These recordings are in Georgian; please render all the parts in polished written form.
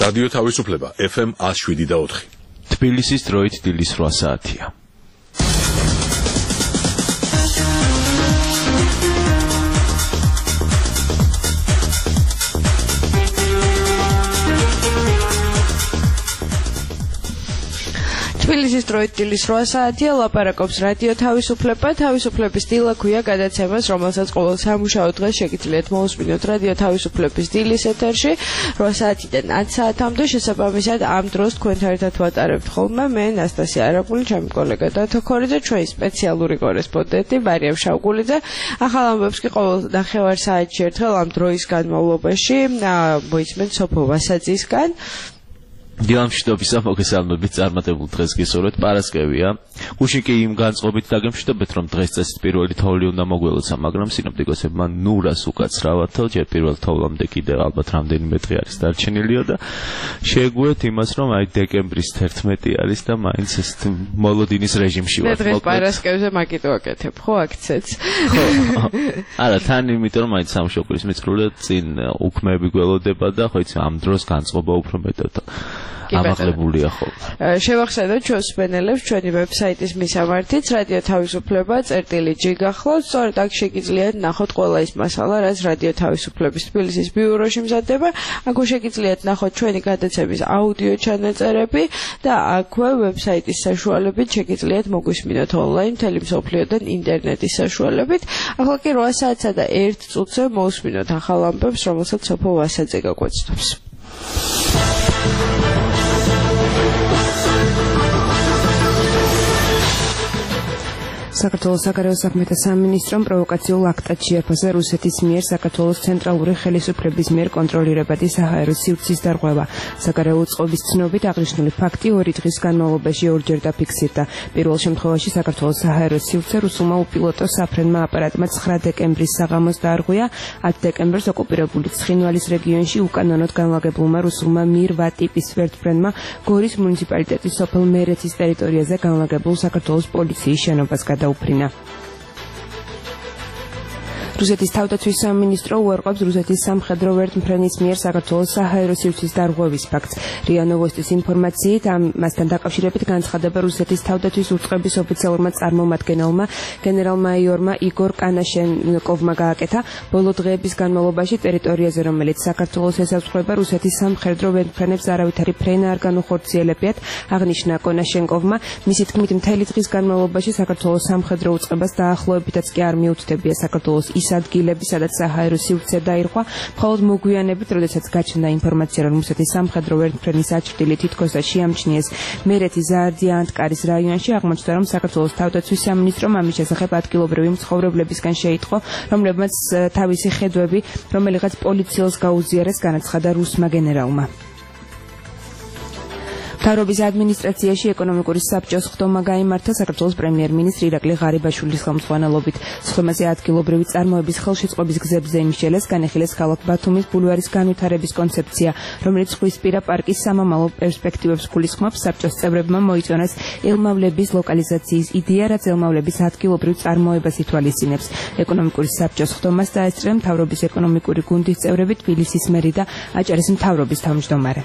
რადიო თავისუფლება FM 107.4. თბილისის დროით დილის 8 საათია. თბილისის დროით დილის 8 საათია, ლაპარაკობს რადიო თავისუფლება. თავისუფლების დილა ქვია გადაცემას, რომელსაც ყოველ სამუშაო დღეს შეგიძლიათ მოусმინოთ რადიო თავისუფლების დილის ეთერში 8 საათიდან 10 საათამდე. შესაბამისად ამ დროს თქვენთან ერთად ვატარებთ ხოლმე მე ნასტასია არაბული, ჩემი კოლეგა დათო ქორიძე, ჩვენი სპეციალური კორესპონდენტი მარიამ შავგულიძე. ახალ ამბებს კი ყოველ ნახევარ საათში ერთხელ ამ დროის განმავლობაში მოისმენთ სოფო ვასაძისგან. დილამშვიდობისა მოგესალმებით, წარმატებულ დღეს გესურვებთ. პარასკევია. გუშინ კი იმ განწყობით დაგემშვიდობეთ, რომ დღეს წესით პირველი თოვლი უნდა მოგველოცა, მაგრამ სინოპტიკოსებმა ნურას უკაცრავათო, ჯერ პირველ თოვლამდე კიდევ ალბათ რამდენიმე დღე არის დარჩენილიო და შეგვეთ იმას, რომ აი დეკემბრის 11 არის და მაინც ეს მოლოდინის რეჟიმში ვართ. დღეს პარასკევზე მაგიტო აკეთებ, ხო აქცეთს? არა, თან იმიტომ რომ მაინც სამშობლოს მიწრული წინ უქმეები გველოდება და ხო იცი ამ დროს განწყობა უფრო მეტად ამაღლებულია ხოლმე. შევახსენოთ ჩვენს მსმენელებს ჩვენი ვებსაიტის მისამართით რადიო თავისუფლება წერტილი G გახლავთ. სწორედ აქ შეგიძლიათ ნახოთ ყველა ის მასალა, რაც რადიო თავისუფლების თბილისის ბიუროში მზადდება. აქ შეგიძლიათ ნახოთ ჩვენი გადაცემის აუდიო ჩანაწერები და აქვე ვებსაიტის საშუალებით შეგიძლიათ მოგვისმინოთ ონლაინ მთელი მსოფლიოდან ინტერნეტის საშუალებით. ახლა კი 8 საათსა და 1 წუთზე მოусმინოთ ახალ ამბებს, რომელსაც სოფო ვასაძე გაგვეცნობს. საქართველოს საგარეო საქმეთა სამინისტრომ პროვოკაციულ აქტად შეაფასა რუსეთის მიერ საქართველოს ცენტრალური ხელისუფლების მიერ კონტროლირებადი საჰაერო სივრცის დარღვევა. საგარეო უწყობის ცნობით აღნიშნული ფაქტი 2 დღის განმავლობაში ორჯერ დაფიქსირდა. პირველ შემთხვევაში საქართველოს საჰაერო სივრცე რუსულმა უპილოტო საფრენმა აპარატმა 9 დეკემბრის საღამოს დაარღვია. 10 დეკემბერს ოკუპირებული ცხინვალის რეგიონში უკანონოდ განლაგებულმა რუსულმა მირვა ტიპის ვერტმფრენმა გორის მუნიციპალიტეტის სოფელ მერეთის ტერიტორიაზე განლაგებულ საქართველოს პოლიციის შენობას უფრინა. რუსეთის თავდაცვის სამინისტრო უარყოფს რუსეთის სამხედრო ვერტმფრენის მიერ საქართველოს საჰაერო სივრცის დარღვევის ფაქტს. რია ნოვოსტის ინფორმაციით ამასთან დაკავშირებით განცხადება რუსეთის თავდაცვის უწყების ოფიციალურმა წარმომადგენელმა გენერალ-მაიორმა იგორ კანაშენკოვმა გააკეთა. ბოლო დღეების განმავლობაში ტერიტორიაზე, რომელიც საქართველოს ესაზღვრება, რუსეთის სამხედრო ვერტმფრენებს არავითარი ფრენა არ განუხორციელებიათ, აღნიშნა კანაშენკოვმა. მისი თქმით, მთელი დღის განმავლობაში საქართველოს სამხედრო უწყებას დაახლოებითაც კი არ მიუთითებია საქართველოს ის ადგილები, სადაც საჰაერო სივრცე დაირღვა, მხოლოდ მოგვიანებით, როდესაც გაჩნდა ინფორმაცია, რომ რუსეთის სამხედრო ვერტმფრენის აჩრდილი თითქოს და შეამჩნიეს მერეთის ზაარდია-ანტკარის რაიონში, აღმოჩნდა, რომ საქართველოს თავდაცვის სამინისტრომ ამის შესახებ ადგილობრივი მცხოვრებლებისგან შეიტყო, რომლებმაც თავისი ხედვები, რომელიღაც პოლიციელს გაუზიარეს, განაცხადა რუსმა გენერალმა. მთავრობის ადმინისტრაციაში ეკონომიკური საბჭოს ხდომა გაიმართა საქართველოს პრემიერ-მინისტრი ირაკლი ღარიბაშვილის ხელმძღვანელობით. სხდომაზე ადგილობრივი წარმოების ხელშეწყობის გზებზე იმშელეს, განეხილეს ქალაქ ბათუმის ბულვარის განვითარების კონცეფცია, რომელიც ზღვისპირა პარკის სამამალო პერსპექტივებს გულისხმობს. საბჭოს წევრებმა მოიწონეს ელმავლების ლოკალიზაციის იდეა, რაც ელმავლების ადგილობრივ წარმოებას ითვალისწინებს. ეკონომიკური საბჭოს ხდომას დაესწრნენ მთავრობის ეკონომიკური გუნდის წევრები, თბილისის მერი და აჭარის მთავრობის თავმჯდომარე.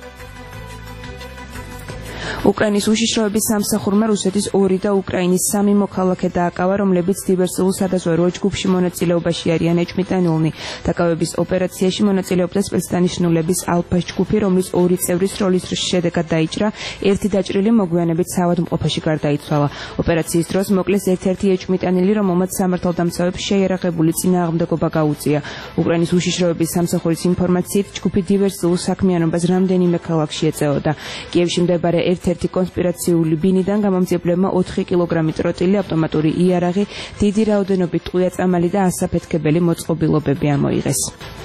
უკრაინის უშიშროების სამსახურმა რუსეთის 2 და უკრაინის 3 მოქალაქე დააკავა, რომლებიც დივერსიულ სადაზვერვო ჯგუფში მონაწილეობაში არიან ეჭვმიტანილნი. დაკავების ოპერაციაში მონაწილეობდა სპეცდანიშნულების ალფას ჯგუფი, რომლის 2 წევრის როლის შედეგად დაიჭრა, 1 დაჭრილი მოგვიანებით საავადმყოფოში გარდაიცვალა. ოპერაციის დროს მოკლეს ერთ-ერთი ეჭვმიტანილი, რომელმაც სამართალდამცავებს შეიარაღებული წინააღმდეგობა გაუწია. უკრაინის უშიშროების სამსახურის ინფორმაციით, ჯგუფი დივერსიულ საქმიანობას რამდენიმე ქალაქში ეწეოდა. კიევში მდებარე ერთ-ერთი კონსპირაციული ბინიდან გამომძიებლებმა 4 კილოგრამი ტროტილი, ავტომატური იარაღი, დიდი რაოდენობით ტყვია-წამალი და ასაფეთქებელი მოწყობილობები ამოიღეს.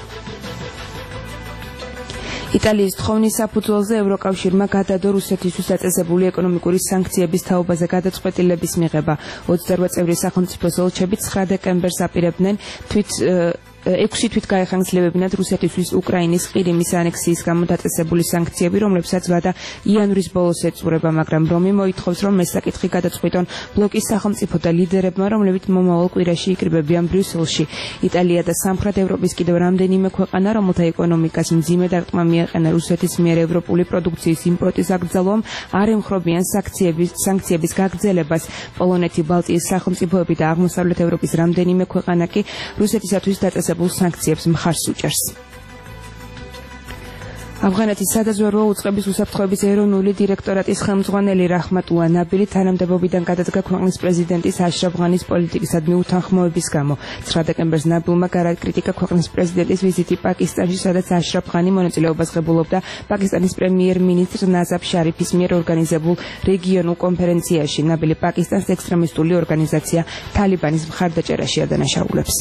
იტალიის თხოვნის საფუძველზე ევროკავშირმა გადადო რუსეთისთვის დაწესებული ეკონომიკური სანქციების თაობაზე გადაწყვეტილების მიღება. 28 წევრი სახელმწიფოს ელჩები 9 დეკემბერს აპირებდნენ თვით 6 თვით გაეხანგრძლივებინათ რუსეთისთვის უკრაინის ყირიმის ანექსიის გამო დაწესებული სანქციები, რომლებსაც ვადა იანვრის ბოლოს ეწურება, მაგრამ რომი მოითხოვს, რომ ეს საკითხი გადაწყვიტონ ბლოკის სახელმწიფო და ლიდერებმა, რომლებიც მომავალ კვირაში იკრიბებიან ბრიუსელში. იტალია და სამხრეთ ევროპის კიდევ რამდენიმე ქვეყანა, რომელთა ეკონომიკას მძიმე დარტყმა მიაყენა რუსეთის მიერ ევროპული პროდუქციის იმპორტის აკრძალვამ, არ ემხრობიან სანქციების გაგრძელებას. პოლონეთი, ბალტიის სახელმწიფოები და აღმოსავლეთ ევროპის რამდენიმე ქვეყანა კი რუსეთისათვის დაწესებულ სანქციებს მხარს უჭერს. ავღანეთის სადაზვერვო უწყების უსაფრთხოების ეროვნული დირექტორატის ხელმძღვანელი რაჰმატულა ნაბილი თანამდებობიდან გადადგა ქვეყნის პრეზიდენტის აშრაფ ღანის პოლიტიკისადმი უთანხმოების გამო. 9 დეკემბერს ნაბილმა გარაკრიტიკა ქვეყნის პრეზიდენტის ვიზიტი პაკისტანში, სადაც აშრაფ ღანი მონაწილეობას ღებულობდა პაკისტანის პრემიერ-მინისტრ ნაზაფ შარიფის მიერ ორგანიზებულ რეგიონულ კონფერენციაში. ნაბილი პაკისტანს ექსტრემისტული ორგანიზაცია თალიბანის მხარდაჭერაში ადანაშაულებს.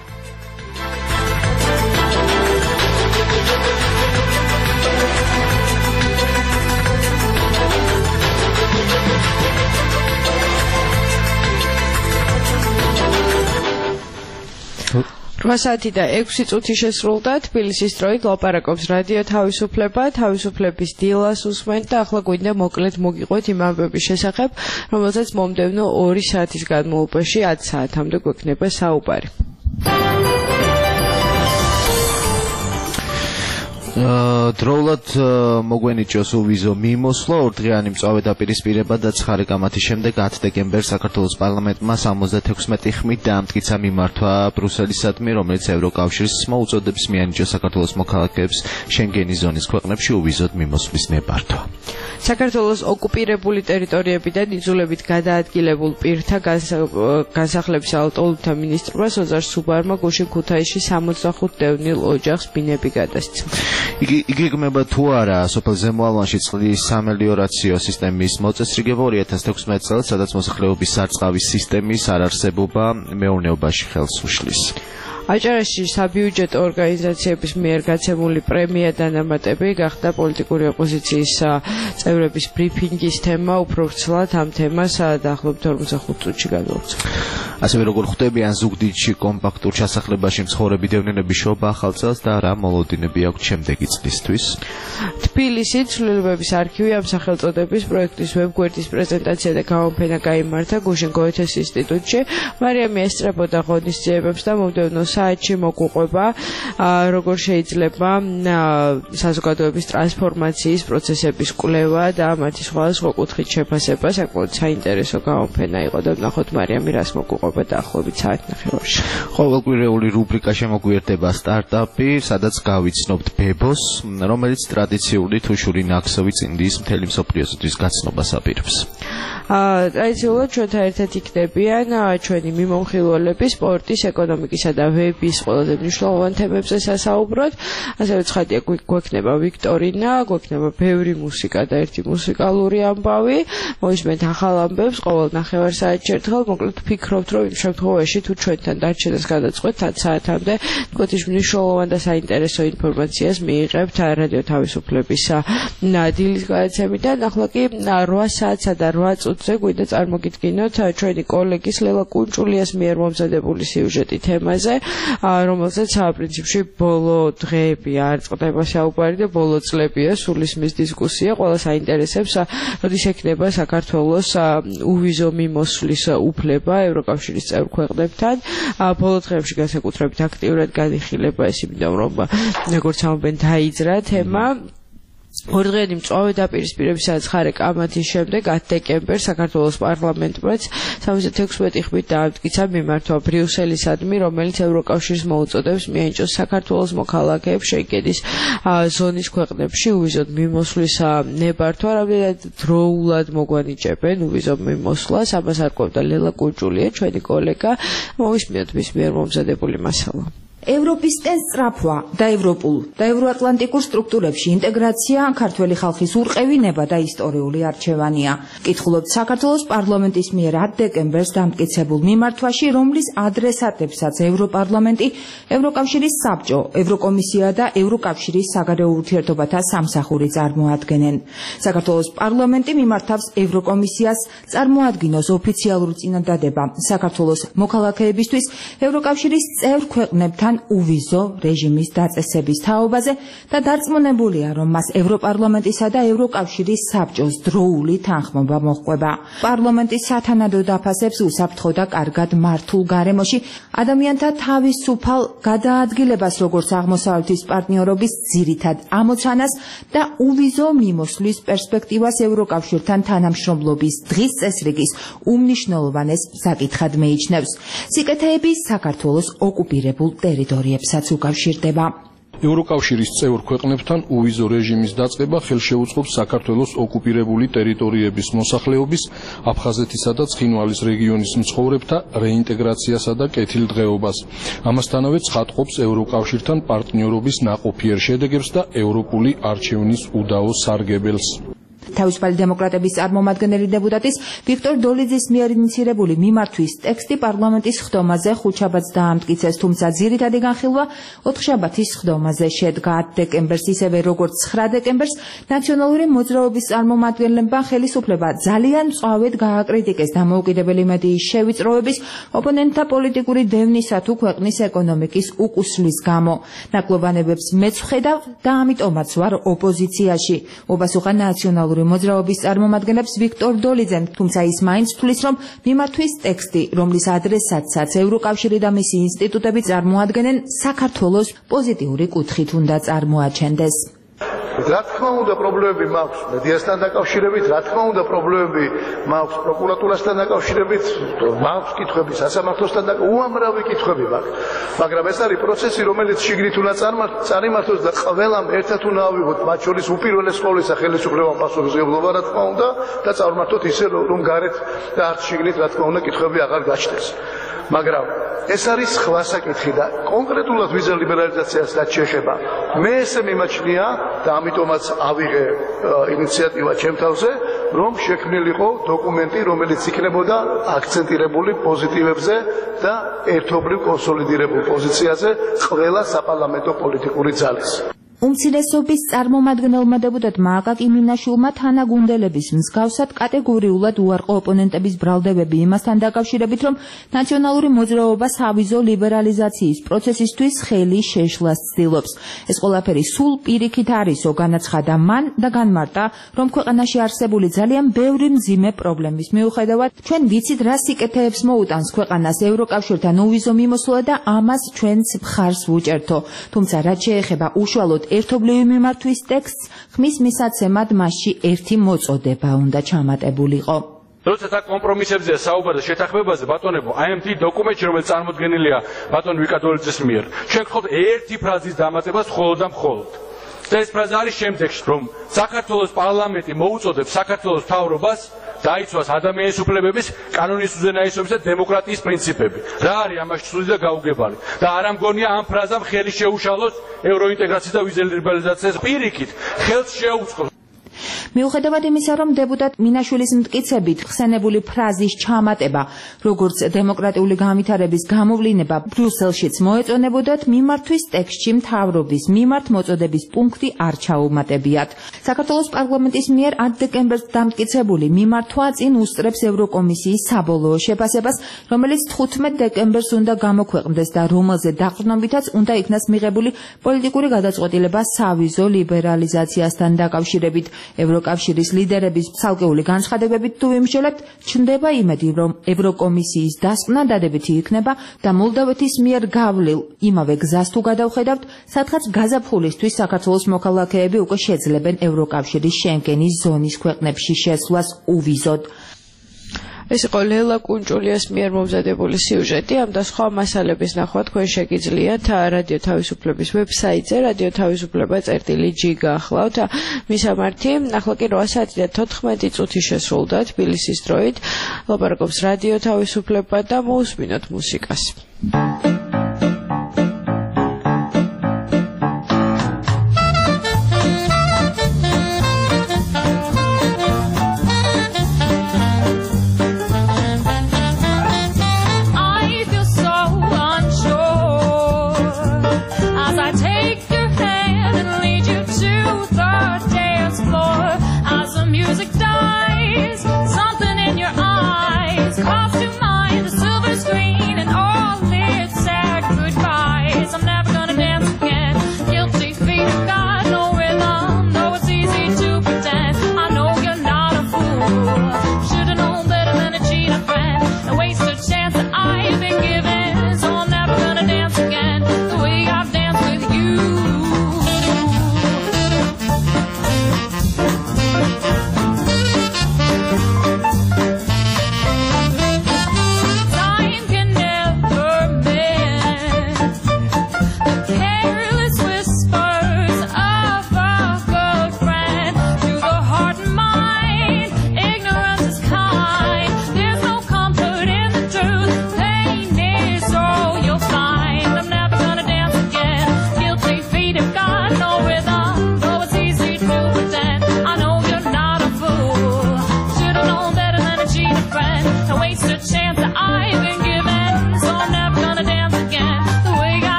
Saati და 6 წუთი შესრულდა თბილისის დროით ლაპარაკობს რადიო თავისუფლება, თავისუფლების დილას უსმენთ და ახლა გვინდა მოკლედ მოგიყვეთ იმ ამბების შესახებ, რომელსაც მომდევნო 2 საათის განმავლობაში 10 საათამდე გვექნება საუბარი. დროულად მოგვენიჭოს უვიზო მიმოსვლა, ორდღიანი მწვავე დაპირისპირება და ცხარე კამათის შემდეგ 10 დეკემბერს საქართველოს პარლამენტმა 76 ხმით დაამტკიცა მიმართვა ბრუსელისადმი, რომელიც ევროკავშირს მოუწოდებს მიანიჭოს საქართველოს მოქალაქეებს შენგენის ზონის ქვეყნებში უვიზოდ მიმოსვლის ნებართვა. საქართველოს ოკუპირებული ტერიტორიებიდან იძულებით გადაადგილებულ პირთა განსახლების ალტოლთა მინისტრმა სოზარ სუბარმა გუშინ ქუთაისში 65 დევნილ ოჯახს ბინები გადასცა. იგი იგეგმება თუ არა სოფელ ზემოალვანში წყლის სამელიორაციო სისტემის მოწესრიგება 2016 წელს, სადაც მოსახლეობის სარწყავის სისტემის არარსებობა მეურნეობაში ხელს უშლის. აჭარაში საბიუჯეტო ორგანიზაციების მიერ გაცემული პრემია დანამატები გახდა პოლიტიკური ოპოზიციის წევრების ბრიფინგის თემა, უფრო ვრცლად ამ თემას დაახლოებით 45 წუთში გადმოვწევთ. ასევე როგორ ხვდებიან ზუგდიდში კომპაქტურ ჩასახლებაში მცხოვრები დევნილები შობა ახალ წელს და რა მოლოდინები აქვთ შემდეგი წლისთვის. თბილისი ცვლილებების არქივი ამ სახელწოდების პროექტის ვებგვერდის პრეზენტაცია და გამოფენა გაიმართა გუშინ გოეთეს ინსტიტუტში. მარიამი ესწრებოდა ღონისძიებებს და მომდევნო საათში მოგვიყვება როგორ შეიძლება საზოგადოების ტრანსფორმაციის პროცესების კვლევა და მათი სხვადასხვა კუთხით შეფასება. საკმაოდ საინტერესო გამოფენა იყო და ვნახოთ მარიამი რას მოგვიყვება დაახლოებით საათნახევარში. ყოველკვირეული რუბრიკა შემოგვიერთდება სტარტაპი, სადაც გავიცნობთ ბებოს, რომელიც ტრადიციული თუშური ნაქსოვი წინდის მთელი მსოფლიოსთვის გაცნობას აპირებს. ტრადიციულად ჩვენთან ერთად იქნებიან ჩვენი მიმომხილველები სპორტის, ეკონომიკისა და ვების ყველაზე მნიშვნელოვან თემებზე სასაუბროთ. ასევე ცხადია გვექნება ვიქტორინა, გვექნება ბევრი მუსიკა და ერთი მუსიკალური ამბავი. მოისმენთ ახალ ამბებს ყოველ ნახევარსაათში ერთხელ. მოკლედ ვფიქრობთ, რომ იმ შემთხვევაში თუ ჩვენთან დარჩენას გადაწყვეტთ 10 საათამდე, თქვენი მნიშვნელოვან და საინტერესო ინფორმაციას მიიღებთ რადიო თავისუფლების დილის გადაცემიდან. ახლა კი 8 საათსა და 8 წუთზე გვინდა წარმოგიდგინოთ ჩვენი კოლეგის ლელა კუნჭულიას მიერ მომზადებული სიუჟეტი თემაზე, რომელზეც პრინციპში ბოლო დღეები არ წყდება საუბარი და ბოლო წლებია სულ ისმის დისკუსია. ყველა საინტერესებს როდის ექნება საქართველოს უვიზო მიმოსვლის უფლება ევროკავშირის წევრ ქვეყნებთან. ბოლო დღეებში განსაკუთრებით აქტიურად განიხილება ეს, იმიტომ რომ როგორც ამბობენ დაიძრა თემა. ორდღიანი მწვავე დაპირისპირებისა და ცხარე კამათის შემდეგ 10 დეკემბერს საქართველოს პარლამენტმაც 76 ხმით დაამტკიცა მიმართვა ბრიუსელისადმი, რომელიც ევროკავშირს მოუწოდებს მიანიჭოს საქართველოს მოქალაქეებს შენგენის ზონის ქვეყნებში უვიზოდ მიმოსვლის ნებართვა. რამდენად დროულად მოგვანიჭებენ უვიზო მიმოსვლას, ამას არ ყვევდა ლელა კუნჭულია, ჩვენი კოლეგა. მოვისმინოთ მის მიერ მომზადებული მასალა. ევროპის ტენს სწრაფვა და ევროპულ და ევროატლანტიკურ სტრუქტურებში ინტეგრაცია ქართველი ხალხის ურყევინება და ისტორიული არჩევანია. კითხულობთ საქართველოს პარლამენტის მიერ 10 დეკემბერს დამტკიცებულ მიმართვაში, რომლის ადრესატებსაც ევროპარლამენტი, ევროკავშირის საბჭო, ევროკომისია და ევროკავშირის საგარეო ურთიერთობათა სამსახური წარმოადგენენ. საქართველოს პარლამენტი მიმართავს ევროკომისიას წარმოადგინოს ოფიციალური წინადადება საქართველოს მოქალაქეებისთვის ევროკავშირის წევრ ქვეყნებთან უვიზო რეჟიმის დაწესების თაობაზე და დარწმუნებულია, რომ მას ევროპარლამენტისა და ევროკავშირის საბჭოს დროული თანხმობა მოჰყვება. პარლამენტის სათანადო დაფასებს უსაფრთხო და კარგად მართულ გარემოში ადამიანთა თავისუფალ გადაადგილებას, როგორც აღმოსავლეთის პარტნიორობის ძირითად ამოცანას და უვიზო მიმოსვლის პერსპექტივას ევროკავშირთან თანამშრომლობის დღის წესრიგის უმნიშვნელოვანეს საკითხად მეიჩნევს. სიკეთეები საქართველოს ოკუპირებულ ტერიტორიებსაც უკავშირდება. ევროკავშირის წევრ ქვეყნებთან უვიზო რეჟიმის დაწყება ხელშეუწყობს საქართველოს ოკუპირებული ტერიტორიების მოსახლეობის, აფხაზეთისა და ცხინვალის რეგიონის მცხოვრებთა რეინტეგრაციასა და კეთილდღეობას. ამასთანავე ცხადყოფს ევროკავშირთან პარტნიორობის ნაყოფიერ შედეგებს და ევროპული არჩევნის უდაო სარგებელს. თავისუფალი დემოკრატების წარმომადგენელი დეპუტატის ვიქტორ დოლიძის მიერ ინიცირებული მიმართვის ტექსტი პარლამენტის ხდომაზე ხუთშაბათს დაამტკიცეს, თუმცა ძირითადი განხილვა ოთხშაბათის ხდომაზე შედგა. 10 დეკემბერს, ისევე როგორც 9 დეკემბერს, ნაციონალური მოძრაობის წარმომადგენლებმა ხელისუფლება ძალიან მწვავედ გააკრიტიკეს დამოუკიდებელი მედიის შევიწროების, ოპონენტთა პოლიტიკური დევნისა თუ ქვეყნის ეკონომიკის უკუსვლის გამო. ნაკლობანებებს მეც ვხედავ და ამიტომაც ვარ ოპოზიციაში. ოპასუხა ნაციონალური მოძრაობის წარმომადგენლებს ვიქტორ დოლიძემ, თუმცა ის მაინც თვლის, რომ მიმართვის ტექსტი, რომლის ადრესატსაც ევროკავშირი და მისი ინსტიტუტები წარმოადგენენ, საქართველოს პოზიტიური კუთხით უნდა წარმოაჩენდეს. რა თქმა უნდა პრობლემები მაქვს მედიასთან დაკავშირებით, რა თქმა უნდა პრობლემები მაქვს პროკურატურასთან დაკავშირებით, მაქვს კითხვები სასამართლოსთან და უამრავი კითხვები მაქვს, მაგრამ ეს არის პროცესი, რომელიც შიგნით უნდა წარიმართოს და ყველამ ერთად უნდა ავიღოთ, მათ შორის უპირველეს ყოვლისა ხელისუფლებამ პასუხისმგებლობა, რა თქმა უნდა, და წარმართოთ ისე, რომ გარეთ და არც შიგნით, რა თქმა უნდა, კითხვები აღარ გაჩნდეს. მაგრამ ეს არის სხვა საკითხი და კონკრეტულად ვიზა ლიბერალიზაციას რაც შეეხება, მე ესე მიმაჩნია და ამიტომაც ავიღე ინიციატივა ჩემ თავზე, რომ შექმნილიყო დოკუმენტი, რომელიც იქნებოდა აქცენტირებული პოზიტივებზე და ერთობლივ კონსოლიდირებულ პოზიციაზე ყველა საპარლამენტო პოლიტიკური ძალის. უმცირესობის წარმომადგენელმა დეპუტატმა აკაკი მინაშვილმა თანაგუნდელების მსგავსად კატეგორიულად უარყო ოპონენტების ბრალდებები იმასთან დაკავშირებით, რომ ნაციონალური მოძრაობა სავიზო ლიბერალიზაციის პროცესისთვის ხელი შეშლას ცდილობს. ეს ყველაფერი სულ პირიქით არისო, განაცხადა მან და განმარტა, რომ ქვეყანაში არსებული ძალიან ბევრი მძიმე პრობლემის მიუხედავად, ჩვენ ვიცით რა სიკეთეებს მოუტანს ქვეყანას ევროკავშირთან უვიზო მიმოსვლა და ამას ჩვენც მხარს ვუჭერთო. თუმცა რაც შეეხება უშუალოდ ერთობლივი მიმართვის ტექსტს, ხმის მისაცემად მასში ერთი მოწოდება უნდა ჩამატებულიყო. როდესაც აქ კომპრომისებზეა საუბარი შეთანხმებაზე, ბატონებო, აი ამ დიდ დოკუმენტში, რომელიც წარმოდგენილია ბატონ ვიკა დოლიძის მიერ, ჩვენ გხდით ერთი ფრაზის დამატებას მხოლოდ და მხოლოდ. და ეს ფრაზა არის შემდეგში, რომ საქართველოს პარლამენტი მოუწოდებს საქართველოს მთავრობას დაიცვას ადამიანის უფლებების, კანონის უზენაესობის და დემოკრატიის პრინციპები. რა არის ამაში სული და გაუგებარი? და არ ამგონია ამ ფრაზამ ხელი შეუშალოს ევროინტეგრაციის და ვიზა ლიბერალიზაციას პირიქით, ხელს შეუწყოს. მიუხედავად იმისა, რომ დეპუტატ მინაშვილის მტკიცებით ხსენებული ფრაზის ჩამატება, როგორც დემოკრატიული განვითარების გამოვლინება ბრიუსელშიც მოეწონებოდათ, მიმართვის ტექსტში მთავრობის მიმართ მოწოდების პუნქტი არ ჩაუმატებიათ. საქართველოს პარლამენტის მიერ 10 დეკემბერს დამტკიცებული მიმართვა წინ უსწრებს ევროკომისიის საბოლოო შეფასებას, რომელიც 15 დეკემბერს უნდა გამოქვეყნდეს და რომელზე დაყრდნობითაც უნდა იქნას მიღებული პოლიტიკური გადაწყვეტილება სავიზო ლიბერალიზაციასთან დაკავშირებით. ევროკავშირის ლიდერების ცალკეული განცხადებებით თუ ვიმსჯელებთ, ჩნდება იმედი, რომ ევროკომისიის დასკვნა დადებითი იქნება და მოლდოვეთის მიერ გავლილ იმავე გზას თუ გადავხედავთ, სადღაც გაზაფხულისთვის საქართველოს მოქალაქეები უკვე შეძლებენ ევროკავშირის შენგენის ზონის ქვეყნებში შესვლას უვიზოდ. ეს იყო ლელა კუნჭულიას მიერ მომზადებული სიუჟეტი. ამ და სხვა მასალების ნახვა თქვენ შეგიძლიათ რადიო თავისუფლების ვებსაიტზე radioთავისუფლება.g გახლავთ. მისამართი ახლა კი 8 საათი და 14 წუთი შესრულდა თბილისის დროით. ლაპარაკობს რადიო თავისუფლება და მოусმინოთ მუსიკას. Calls to mind the silver screen and all its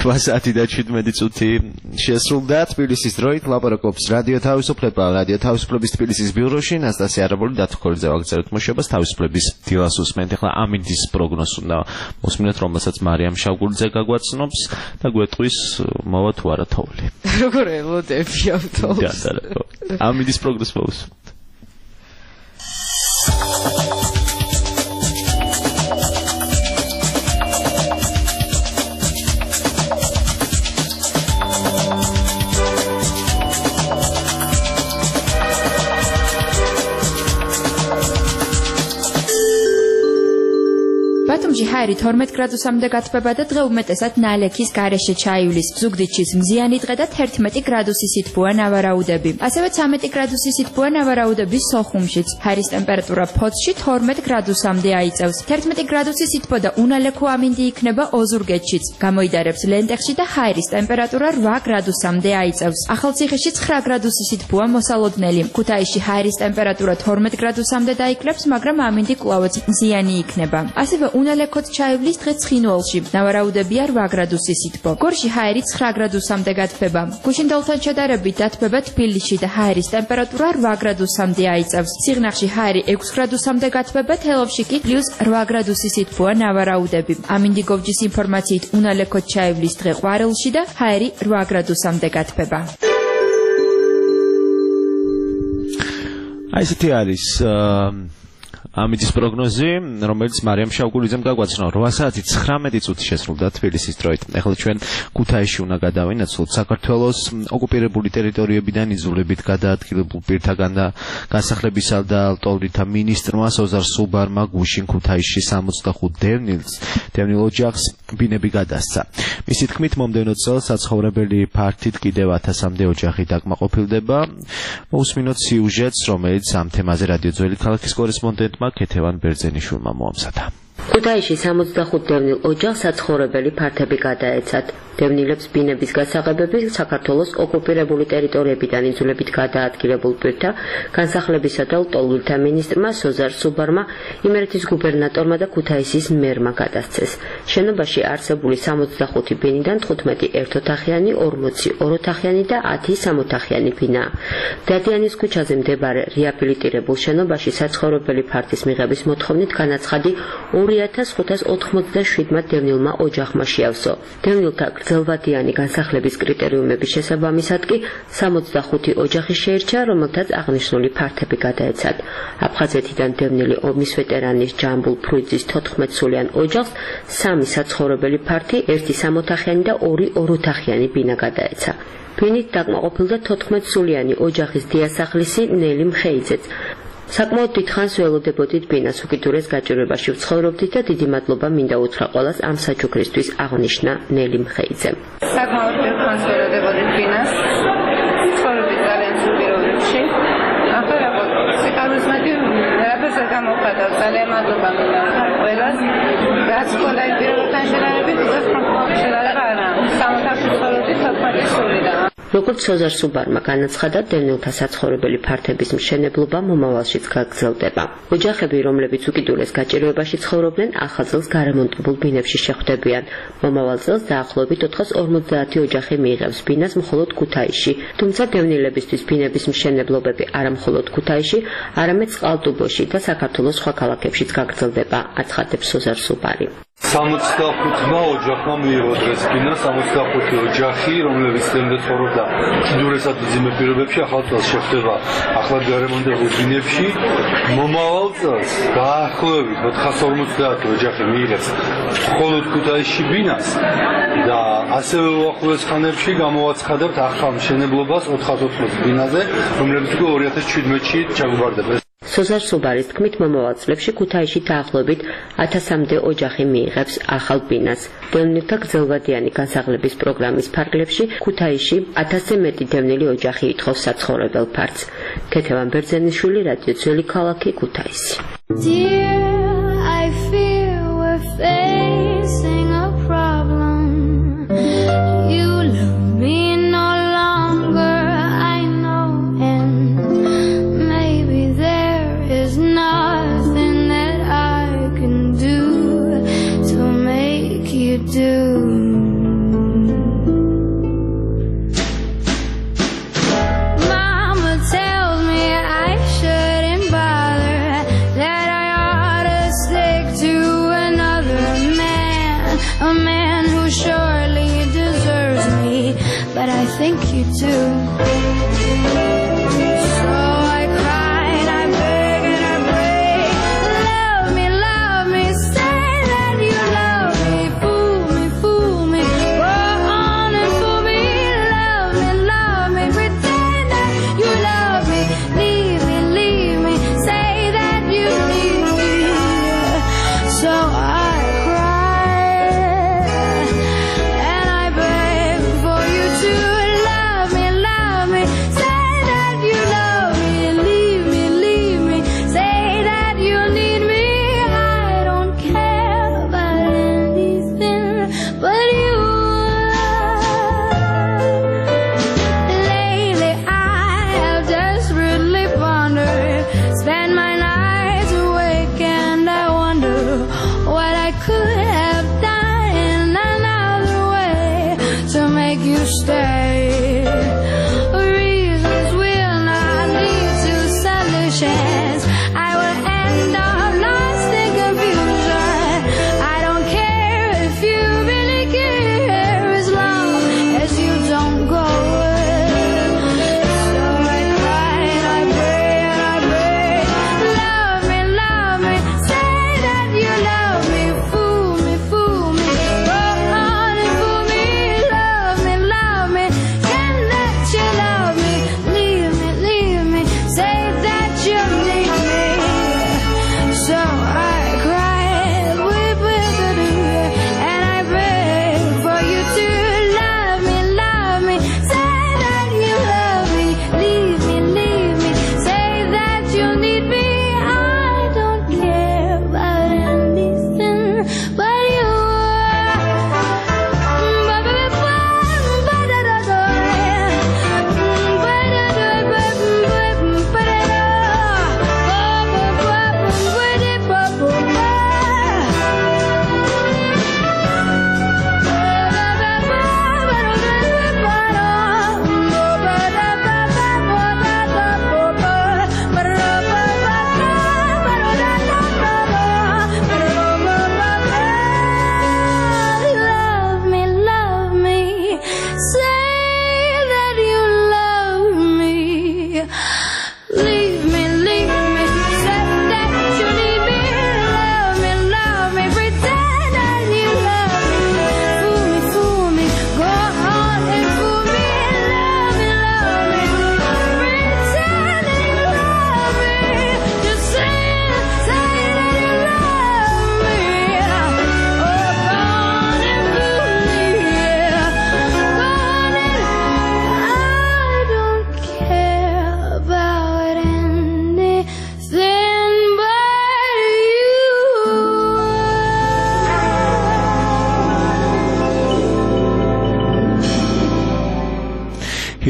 8 საათი და 17 წუთი შესრულდა თბილისის დროით ლაპარაკობს რადიო თავისუფლება რადიო თავისუფლების თბილისის ბიუროში ნასტასია არაბული დათხოვილზე ვაგრძელებთ მუშაობას თავისუფლების დილას უსმენთ ახლა ამინდის პროგნოზს უნდა მოსმინოთ რომელსაც მარიამ შავგულიძე გაგვაცნობს და გვეტყვის მოვა თუ არა თოვლი როგორ ელოდები ამ თოვლს ამინდის პროგნოზს მოვუსმენთ ბათუმში ჰაერი 12 გრადუსამდე გათბება და დღე უმეტესად ნალექის გარეშე ჩაივლის. ზუგდიდში მზიანი დღე და 11 გრადუსი სითბოა ნავარაუდები. ასევე 13 გრადუსი სითბოა ნავარაუდები სოხუმშიც. ჰაერის ტემპერატურა ფოთში 12 გრადუსამდე აიწევს. 11 გრადუსი სითბო და უნალექო ამინდი იქნება ოზურგეთშიც. გამოიდარებს ლენტეხში და ჰაერის ტემპერატურა 8 გრადუსამდე აიწევს. ახალციხეში 9 გრადუსი სითბოა მოსალოდნელი. ქუთაისში ჰაერის ტემპერატურა 12 გრადუსამდე დაიკლებს, მაგრამ ამინდი კვლავაც მზიანი იქნება. ასევე უნალექოდ ჩაივლის დღე ცხინვალში. ნავარაუდებია 8 გრადუსი სითბო. გორში ჰაერი 9 გრადუსამდე გათბება. გუშინდელთან შედარებით დათბება თბილისში და ჰაერის ტემპერატურა 8 გრადუსამდე აიწევს. სიღნაღში ჰაერი 6 გრადუსამდე გათბება, თელავში კი +8 გრადუსი სითბოა ნავარაუდები. ამინდიგოვჯის ინფორმაციით უნალექოდ ჩაივლის დღე ყვარელში და ჰაერი 8 გრადუსამდე გათბება. აი ესეთი არის ამინდის პროგნოზი, რომელიც მარიამ შავგულიძემ გაგვაცნო 8 საათი 19 წუთი შესრულდა თბილისის დროით. ახლა ჩვენ ქუთაისში უნდა გადავინაცვლოთ საქართველოს ოკუპირებული ტერიტორიებიდან იზოლებით გადაადგილებულ პირთაგან და განსახლებისა და ლტოლვილთა მინისტრმა სოზარ სუბარმა გუშინ ქუთაისში 65 დევნილ ოჯახს ბინები გადასცა. მისი თქმით, მომდევნო წელს საცხოვრებელი ფართით კიდევ 1000-მდე ოჯახი დაკმაყოფილდება. მოусმინოთ სიუჟეტს, რომელიც ამ თემაზე რადიო ძველი ქალაქის კორესპონდენტმა ქეთევან ბერძენიშვილმა მოამზადა. ქუთაისში 65 დევნილ ოჯახს საცხოვრებელი ფართები გადაეცათ. დევნილებს ბინების გასაღებები საქართველოს ოკუპირებული ტერიტორიებიდან იზოლებით გადაადგილებულ პირთა განსახლებისა და ლტოლვილთა მინისტრმა სოზარ სუბარმა, იმერეთის გუბერნატორმა და ქუთაისის მერმა გადასცეს. შენობაში არსებული 65 ბინიდან 15 ერთოთახიანი, 40 ოროთახიანი და 10 სამოთახიანი ბინაა. დადიანის ქუჩაზე მდებარე რეაბილიტირებულ შენობაში საცხოვრებელი ფართის მიღების მოთხოვნით განაცხადი 2587 დევნილმა ოჯახმა შეავსო. დევნილთა გრძელვადიანი განსახლების კრიტერიუმების შესაბამისად კი 65 ოჯახი შეირჩა, რომელთაც აღნიშნული ფართები გადაეცათ. აფხაზეთიდან დევნილი ომის ვეტერანის ჯამბულ ფრუიძის 14 სულიან ოჯახს 3 საცხოვრებელი ფართი, 1 სამოთახიანი და 2 ოროთახიანი ბინა გადაეცა. ბინით დაკმაყოფილდა 14 სულიანი ოჯახის დიასახლისი ნელი მხეიძეც. საკმაოდ დიდხანს ველოდებოდით ბინას, უკიდურეს გაჭირვებაში ვცხოვრობდით და დიდი მადლობა მინდა უთხრა ყველას ამ საჩუქრისთვის, აღნიშნა ნელი მხეიძემ. საკმაოდ დიდხანს ველოდებოდით ბინას, ვცხოვრობდით ძალიან სულ პირობებში. ახლა სიკარულის მეტი რაფერზე გამოხატავ, ძალიან მადლობა მინდა უთხრა ყველას. რაც ყველა იმ პირობებთან შედარებით, უბრალოდ შედარება არა. სამოთახში ვცხოვრობდით 14 სულიდან. როგორც სოზარ სუბარმა განაცხადა, დევნილთა საცხოვრებელი ფართების მშენებლობა მომავალშიც გაგრძელდება. ოჯახები, რომლებიც უკიდურეს გაჭირვებაში ცხოვრობდნენ, ახალ წელს გარემონტებულ ბინებში შეხვდებიან. მომავალ წელს დაახლოებით 450 ოჯახი მიიღებს ბინას მხოლოდ ქუთაისში. თუმცა დევნილებისთვის ბინების მშენებლობები არა მხოლოდ ქუთაისში, არამედ წყალტუბოში და საქართველოს სხვა ქალაქებშიც გაგრძელდება, აცხადებს სოზარ სუბარი. 65 ოჯახმა მიიღო დღეს ბინა, 65 ოჯახი, რომლებიც დღემდე ცხოვრობდა უკიდურესად მძიმე პირობებში, ახალ წელს შეხვდება ახლად გარემონტებულ ბინებში. მომავალ წელს დაახლოებით 450 ოჯახი მიიღებს მხოლოდ ქუთაისში ბინას და ასევე უახლოეს ხანებში გამოვაცხადებთ ახალ მშენებლობას 480 ბინაზე, რომლებიც 2017-ში ჩაგვარდება. სოზარ სუბარის თქმით, მომავალ წლებში ქუთაისში დაახლოებით 1000-მდე ოჯახი მიიღებს ახალ ბინას. დევნილთა გრძელვადიანი განსახლების პროგრამის ფარგლებში ქუთაისში 1000-ზე მეტი დევნილი ოჯახი ითხოვს საცხოვრებელ ფართს. ქეთევან ბერძენიშვილი, რადიო ძველი ქალაქი, ქუთაისი. Do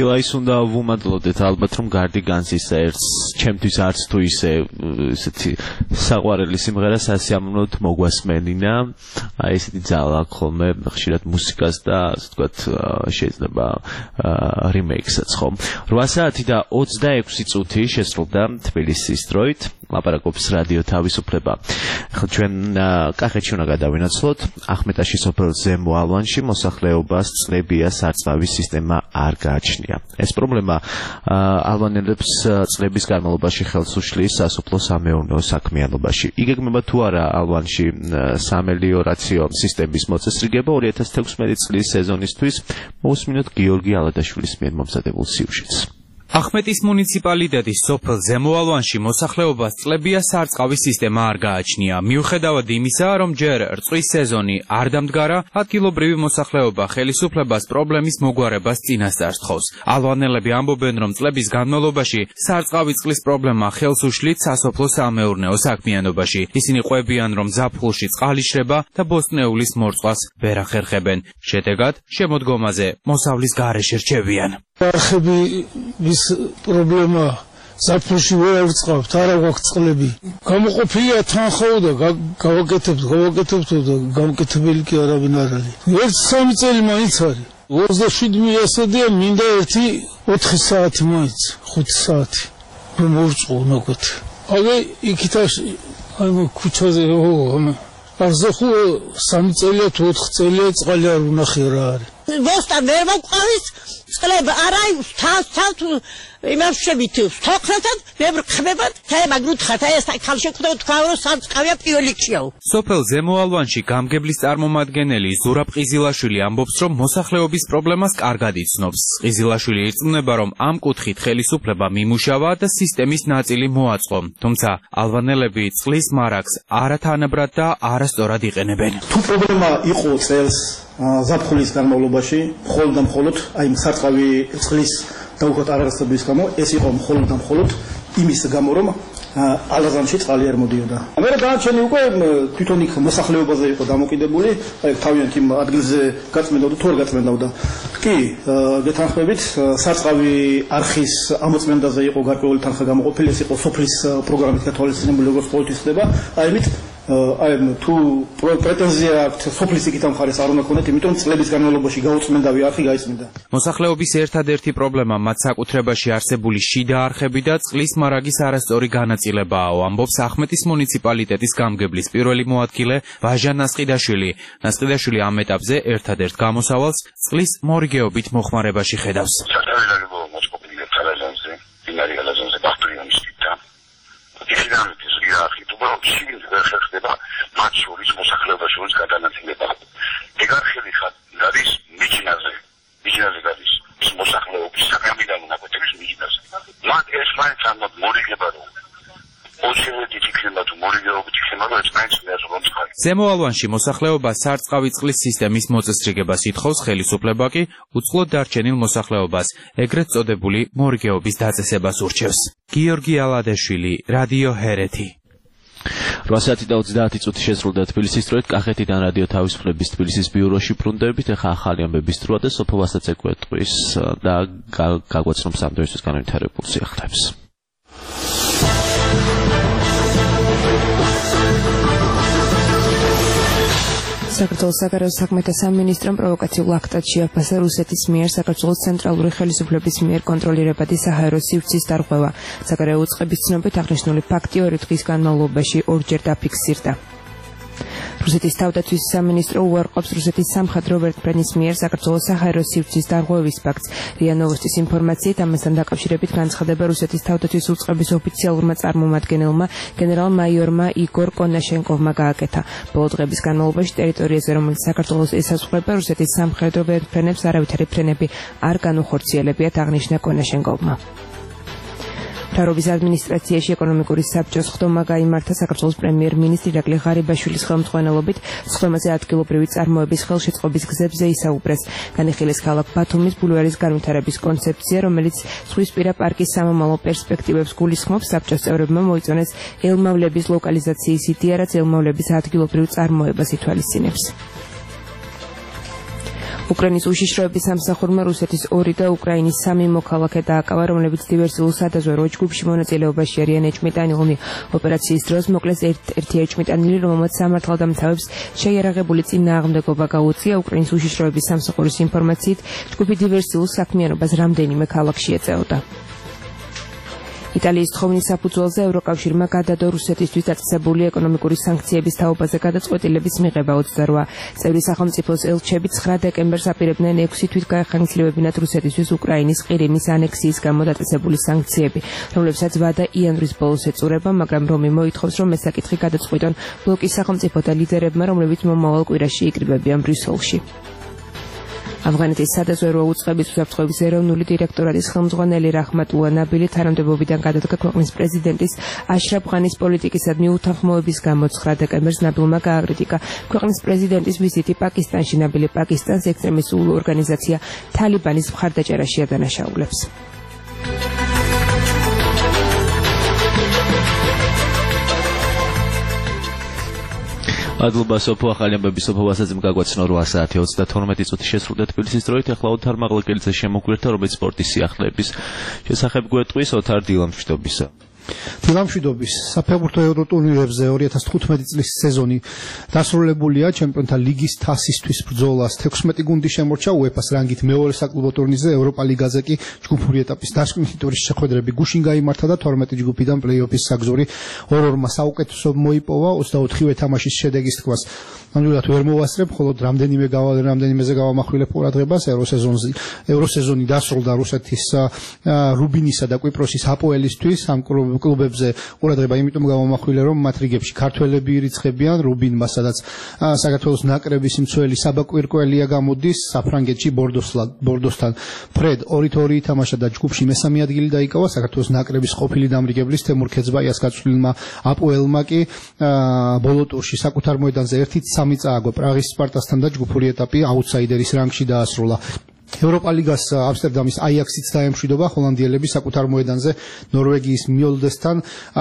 დილაის უნდა ვუმადლოდეთ ალბათ რომ გარდი განსის ერთს ჩემთვის არც თუ ისე ესეთი საყვარელი სიმღერა სასიამოვნოდ მოგვასმენინა აი ესეთი ძალა ხოლმე ხშირად მუსიკას და ასე ვთქვათ შეიძლება რიმეიქსაც ხომ 8 საათი და 26 წუთი შესრულდა თბილისის დროით ლაპარაკობს რადიო თავისუფლება. ახლა ჩვენ კახეთში უნდა გადავინაცვლოთ. ახმეტაში სოფელ ზემო ალვანში მოსახლეობას წლებია სარწყავის სისტემა არ გააჩნია. ეს პრობლემა ალვანელებს წლების განმავლობაში ხელს უშლის სასოფლო-სამეურნეო საქმიანობაში. იგეგმება თუ არა ალვანში სამელიორაციო სისტემის მოწესრიგება 2016 წლის სეზონისთვის მოусმინოთ გიორგი ალადაშვილის მიერ მომზადებულ სიუჟეტს. ახმეტის მუნიციპალიტეტის სოფელ ზემო ალვანში მოსახლეობას წლებია სარწყავის სისტემა არ გააჩნია. მიუხედავად იმისა, რომ ჯერ რწყვის სეზონი არ დამდგარა, ადგილობრივი მოსახლეობა ხელისუფლებას პრობლემის მოგვარებას წინასწარ სთხოვს. ალვანელები ამბობენ, რომ წლების განმავლობაში სარწყავი წყლის პრობლემა ხელს უშლით სასოფლო-სამეურნეო საქმიანობაში. ისინი ყვებიან, რომ ზაფხულში წყალი შრება და ბოსტნეულის მორწყვას ვერ ახერხებენ. შედეგად, შემოდგომაზე მოსავლის გარეშე რჩებიან. არხების პრობლემა ზაფხულში ვერ ავწყავთ, არა გვაქვს წყლები. გამოყოფილია თანხაო და გავაკეთებთ და გამკეთებელი კი არავინ არ არის. ერთ 3 წელი მაინც არის. 27 მიასადია, მინდა 4 საათი მაინც, 5 საათი. მოვწყო ნაკეთ. აი იქითაში აი ქუჩაზე არზახუ 3 წელია თუ 4 წელია წყალი არ უნახე რა არის. Vostan ვერ მოყავის წყლებ არა თავს იმავშებით თოქრათან ვერ ხმებად თემაგრუთხა ეს ხალხი თქვა რომ სარწყავია პირველიქშიაო. სოფელ ზემო ალვანში გამგებლის წარმომადგენელი ზურაბ ყიზილაშვილი ამბობს, რომ მოსახლეობის პრობლემას კარგად იცნობს. ყიზილაშვილი ირწმუნება, რომ ამ კუთხით ხელისუფლება მიმუშავა და სისტემის ნაწილი მოაწყო. თუმცა ალვანელები წყლის მარაგს არათანაბრად და არასწორად იყენებენ. თუ პრობლემა იყო წელს ზაფხულის განმავლობაში მხოლოდ და მხოლოდ აი სარწყავი წყლის დაუხოთ არასწორობის გამო ეს იყო მხოლოდ და მხოლოდ იმის გამო რომ ალაზანში წყალი არ მოდიოდა. მე დანარჩენი უკვე თვითონ იქ მოსახლეობაზე იყო დამოკიდებული, აი თავიანთ იმ ადგილზე გაწმენდოდა თუ არ გაწმენდოდა. კი, გეთანხმებით სარწყავი არხის ამოწმენდაზე იყო გარკვეული თანხა გამოყოფილი, ეს იყო სოფლის პროგრამით გათვალისწინებული როგორც ყოველთვის ხდება. აი მით აი თუ პრეტენზია აქვს სოფლის იქით ამ ხარეს არ უნდა ქონდეთ, იმიტომ წლების განმავლობაში გაუწმენდავი არხი გაიწმინდა. მოსახლეობის ერთადერთი პრობლემა მათ საკუთრებაში არსებული შიდა არხები და წყლის მარაგის არასწორი განაწილებაა, ამბობს ახმეტის მუნიციპალიტეტის გამგებლის პირველი მოადგილე ვაჟა ნასყიდაშვილი. ნასყიდაშვილი ამ ეტაპზე ერთადერთ გამოსავალს წყლის მორიგეობით მოხმარებაში ხედავს. მათ შორის მოსახლეობა შორის გადანაწილება. ეგარხელი არის მიჩინაზე გადის მოსახლეობის საკამიდან უნაკვეთების მიჩინაზე. მათ ეს მაინც ამბობ მორიგება რომ ოცილეთით იქნება თუ მორიგეობით იქნება რომ ეს მაინც მეაზრობს ხარ. ზემო ალვანში მოსახლეობა სარწყავი წყლის სისტემის მოწესრიგებას ითხოვს, ხელისუფლება კი უწყლოდ დარჩენილ მოსახლეობას ეგრეთ წოდებული მორიგეობის დაწესებას ურჩევს. გიორგი ალადაშვილი, რადიო ჰერეთი. 8 საათი და 30 წუთი შესრულდა თბილისის დროით კახეთიდან რადიო თავისუფლების თბილისის ბიუროში ბრუნდებით. ახლა ახალი ამბების დროა და სოფო ვასაცეკვე ტყვის და გაგვაცნობს ამ დროისთვის განვითარებულ სიახლეებს. საქართველოს საგარეო საქმეთა სამინისტრომ პროვოკაციულ აქტად შეაფასა რუსეთის მიერ საქართველოს ცენტრალური ხელისუფლების მიერ კონტროლირებადი საჰაერო სივრცის დარღვევა. საგარეო უწყების ცნობით აღნიშნული ფაქტი 2 დღის განმავლობაში ორჯერ დაფიქსირდა. რუსეთის თავდაცვის სამინისტრო უარყოფს რუსეთის სამხედრო ვერტმფრენის მიერ საქართველოს საჰაერო სივრცის დარღვევის ფაქტს. რია ნოვოსტის ინფორმაციით ამასთან დაკავშირებით განცხადება რუსეთის თავდაცვის უწყების ოფიციალურმა წარმომადგენელმა გენერალ-მაიორმა იგორ კონაშენკოვმა გააკეთა. ბოლო დღების განმავლობაში ტერიტორიაზე, რომელიც საქართველოს ესაზღვრება, რუსეთის სამხედრო ვერტმფრენებს არავითარი ფრენები არ განუხორციელებიათ, აღნიშნა კონაშენკოვმა. მთავრობის ადმინისტრაციაში ეკონომიკური საბჭოს ხდომა გაიმართა საქართველოს პრემიერ-მინისტრი ირაკლი ღარიბაშვილის ხელმძღვანელობით. სხდომაზე ადგილობრივი წარმოების ხელშეწყობის გზებზე ისაუბრეს. განიხილეს ქალაქ ბათუმის ბულვარის განვითარების კონცეფცია, რომელიც ზღვისპირა პარკის სამომავლო პერსპექტივებს გულისხმობს. საბჭოს წევრებმა მოიწონეს ელმავლების ლოკალიზაციის იდეა, რაც ელმავლების ადგილობრივ წარმოებას ითვალისწინებს. უკრაინის უშიშროების სამსახურმა რუსეთის 2 და უკრაინის 3 მოქალაქე დააკავა, რომლებიც დივერსიულ სადაზვერვო ჯგუფში მონაწილეობაში არიან. ეჭვმიტანილნი ოპერაციის დროს მოკლეს ერთ-ერთი ეჭვმიტანილი, რომელმაც სამართალდამცავებს შეიარაღებული წინააღმდეგობა გაუწია. უკრაინის უშიშროების სამსახურის ინფორმაციით, ჯგუფი დივერსიულ საქმიანობას რამდენიმე ქალაქში ეწეოდა. იტალიის თხოვნის საფუძველზე ევროკავშირმა გადადო რუსეთისთვის დაწესებული ეკონომიკური სანქციების თაობაზე გადაწყვეტილების მიღება 28 წევრი სახელმწიფოს ელჩები 9 დეკემბერს აპირებდნენ 6 თვით გაეხანგრცლებინათ რუსეთისთვის უკრაინის ყირიმის ანექსიის გამო დაწესებული სანქციები, რომლებსაც ვადა იანვრის ბოლოს ეწურება, მაგრამ რომი მოითხოვს, რომ ეს საკითხი გადაწყვიტონ ბლოკის სახელმწიფოთა ლიდერებმა, რომლებიც მომავალ კვირაში იკრიბებიან ბრიუსელში. ავღანეთის სადაზვერვო უწყების უსაფრთხოების ეროვნული დირექტორატის ხელმძღვანელი რაჰმატულა ნაბილი თანამდებობიდან გადადგა ქვეყნის პრეზიდენტის აშრაფ ღანის პოლიტიკისადმი უთანხმოების გამო 9 დეკემბერს ნაბილმა გააკრიტიკა ქვეყნის პრეზიდენტის ვიზიტი პაკისტანში. ნაბილი პაკისტანს ექსტრემისტულ ორგანიზაცია თალიბანის მხარდაჭერაში ადანაშაულებს. Adlba სოფო ახალი ამბები სოფოვასაც გაგვაცნო 8 საათი 32 წუთი შესრულდა თბილისის დროით. ახლა ოთარ მაღლაკელიძე შემოგვირთა, რომელიც სპორტის სიახლეების შესახებ გვეტყვის. ოთარ, დილამშვიდობისა. დილამშვიდობის. საფეხბურთო ევროტურნირებზე 2015 წლის სეზონი დასრულებულია. ჩემპიონთა ლიგის თასისთვის ბრძოლას 16 გუნდი შემორჩა. UEFA-ს რანგით მეორე საკლუბო ტურნირზე, ევროპა ლიგაზე კი ჯგუფური ეტაპის დასკვნითი ტურის შეხვედრები გუშინ გაიმართა და 12 ჯგუფიდან პლეი-ოფის საგზური 2-2 საუკეთესო მოიპოვა 24-ვე თამაშის შედეგის თქმას. ნამდვილად ვერ მოვასწრებ, მხოლოდ რამდენიმეზე გავამახვილებ ყურადღებას. ევროსეზონი დასრულდა რუსეთის რუბინისა და კვიპროსის აპოელისთვის. ამ კლუბებზე ყურადღება იმიტომ გავამახვილე, რომ მათ რიგებში ქართველები ირიცხებიან. რუბინმა, სადაც საქართველოს ნაკრების მცველი საბა კვირკველია გამოდის, საფრანგეთში ბორდოსთან ფრედ 2-2 ითამაშა და ჯგუფში მესამე ადგილი დაიკავა. საქართველოს ნაკრების ყოფილი დამრიგებლის თემურ ქეძბაიას გაწვრთნილმა აპოელმა კი ბოლო ტურში საკუთარ მოედანზე 1-3 წააგო პრაღის სპარტასთან და ჯგუფური ეტაპი აუტსაიდერის რანგში დაასრულა. ევროპა ლიგას ამსტერდამის აიაქსიც დაემშვიდობა. ჰოლანდიელები საკუთარ მოედანზე ნორვეგიის მიოლდესთან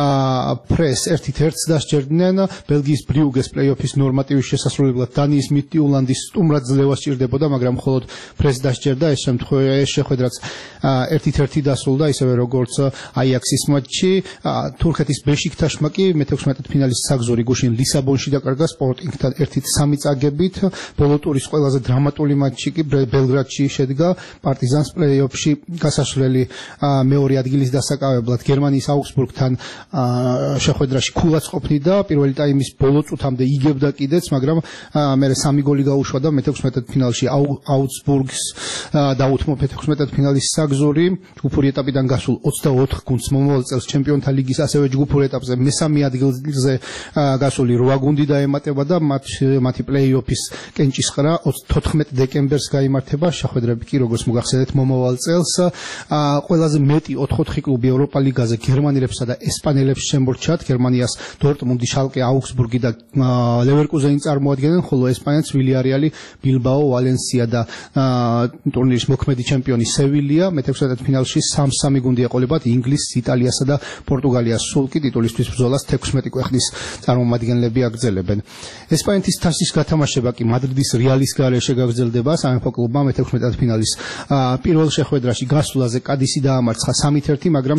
პრეს 1-1 დასჯერდნენ. ბელგიის ბრიუგეს პლეი-ოფის ნორმატივის შესასრულებლად დანიის მიდტიულანდის სტუმრად ძლევა სჭირდებოდა, მაგრამ მხოლოდ პრეს დასჯერდა. ეს შეხვედრაც 1-1 დასრულდა, ისევე როგორც აიაქსის მატჩი. თურქეთის ბეშიქტაშმა კი მე-16 ფინალის საგზური გუშინ ლისაბონში დაკარგა სპორტინგთან 1-3 წაგებით. ბოლო ტურის ყველაზე დრამატული მატჩი კი ბელგრადში შედგა პარტიზანს პლეი-ოფში გასასვლელი მეორე ადგილის დასაკავებლად გერმანიის აუგსბურგთან შეხვედრაში ქულაც ყოფნიდა. პირველი ტაიმის ბოლო წუთამდე იგებდა კიდეც, მაგრამ მერე 3 გოლი გაუშვა და მე-16 ფინალში აუგსბურგს დაუთმო მე-16 ფინალის საგზური. ჯგუფური ეტაპიდან გასულ 24 გუნდს მომავალ წელს ჩემპიონთა ლიგის ასევე ჯგუფურ ეტაპზე მესამე ადგილზე გასული 8 გუნდი დაემატება და მათი პლეი-ოფის კენჭისყრა 14 დეკემბერს გაიმართება. შეხვედრები კი როგორც მოგახსენეთ მომავალ წელს. ყველაზე მეტი 4 კლუბი ევროპა ლიგაზე გერმანელებსა და ესპანელებს შემორჩათ. გერმანიას დორტმუნდი, შალკე, აუგსბურგი და ლევერკუზენი წარმოადგენენ, ხოლო ესპანეთს ვილიარეალი, ბილბაო, ვალენსია და ტურნირის მოქმედი ჩემპიონი სევილია. მე-16 ფინალში 3 გუნდი ეყოლებათ ინგლისს, იტალიასა და პორტუგალიას. სულ კი ტიტულისთვის ბრძოლას 16 ქვეყნის წარმომადგენლები აგრძელებენ. ესპანეთის თასის გათამაშება კი მადრიდის რეალის გარეშე გაგრძელდება. სამეფო კლუბმა მე-16 ფინალის პირველ შეხვედრაში გასვლაზე კადისი დაამარცხა 3-1, მაგრამ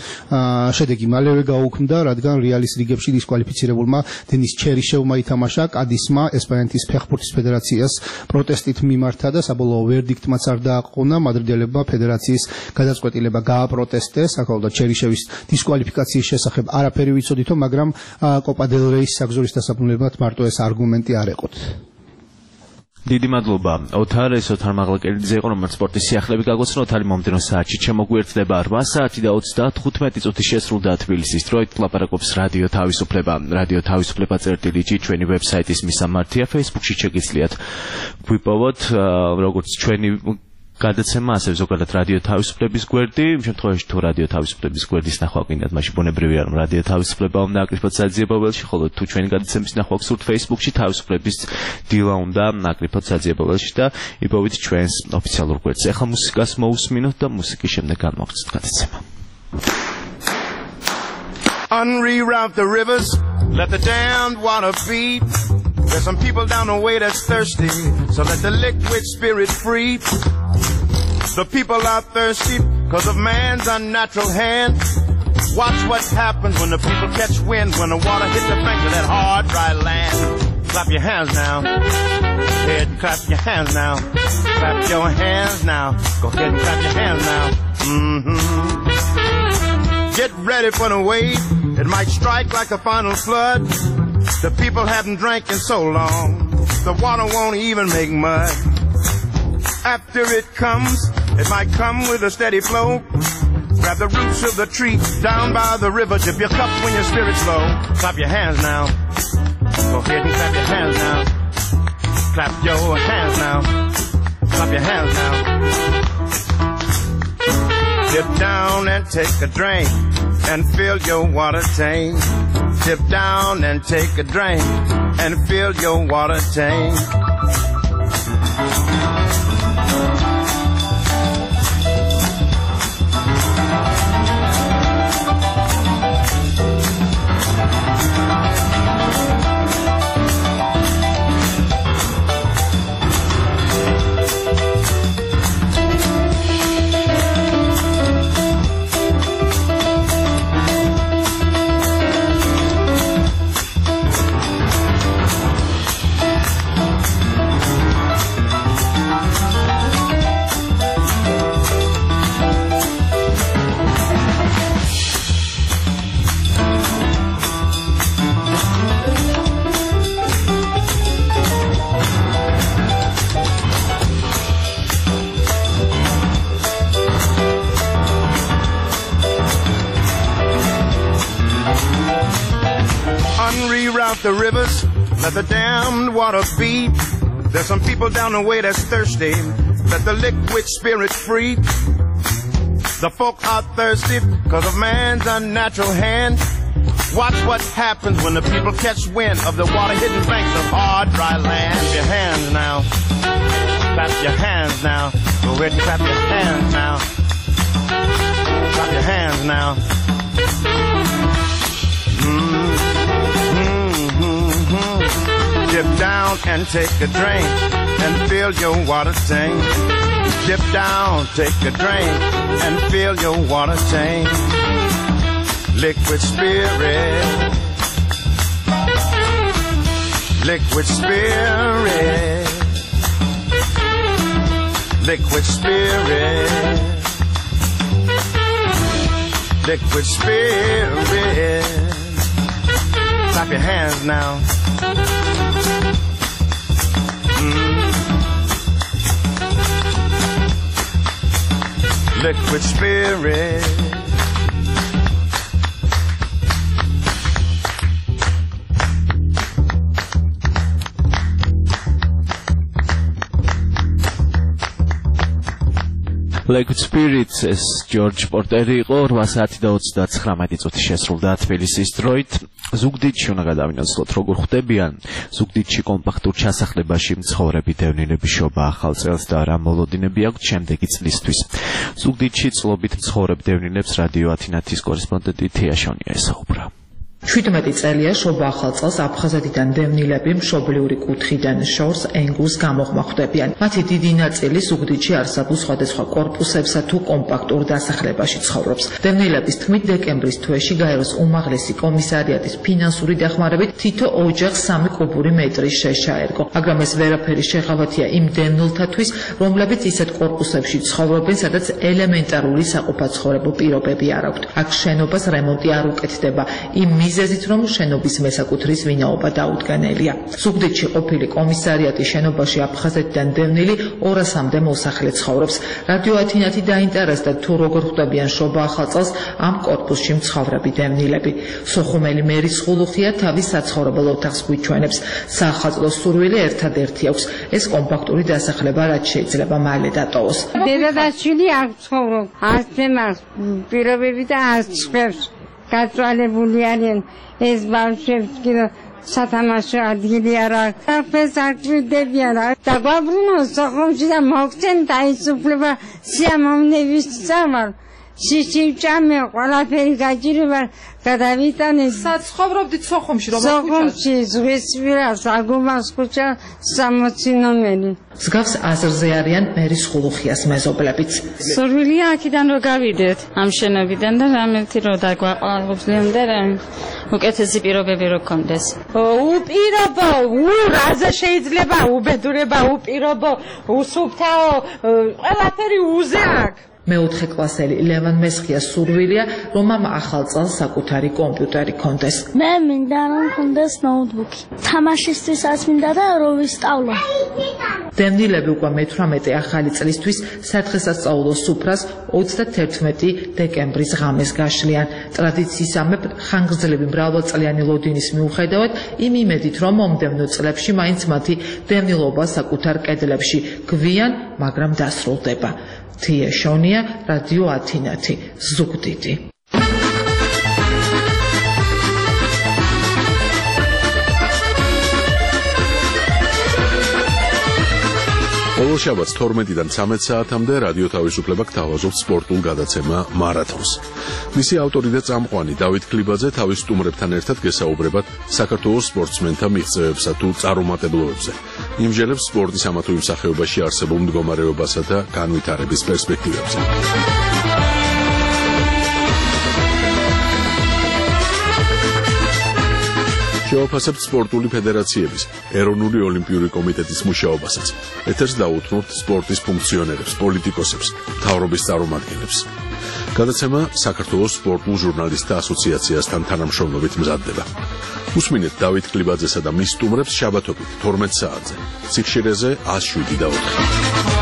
შედეგი მალევე გაუქმდა, რადგან რეალის რიგებში დისკვალიფიცირებულმა დენის ჩერიშევმა ითამაშა. კადისმა ესპანეთის ფეხბურთის ფედერაციას პროტესტით მიმართა და საბოლოო ვერდიქტმაც არ დააყონა. მადრიდელებმა ფედერაციის გადაწყვეტილება გააპროტესტეს. საკმაოდ ჩერიშევის დისკვალიფიკაციის შესახებ არაფერი ვიცოდითო, მაგრამ კოპა დელ რეის საგზურის დასაბრუნებლად მარტო ეს არგუმენტი არ ეყოთ. დიდი მადლობა. ოთარ, ეს ოთარ მაღლაკელიძე იყო, რომელიც სპორტის სიახლეები გაგვაცნო. ოთარი მომდევნო საათში შემოგვიერთდება 8 საათი და 35 წუთი შესრულდა თბილისის დროით. ლაპარაკობს რადიო თავისუფლება. რადიო თავისუფლება წერტილი.jp ჩვენი ვებსაიტის მისამართია. Facebook-ში შეგიძლიათ გვიპოვოთ როგორც ჩვენი გადაცემა, ასევე ზოგადად რადიო თავისუფლების გვერდი. იმ შემთხვევაში თუ რადიო თავისუფლების გვერდის ნახვა გინდათ, მაშინ ბუნებრივია რომ რადიო თავისუფლება უნდა აკრიფოთ საძიებაველში, ხოლო თუ ჩვენი გადაცემის ნახვა გსურთ Facebook-ში, თავისუფლების დილა უნდა აკრიფოთ საძიებაველში და იპოვეთ ჩვენს ოფიციალურ გვერდზე. ახლა მუსიკას მოусმინოთ და მუსიკის შემდეგ განვაგრძელოთ გადაცემა. Unreroute the rivers, let the damned water feed. There's some people down the way that's thirsty, so let the liquid spirit free. The people are thirsty because of man's unnatural hand. Watch what happens when the people catch wind, when the water hits the banks of that hard, dry land. Clap your hands now. Go ahead and clap your hands now. Clap your hands now. Go ahead and clap your hands now. Get ready for the wave. It might strike like a final flood. The people haven't drank in so long, the water won't even make mud. After it comes, it might come with a steady flow. Grab the roots of the tree down by the river. Dip your cup when your spirit's low. Clap your hands now. Go ahead and clap your hands now. Clap your hands now. Clap your hands now. Dip down and take a drink and fill your water tank. Dip down and take a drink and fill your water tank. Unreroute the rivers, let the damned water beat. There's some people down the way that's thirsty, let the liquid spirit free. The folk are thirsty because of man's unnatural hand. Watch what happens when the people catch wind of the water-hidden banks of hard, dry land. Clap your hands now. Clap your hands now. Go ahead and clap your hands now. Clap your hands now. Dip down and take a drink and fill your water tank. Dip down, take a drink and fill your water tank. Liquid spirit, liquid spirit, liquid spirit, liquid spirit. Clap your hands now. Liquid spirit. Liquid Spirits ეს ჯორჯ პორტერი იყო 8:29 წუთი შესრულდა თბილისის დროით. ზუგდიდში უნდა გადავინაცვლოთ როგორ ხვდებიან ზუგდიდში კომპაქტურ ჩასახლებაში მცხოვრები დევნილები შობა ახალ წელს და რა მოლოდინები აქვთ შემდეგი წლისთვის. ზუგდიდში წლობით მცხოვრებ დევნილებს რადიო ათინათის კორესპონდენტი თია შონია ესაუბრა. 17 წელია შობა ახალ წელს აფხაზეთიდან დევნილები მშობლიური კუთხიდან შორს ენგურს გამოხმახდებიან. მათი დიდი ნაწილი ზუგდიდში არსებულ სხვადასხვა კორპუსებსა თუ კომპაქტურ დასახლებაში ცხოვრობს. დევნილების თქმით, დეკემბრის თვეში გაეროს უმაღლესი კომისარიატის ფინანსური დახმარებით თითო ოჯახს 3 კუბური მეტრის შეშა ერგო. მაგრამ ეს ვერაფერი შეღავათია იმ დევნილთათვის, რომლებიც ისეთ კორპუსებში ცხოვრობენ, სადაც ელემენტარული საყოფაცხოვრებო პირობები არ აქვთ. აქ შენობას რემონტი არ უკეთდება. იმ მიზეზით, რომ შენობის მესაკუთრის ვინაობა დაუდგენელია. ზუგდიდში ყოფილი კომისარიატის შენობაში აფხაზეთიდან დევნილი 200-მდე მოსახლე ცხოვრობს. რადიო ათინათი დაინტერესდა თუ როგორ ხვდებიან შობა ახალ წელს ამ კორპუსში მცხოვრები დევნილები. სოხუმელი მერის ხულუხია თავის საცხოვრებელ ოთახს გვიჩვენებს. საახალწლო სურვილი ერთადერთი აქვს, ეს კომპაქტური დასახლება, რაც შეიძლება მალე დატოვოს. დედადაშვილი არ ცხოვრობს, არც ემარს პირობები და არც ხვევს. გაწვალებული არიან ეს ბავშვებს კი სათამაშო ადგილი არ აქვს. არაფერს არ გვიდებიან და გვაბრუნოს სოხუმში და მოგცენ დაისუფლება სიამოვნების სამარ. სიჭამე ყველაფერი გაჭირება გადავიტანე საცხოვრობდით სოხუმში რომ სოხუმში ზღვისპირას აგუმას ქუჩა 60 ნომერი მსგავს აზრზე არიან მერის ხულუხიას მეზობლებიც სურვილია აქედან რომ გავიდეთ ამ შენობიდან და რამეთი რომ დაგვაყალიბებდნენ და უკეთესი პირობები რო გქონდეს უპირობო რაზე შეიძლება უბედურება უპირობო უსუფთაო ყველაფერი უზე აქვს მეოთხე კლასელი ლევან მესხიას სურვილია რომ ამ ახალ წელს საკუთარი კომპიუტერი კონდეს მე მინდა რომ კონდეს ნოუთბუქი თამაშისთვისაც მინდა და რომ ვისწავლო დევნილები უკვე მე-18 ახალი წლისთვის სადღესასწაულო სუფრას 31 დეკემბრის ღამეს გაშლიან ტრადიციისამებრ ხანგრძლივი მრავალწლიანი ლოდინის მიუხედავად იმ იმედით რომ მომდევნო წლებში მაინც მათი დევნილობა საკუთარ კედლებში გვიან მაგრამ დასრულდება თია შონია რადიო ათინათი ზუგდიდი ყოველ შაბათს 12-დან 13 საათამდე რადიო თავისუფლება გთავაზობს სპორტულ გადაცემა მარათონს. მისი ავტორი და წამყვანი დავით ქლიბაძე თავის სტუმრებთან ერთად გესაუბრებათ საქართველოს სპორტსმენთა მიღწევებსა თუ წარუმატებლობებზე. იმჟელებს სპორტის ამა თუ იმ სახეობაში არსებულ მდგომარეობასა და განვითარების პერსპექტივებზე. შევაფასებთ სპორტული ფედერაციების, ეროვნული ოლიმპიური კომიტეტის მუშაობასაც. ეთერს დაუთმობთ სპორტის ფუნქციონერებს, პოლიტიკოსებს, მთავრობის წარმომადგენლებს. გადაცემა საქართველოს სპორტულ ჟურნალისტთა ასოციაციასთან თანამშრომლობით მზადდება. უსმინეთ დავით ქლიბაძესა და მის სტუმრებს შაბათობით 12 საათზე. სიხშირეზე 107.4.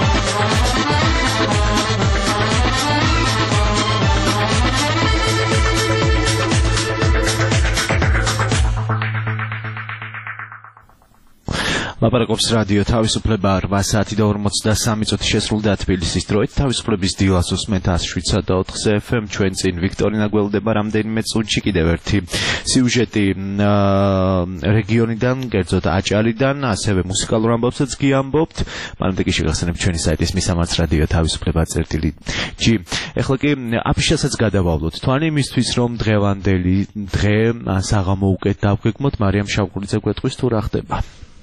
ლაპარაკობს რადიო თავისუფლება 8 საათი და 53 წუთი შესრულდა თბილისის დროით თავისუფლების დილას უსმენთ 107.4 FM ჩვენ წინ ვიქტორინა გველდება რამდენიმე წუთში კიდევ ერთი სიუჟეტი რეგიონიდან კერძოდ აჭარიდან ასევე მუსიკალურ ამბავსაც გიამბობთ მანამდე კი შეგახსენებთ ჩვენი საიტის მისამართს რადიო თავისუფლება.g ეხლა კი აფიშასაც გადავავლოთ თვანი იმისთვის რომ დღევანდელი დღე საღამო უკეთ დავგვეგმოთ მარიამ შავყურიძე გვეტყვის თუ რა ხდება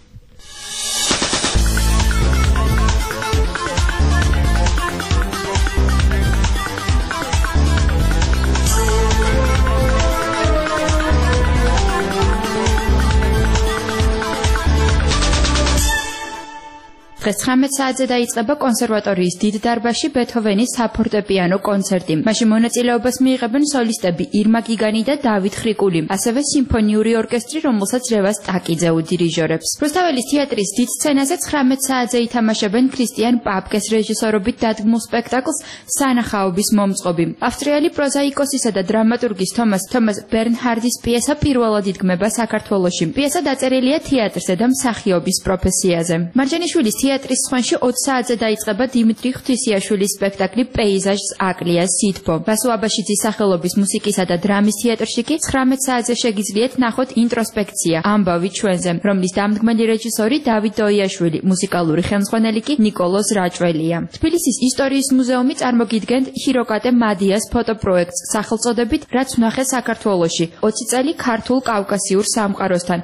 დღეს 19 საათზე დაიწყება კონსერვატორიის დიდ დარბაზში ბეთჰოვენის საფორტეპიანო კონცერტი. მაშინ მონაწილეობას მიიღებენ სოლისტები ირმა გიგანი და დავით ხრიკული, ასევე სიმფონიური ორკესტრი, რომელსაც რევას ტაკიძე უდირიჟორებს. რუსთაველის თეატრის დიდ სცენაზე 19 საათზე ითამაშებენ ქრისტიან პაპკეს რეჟისორობით დადგმულ სპექტაკლს სანახაობის მომწყობი. ავსტრიელი პროზაიკოსისა და დრამატურგის თომას ბერნჰარდის პიესა პირველად იდგმება საქართველოში. პიესა დაწერილია თეატრზე და მსახიობის პროფესიაზე. მარჯანიშვილის თეატრის სხვენში 20 საათზე დაიწყება დიმიტრი ღვთისიაშვილის სპექტაკლი პეიზაჟს აკლია სითბო. ვასო აბაშიძის სახელობის მუსიკისა და დრამის თეატრში კი 19 საათზე შეგიძლიათ ნახოთ ინტროსპექცია ამბავი ჩვენზე, რომლის დამდგმელი რეჟისორი დავით დოიაშვილი, მუსიკალური ხელმძღვანელი კი ნიკოლოზ რაჭველია. თბილისის ისტორიის მუზეუმი წარმოგიდგენთ ჰიროკატე მადიას ფოტოპროექტს სახელწოდებით რაც ვნახე საქართველოში 20 წელი ქართულ კავკასიურ სამყაროსთან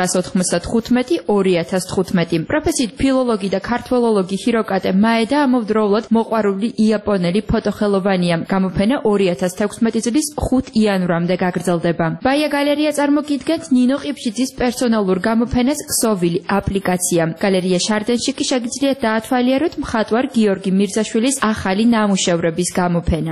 1995-2015. პროფესიით ფილოლოგი და ქართველოლოგი ჰიროკატე მაედა ამავდროულად მოყვარული იაპონელი ფოტოხელოვანია. გამოფენა 2016 წლის 5 იანვრამდე გაგრძელდება. ბაია გალერეა წარმოგიდგენთ ნინო ყიფშიძის პერსონალურ გამოფენას ქსოვილი აპლიკაცია. გალერეა შარდენში კი შეგიძლიათ დაათვალიეროთ მხატვარ გიორგი მირზაშვილის ახალი ნამუშევრების გამოფენა.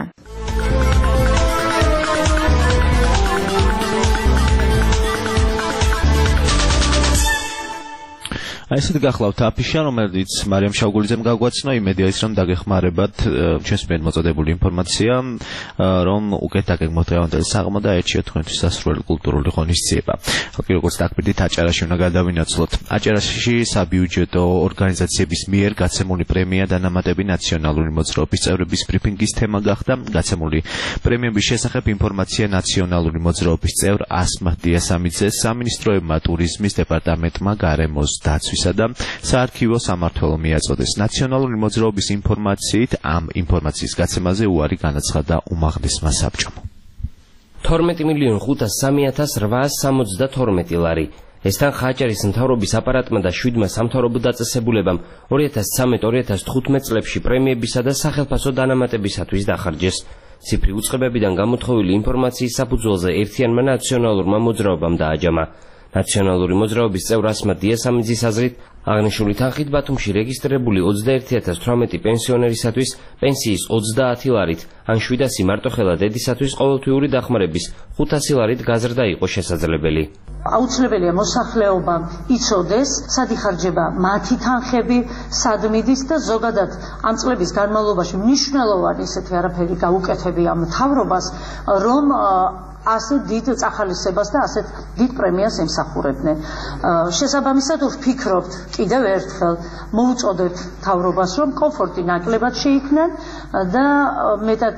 აი ესეთ გახლავთ აფიშა, რომელიც მარიამ შავგულიძემ გაგვაცნო, იმედია ის რომ დაგეხმარებათ ჩვენს მიერ მოწოდებული ინფორმაცია, რომ უკეთ დაგეგმოთ დღევანდელი საღამო და ერთშია თქვენთვის სასურველი კულტურული ღონისძიება. ხალხი როგორც დაგბირდით აჭარაში უნდა გადავინაცვლოთ. აჭარაში საბიუჯეტო ორგანიზაციების მიერ გაცემული პრემია დანამატები ნაციონალური მოძრაობის წევრების ბრიფინგის თემა გახდა. გაცემული პრემიების შესახებ ინფორმაცია ნაციონალური მოძრაობის წევრ ასმათ დიასამიძეს, სამინისტროებმა, ტურიზმის დეპარტამენტმა, გარემოს დაცვის დაჯილდოებისა და საარქივო სამმართველო მიაწოდეს. ნაციონალური მოძრაობის ინფორმაციით ამ ინფორმაციის გაცემაზე უარი განაცხადა უმაღლესმა საბჭომ. 12.303.872 ლარი. ეს თანხა აჭარის მთავრობის აპარატმა და 7 სამთავრობო დაწესებულებამ 2013-2015 წლებში პრემიებისა და სახელფასო დანამატებისათვის დახარჯეს. ციფრი უწყებებიდან გამოთხოვილი ინფორმაციის საფუძველზე ერთიანმა ნაციონალურმა მოძრაობამ დააჯამა. ნაციონალური მოძრაობის წევრ ასმად დიასამიძის აზრით, აღნიშნული თანხით ბათუმში რეგისტრირებული 21,018 პენსიონერისათვის პენსიის 30 ლარით, ან 700 მარტოხელა დედისათვის ყოველთვიური დახმარების 500 ლარით გაზრდა იყო შესაძლებელი. აუცილებელია მოსახლეობამ იცოდეს, სად იხარჯება მათი თანხები, სად მიდის და ზოგადად ამ წლების განმავლობაში მნიშვნელოვანი ისეთი არაფერი გაუკეთებია მთავრობას, რომ ასეთ დიდ წახალისებას და ასეთ დიდ პრემიას ემსახურებდნენ. შესაბამისად ვფიქრობთ კიდევ ერთხელ მოუწოდებთ მთავრობას, რომ კომფორტი ნაკლებად შეიქმნან და მეტად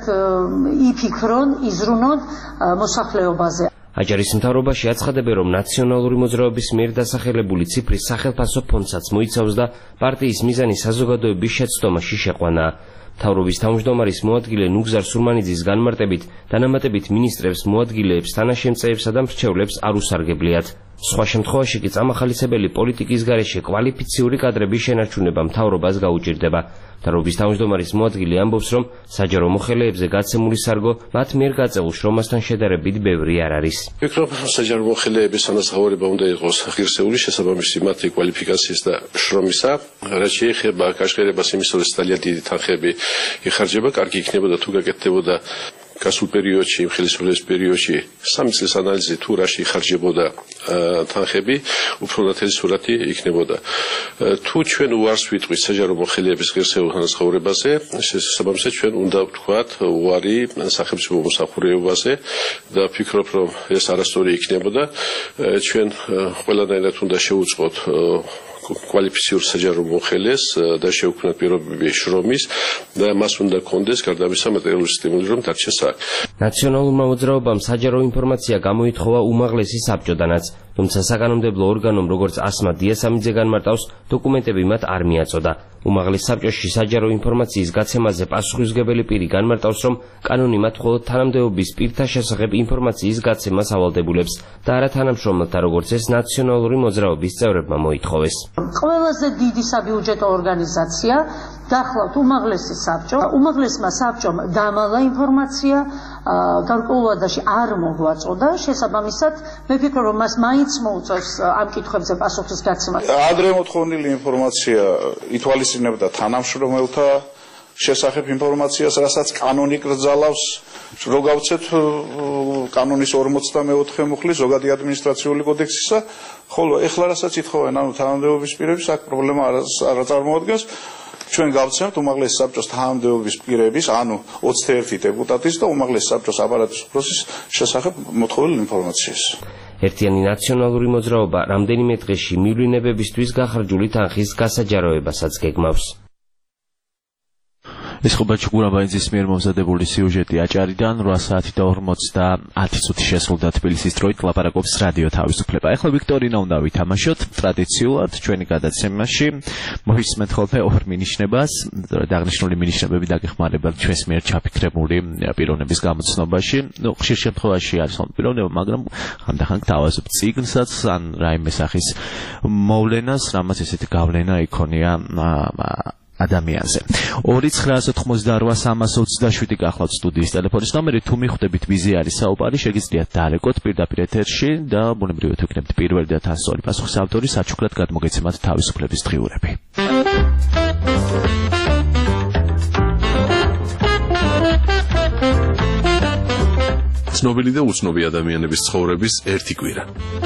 იფიქრონ, იზრუნონ მოსახლეობაზე. აჭარის მთავრობაში აცხადებენ, რომ ნაციონალური მოძრაობის მიერ დასახელებული ციფრის სახელფასო ფონდსაც მოიცავს და პარტიის მიზანი საზოგადოების შეცდომაში შეყვანაა. მთავრობის თავმჯდომარის მოადგილე ნუგზარ სურმანიძის განმარტებით, დანამატებით მინისტრებს, მოადგილეებს, თანაშემწეებსა და მრჩევლებს არ უსარგებლიათ. სხვა შემთხვევაში კი წამახალისებელი პოლიტიკის გარეშე კვალიფიციური კადრების შენარჩუნება მთავრობას გაუჭირდება. მთავრობის თავმჯდომარის მოადგილე ამბობს, რომ საჯარო მოხელეებზე გაცემული სარგო მათ მიერ გაწეულ შრომასთან შედარებით ბევრი არ არის. ვფიქრობ, საჯარო მოხელეების ანაზღაურება უნდა იყოს ღირსეული შესაბამისი მათი კვალიფიკაციის და შრომისა. რაც შეეხება კაშკერებას, იმის რომ ძალიან დიდი თანხები იხარჯება, კარგი იქნებოდა თუ გაკეთდებოდა გასულ პერიოდში, ხელისუფლების პერიოდში 3 წლის ანალიზი თუ რაში იხარჯებოდა თანხები, უფრო ნათელი სურათი იქნებოდა. თუ ჩვენ უარს ვიტყვით საჯარო მოხელეების ღირსეულ ანაზღაურებაზე, შესაბამისად ჩვენ უნდა ვთქვათ უარი სახელმწიფო მომსახურებაზე და ვფიქრობ, რომ ეს არასწორი იქნებოდა. ჩვენ ყველანაირად უნდა შევუწყოთ კვალიფიციურ საჯარო მოხელეს და შევქმნათ პირობები შრომის და მას უნდა კონდეს გარდა ამისა მატერიალური სტიმული, რომ დარჩეს აქ. ნაციონალურმა მოძრაობამ საჯარო ინფორმაცია გამოითხოვა უმაღლესი საბჭოდანაც, თუმცა საკანონმდებლო ორგანომ, როგორც ასმად დიასამიძე განმარტავს, დოკუმენტები მათ არ მიაწოდა. უმაღლეს საბჭოში საჯარო ინფორმაციის გაცემაზე პასუხისმგებელი პირი განმარტავს, რომ კანონი მათ მხოლოდ თანამდებობის პირთა შესახებ ინფორმაციის გაცემას ავალდებულებს და არა თანამშრომელთა, როგორც ეს ნაციონალური მოძრაობის წევრებმა მოითხოვეს. ყველაზე დიდი საბიუჯეტო ორგანიზაცია გახლავთ უმაღლესი საბჭო. უმაღლესმა საბჭომ დამალა ინფორმაცია, გარკვეულვადაში არ მოგვაწოდა. შესაბამისად, მე ვფიქრობ, რომ მას მაინც მოუწევს ამ კითხვებზე პასუხის გაცემა. ადრე მოთხოვნილი ინფორმაცია ითვალისწინებდა თანამშრომელთა შესახებ ინფორმაციას, რასაც კანონი კრძალავს. რო გავცეთ კანონის 44 მუხლის ზოგადი ადმინისტრაციული კოდექსისა, ხოლო ეხლა რასაც ითხოვენ ანუ თანამდებობის პირების, აქ პრობლემა არ წარმოადგენს. ჩვენ გავცემთ უმაღლეს საბჭოს თანამდებობის პირების, ანუ 21 დეპუტატის და უმაღლეს საბჭოს აპარატის უფროსის შესახებ მოთხოვილ ინფორმაციას. ერთიანი ნაციონალური მოძრაობა რამდენიმე დღეში მივლინებებისთვის გახარჯული თანხის გასაჯაროებასაც გეგმავს. ეს ხობა ჩუგურაბაიძის მიერ მომზადებული სიუჟეტი აჭარიდან 8 საათი და 50 წუთი შესრულდა თბილისის დროით ლაპარაკობს რადიო თავისუფლება. ახლა ვიქტორინა უნდა ვითამაშოთ ტრადიციულად ჩვენი გადაცემაში. მოისმენთ ხოლმე ორ მინიშნებას, აღნიშნული მინიშნებები დაგეხმარება ჩვენს მიერ ჩაფიქრებული პიროვნების გამოცნობაში. ხშირ შემთხვევაში არის პიროვნება, მაგრამ ხანდახან გთავაზობ წიგნსაც ან რაიმე სახის მოვლენას, რამაც ესეთი გავლენა იქონია ადამიანზე. 2-988-327 გახლავთ სტუდიის ტელეფონის ნომერი. თუ მიხვდებით ვიზი არის საუბარი, შეგიძლიათ დაალეკოთ პირდაპირ ეთერში და ბუნებრივად ვიქნებთ პირველი და თანასწორი პასუხის ავტორი, საჩუქრად გადმოგეცემათ თავისუფლების დღიურები. ცნობილი და უცნობი ადამიანების ცხოვრების ერთი კვირა.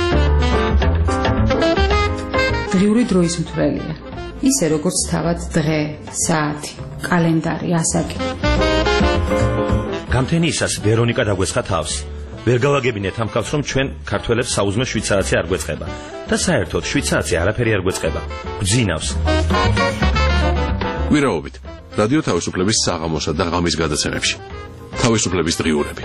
დღიური დროის მთვრელია. ისე როგორც თავად დღე, საათი, კალენდარი, ასაკი. გამთენიისას ვერონიკა დაგვესხა თავს. ვერ გავაგებინეთ ამ ხალხს, რომ ჩვენ ქართველებს საუზმე შვიცარაცი არ გვეწყება და საერთოდ შვიცარაცი არაფერი არ გვეწყება. გძინავს. ვირაობით რადიო თავისუფლების საღამოსა და ღამის გადაცემებში. თავისუფლების დღიურები.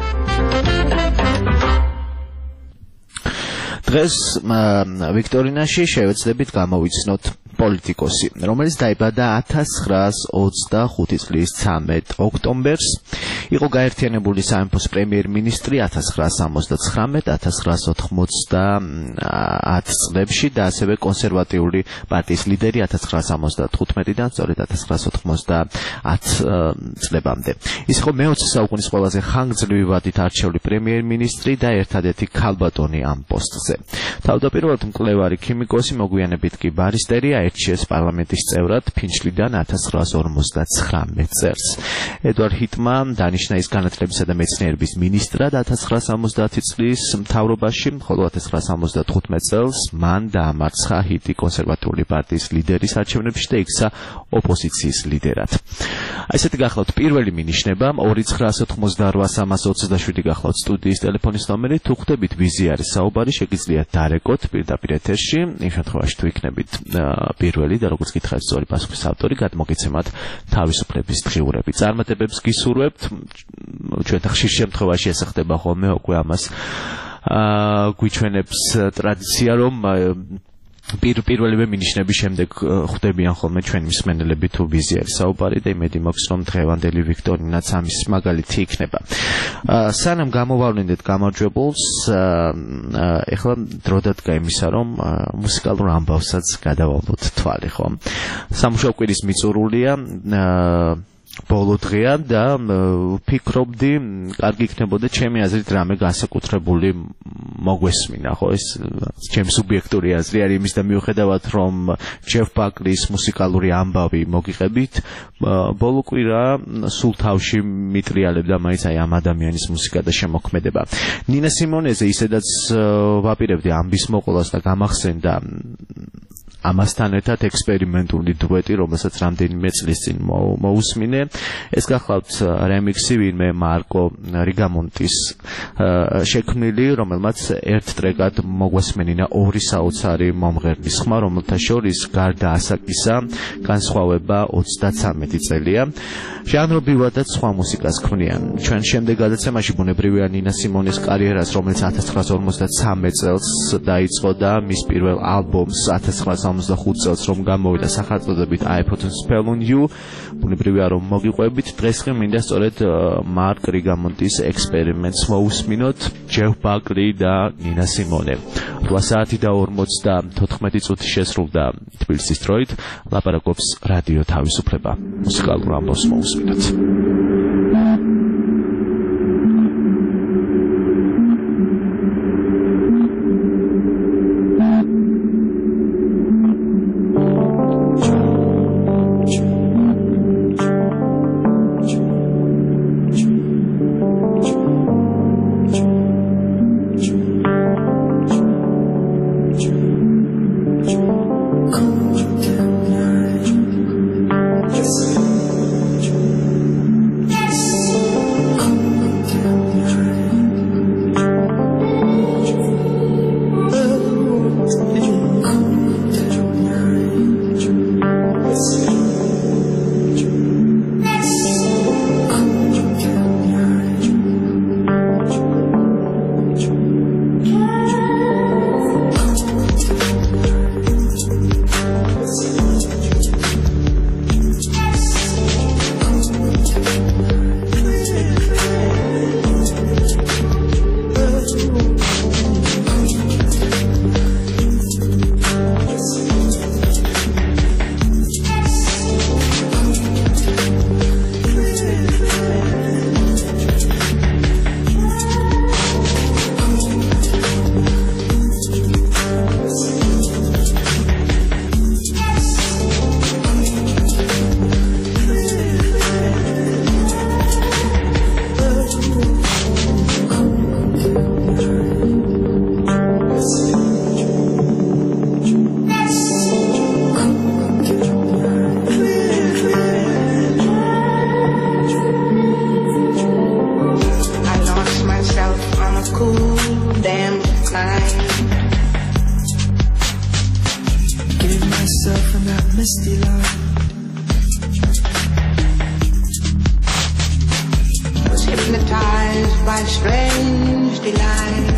დღეს ვიქტორინაში შევეცდებით გამოვიცნოთ პოლიტიკოსი, რომელიც დაიბადა 1925 წლის 13 ოქტომბერს. იყო გაერთიანებული სამეფოს პრემიერ-მინისტრი 1999-1990 წლებში და ასევე კონსერვატიული პარტიის ლიდერი 1975-დან სწორედ 1990 წლებამდე. ის იყო მე-20 საუკუნის ყველაზე ხანგრძლივად არჩეული პრემიერ-მინისტრი და ერთადერთი ქალბატონი ამ პოსტზე. თავდაპირველად მკვლევარი ქიმიკოსი, მოგვიანებით კი ბარისტერი აირჩიეს პარლამენტის წევრად ფინჩლიდან 1959 წელს. ედვარდ ჰიტმა დანიშნა ის განათლებისა და მეცნიერების მინისტრად 1970 წლის მთავრობაში, ხოლო 1975 წელს მან დაამარცხა ჰიტი კონსერვატიული პარტიის ლიდერის არჩევნებში და იქცა ოპოზიციის ლიდერად. ესეთი გახლავთ პირველი მინიშნება 2988-327 გახლავთ სტუდიის ტელეფონის ნომერი. თუ ხვდებით ვიზი არის საუბარი, შეგიძლიათ დარეკოთ პირდაპირ ეთერში. იმ შემთხვევაში თუ იქნებით პირველი და როგორც გითხარით სწორი პასუხის ავტორი, გადმოგიცემათ თავისუფლების დღიურები. წარმატებებს გისურვებთ. ჩვენთან ხშირ შემთხვევაში ეს ხდება ხოლმე, უკვე ამას გვიჩვენებს ტრადიცია, რომ პირველივე მინიშნების შემდეგ ხვდებიან ხოლმე ჩვენი მსმენელები თუ ვიზი არის საუბარი და იმედი მაქვს, რომ დღევანდელი ვიქტორინაც ამის მაგალითი იქნება. სანამ გამოვავლინდეთ გამარჯვებულს, ეხლა დრო დადგა იმისა, რომ მუსიკალურ ამბავსაც გადავალოთ თვალი, ხო? სამუშაო კვირის მიწურულია, ბოლო დღეა და ვფიქრობდი, კარგი იქნებოდა ჩემი აზრით რამე განსაკუთრებული მოგვესმინა, ხო? ეს ჩემი სუბიექტური აზრი არის იმის და მიუხედავად რომ ჯეფ ბაკლის მუსიკალური ამბავი მოგიყებით, ბოლო კვირა სულ თავში მიტრიალებდა მაინც აი ამ ადამიანის მუსიკა და შემოქმედება. ნინა სიმონეზე ისედაც ვაპირებდი ამბის მოყოლას და გამახსენდა ამასთან ერთად ექსპერიმენტული დუეტი, რომელსაც რამდენიმე წლის წინ მოусმინე. ეს გახლავთ რემიქსი ვინმე მარკო რიგამონტის შექმნილი, რომელმაც ერთ ტრეკად მოგვესმენინა ორი საოცარი მომღერლის ხმა, რომელთა შორის გარდა ასაკისა განსხვავება 33 წელია. ჟანრობრივადაც სხვა მუსიკას ქმნიან. ჩვენ შემდეგ გადაცემაში ბუნებრივია ნინა სიმონეს კარიერას, რომელიც 1953 წელს დაიწყო და მის პირველ ალბომს 1965 წელს რომ გამოვიდა სახელწოდებით I Put a Spell on You, ბუნებრივია რომ მოგიყვებით. დღეს კი მინდა სწორედ მარკ რიგამონტის ექსპერიმენტს მოусმინოთ, ჯეფ ბაკლი და ნინა სიმონე. 8 საათი და 54 წუთი შესრულდა თბილისის დროით. ლაპარაკობს რადიო თავისუფლება. მუსიკალურ ამბავს მოусმინოთ.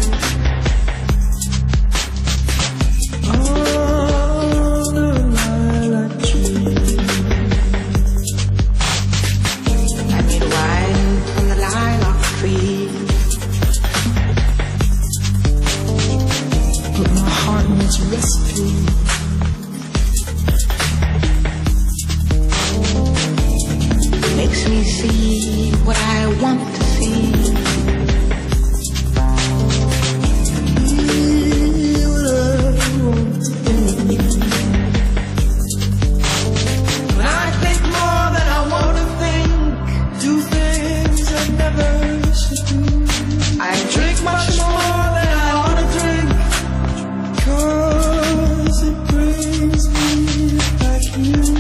All the light recipe. Makes me see what I want to see. When I think more than I want to think, do things I never should do. I drink much more than I ought to drink, 'cause it brings me back here.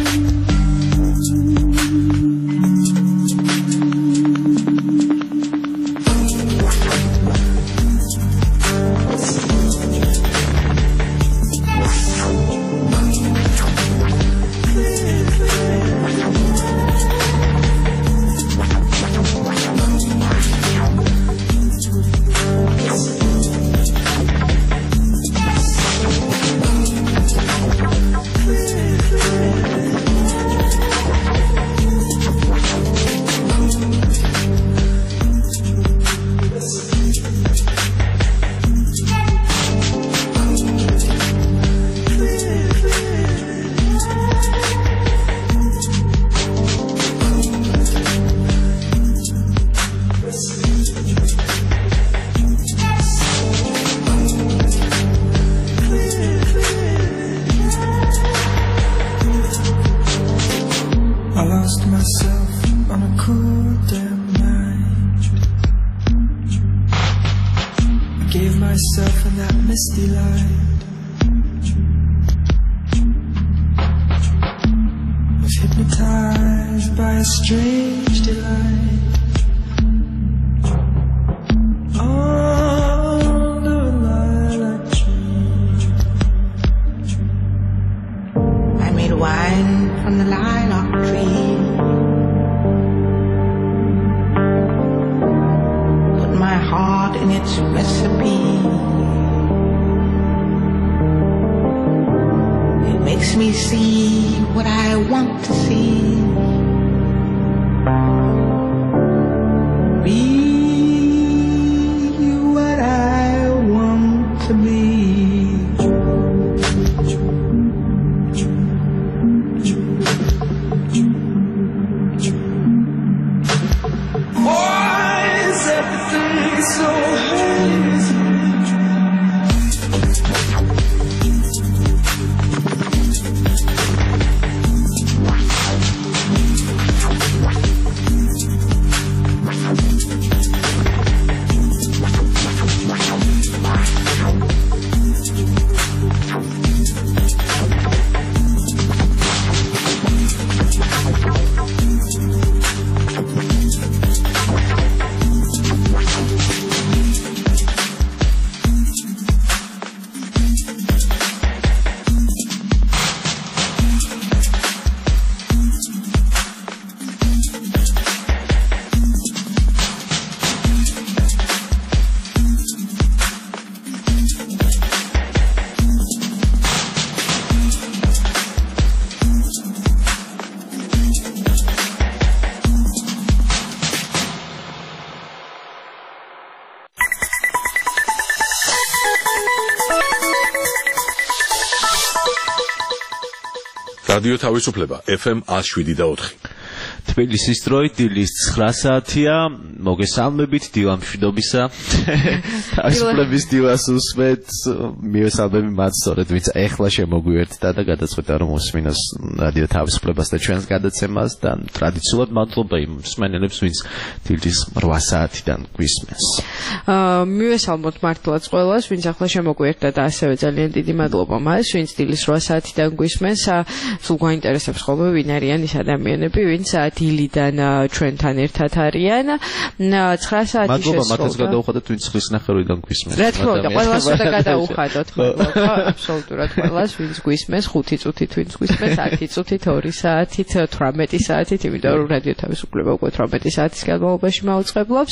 I lost myself on a cool damn night. I gave myself in that misty light. Was hypnotized by a strange delight. Under a lilac tree, I made wine from the lilac tree. Put my heart in its recipe. It makes me see what I want to see. Be what I want to be. Why is everything so hazy? რადიო თავისუფლება FM 107.4. თბილისის დროით დილის 9 საათია. მოგესალმებით დილამ მშვიდობისა. თავისუფლების დილას უსმენთ. მივესალმები მათ სწორედ ვინც ეხლა შემოგვიერთდა და გადაწყვეტა რომ უსმინოს რადიო თავისუფლებას და ჩვენს გადაცემას და ტრადიციულად მადლობა იმ მსმენელებს ვინც დილის 8 საათიდან გვისმენს. მივესალმოთ მართლაც ყველას ვინც ახლა შემოგვიერთდა და ასევე ძალიან დიდი მადლობა მას ვინც დილის 8 საათიდან გვისმენს. სულ გვაინტერესებს ხოლმე ვინ არიან ის ადამიანები ვინც დილიდან ჩვენთან ერთად არიან. 9 საათი შესრულდა. მადლობა მათაც გადაუხადოთ ვინც ხის ნახევრიდან გვისმენს. რა თქმა უნდა, ყველას უნდა გადაუხადოთ. მადლობა აბსოლუტურად ყველას ვინც გვისმენს 5 წუთით ვინც გვისმენს 10 წუთით 2 საათით 18 საათით იმიტომ რომ რადიო თავისუფლება უკვე 18 საათის განმავლობაში მაუწყებლობს.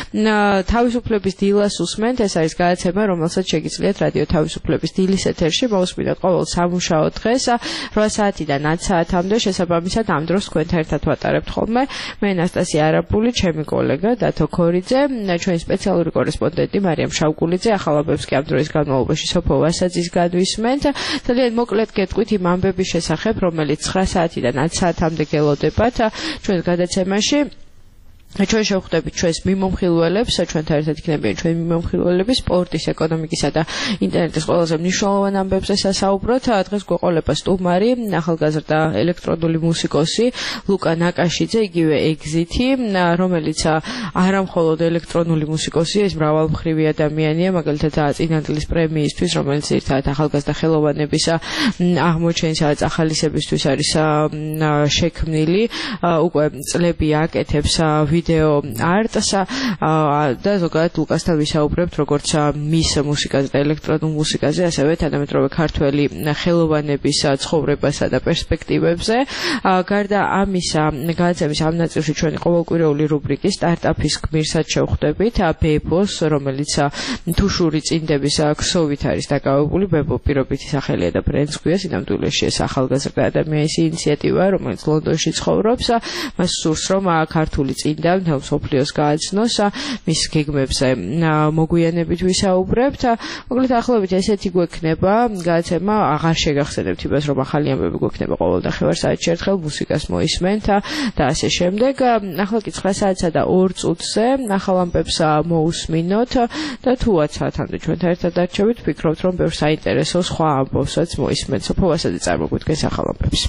თავისუფლების დილას უსმენთ ეს არის გადაცემა რომელსაც შეგიძლიათ რადიო თავისუფლების დილის ეთერში მოусმინოთ ყოველ სამუშაო დღეს 8 საათიდან 10 საათამდე შესაბამისად ამ დროს თქვენთან ერთად ვატარებთ ხოლმე. მე ანასტასია არაბული, ჩემი კოლეგა დათო ქორიძე, ჩვენი სპეციალური კორესპონდენტი მარიამ შავკულიძე, ახალაბებს კი ამ დროის განმავლობაში სოფო ვასაძის გადვისმენთ. ძალიან მოკლედ გეტყვით იმ ამბების შესახებ, რომელიც 9 საათიდან 10 საათამდე გელოდებათ ჩვენს გადაცემაში. ჩვენ შევხვდებით ჩვენს მიმომხილველებს, ჩვენთან ერთად იქნებიან ჩვენი მიმომხილველები სპორტის, ეკონომიკისა და ინტერნეტის ყველაზე მნიშვნელოვან ამბებზე სასაუბროთ. დღეს გვეყოლება სტუმარი, ახალგაზრდა ელექტრონული მუსიკოსი ლუკა ნაკაშიძე, იგივე ეგზიტი, რომელიც არამხოლოდ ელექტრონული მუსიკოსია, ის მრავალმხრივი ადამიანია, მაგალითად წინანდლის პრემიისთვის, რომელიც ერთად ახალგაზრდა ხელოვანების აღმოჩენისა და ახალისებისთვის არის შექმნილი, უკვე წლები აკეთებს ვიდეო არტს და ზოგადად ლუკასთან ვისაუბრებთ როგორც მის მუსიკაზე და ელექტრონულ მუსიკაზე, ასევე თანამედროვე ქართველი ხელოვანების ცხოვრებასა და პერსპექტივებზე. გარდა ამისა, გადაცემის ამ ნაწილში ჩვენი ყოველკვირეული რუბრიკის სტარტაპის გმირსაც შევხვდებით, ბებოს, რომელიც თუშური წინდების ქსოვით არის დაკავებული. ბებო პირობითი სახელია და ბრენდს ქვია, სინამდვილეში ეს ახალგაზრდა ადამიანის ინიციატივა, რომელიც ლონდონში ცხოვრობს. მას სურს, რომ ქართული წინდა მთელ მსოფლიოს გააცნოს, მის გეგმებზე მოგვიანებით ვისაუბრებთ. მოკლედ ახლობით ესეთი გვექნება გადაცემა, აღარ შეგახსენებთ იმას, რომ ახალი ამბები გვექნება ყოველ ნახევარ-საათში ერთხელ, მუსიკას მოისმენთ და ასე შემდეგ. ახლა კი 9 საათსა და 2 წუთზე ახალ ამბებს მოусმინოთ და თუ 10 საათამდე ჩვენთან ერთად დარჩებით, ვფიქრობთ, რომ ბევრ საინტერესო სხვა ამბებსაც მოისმენთ. სოფო ვასაძე წარმოგვიდგენს ახალ ამბებს.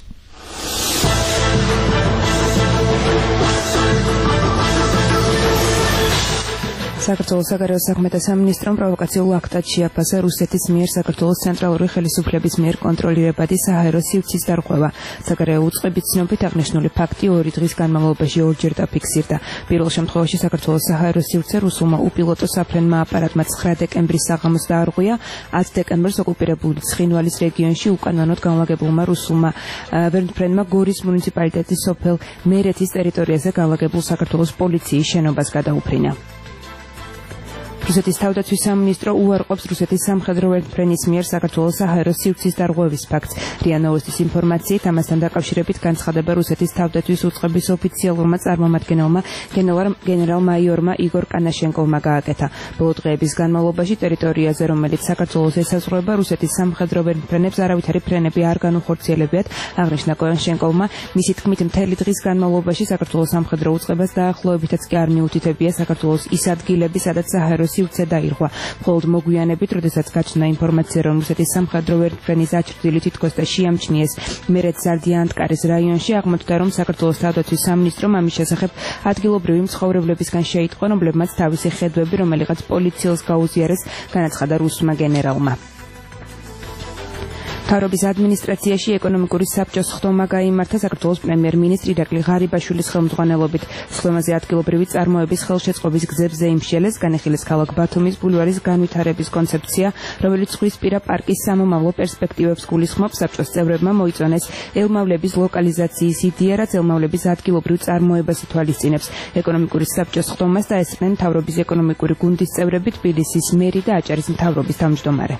საქართველოს საგარეო საქმეთა სამინისტრომ პროვოკაციულ აქტად შეაფასა რუსეთის მიერ საქართველოს ცენტრალური ხელისუფლების მიერ კონტროლირებადი საჰაერო სივრცის დარღვევა. საგარეო უწყების ცნობით აღნიშნული ფაქტი 2 დღის განმავლობაში ორჯერ დაფიქსირდა. პირველ შემთხვევაში საქართველოს საჰაერო სივრცე რუსულმა უპილოტო საფრენმა აპარატმა 9 დეკემბრის საღამოს დაარღვია. 10 დეკემბერს ოკუპირებული ცხინვალის რეგიონში უკანონოდ განლაგებულმა რუსულმა ვერტმფრენმა გორის მუნიციპალიტეტის სოფელ მერეთის ტერიტორიაზე განლაგებულ საქართველოს პოლიციის შენობას გადაუფრინა. რუსეთის თავდაცვის სამინისტრო უარყოფს რუსეთის სამხედრო ვერტმფრენის მიერ საქართველოს საჰაერო სივრცის დარღვევის ფაქტს. რია ნოვოსტის ინფორმაციით, ამასთან დაკავშირებით განცხადება რუსეთის თავდაცვის უწყების ოფიციალურმა წარმომადგენელმა გენერალ-მაიორმა იგორ კანაშენკოვმა გააკეთა. ბოლო დღეების განმავლობაში ტერიტორიაზე, რომელიც საქართველოს ესაზღვრება, რუსეთის სამხედრო ვერტმფრენებს არავითარი ფრენები არ განუხორციელებიათ, აღნიშნა კანაშენკოვმა. მისი თქმით, მთელი დღის განმავლობაში საქართველოს სამხედრო უწყებას დაახლოებითაც კი არ მიუთითებია საქართველოს ის ადგილები, სადაც საჰაერო სივრცე დაირღვა. მხოლოდ მოგვიანებით, როდესაც გაჩნდა ინფორმაცია, რომ რუსეთის სამხედრო ვერტმფრენის აჩრდილი თითქოს და შეამჩნიეს მერეთის ზარდიანტკარის რაიონში, აღმოჩნდა, რომ საქართველოს თავდაცვის სამინისტრომ ამის შესახებ ადგილობრივი მცხოვრებლებისგან შეიტყო, რომლებმაც თავისი ხედვები, რომელიღაც პოლიციელს გაუზიარეს, განაცხადა რუსმა გენერალმა. მთავრობის ადმინისტრაციაში ეკონომიკური საბჭოს ხდომა გაიმართა საქართველოს პრემიერ-მინისტრი ირაკლი ღარიბაშვილის ხელმძღვანელობით. სხდომაზე ადგილობრივი წარმოების ხელშეწყობის გზებზე იმშელეს, განეხილეს ქალაქ ბათუმის ბულვარის განვითარების კონცეფცია, რომელიც ზღვისპირა პარკის სამომავლო პერსპექტივებს გულისხმობს. საბჭოს წევრებმა მოიწონეს ელმავლების ლოკალიზაციის იდეა, რაც ელმავლების ადგილობრივ წარმოებას ითვალისწინებს. ეკონომიკური საბჭოს ხდომას დაესწრნენ მთავრობის ეკონომიკური გუნდის წევრები, თბილისის მერი და აჭარის მთავრობის თავმჯდომარე.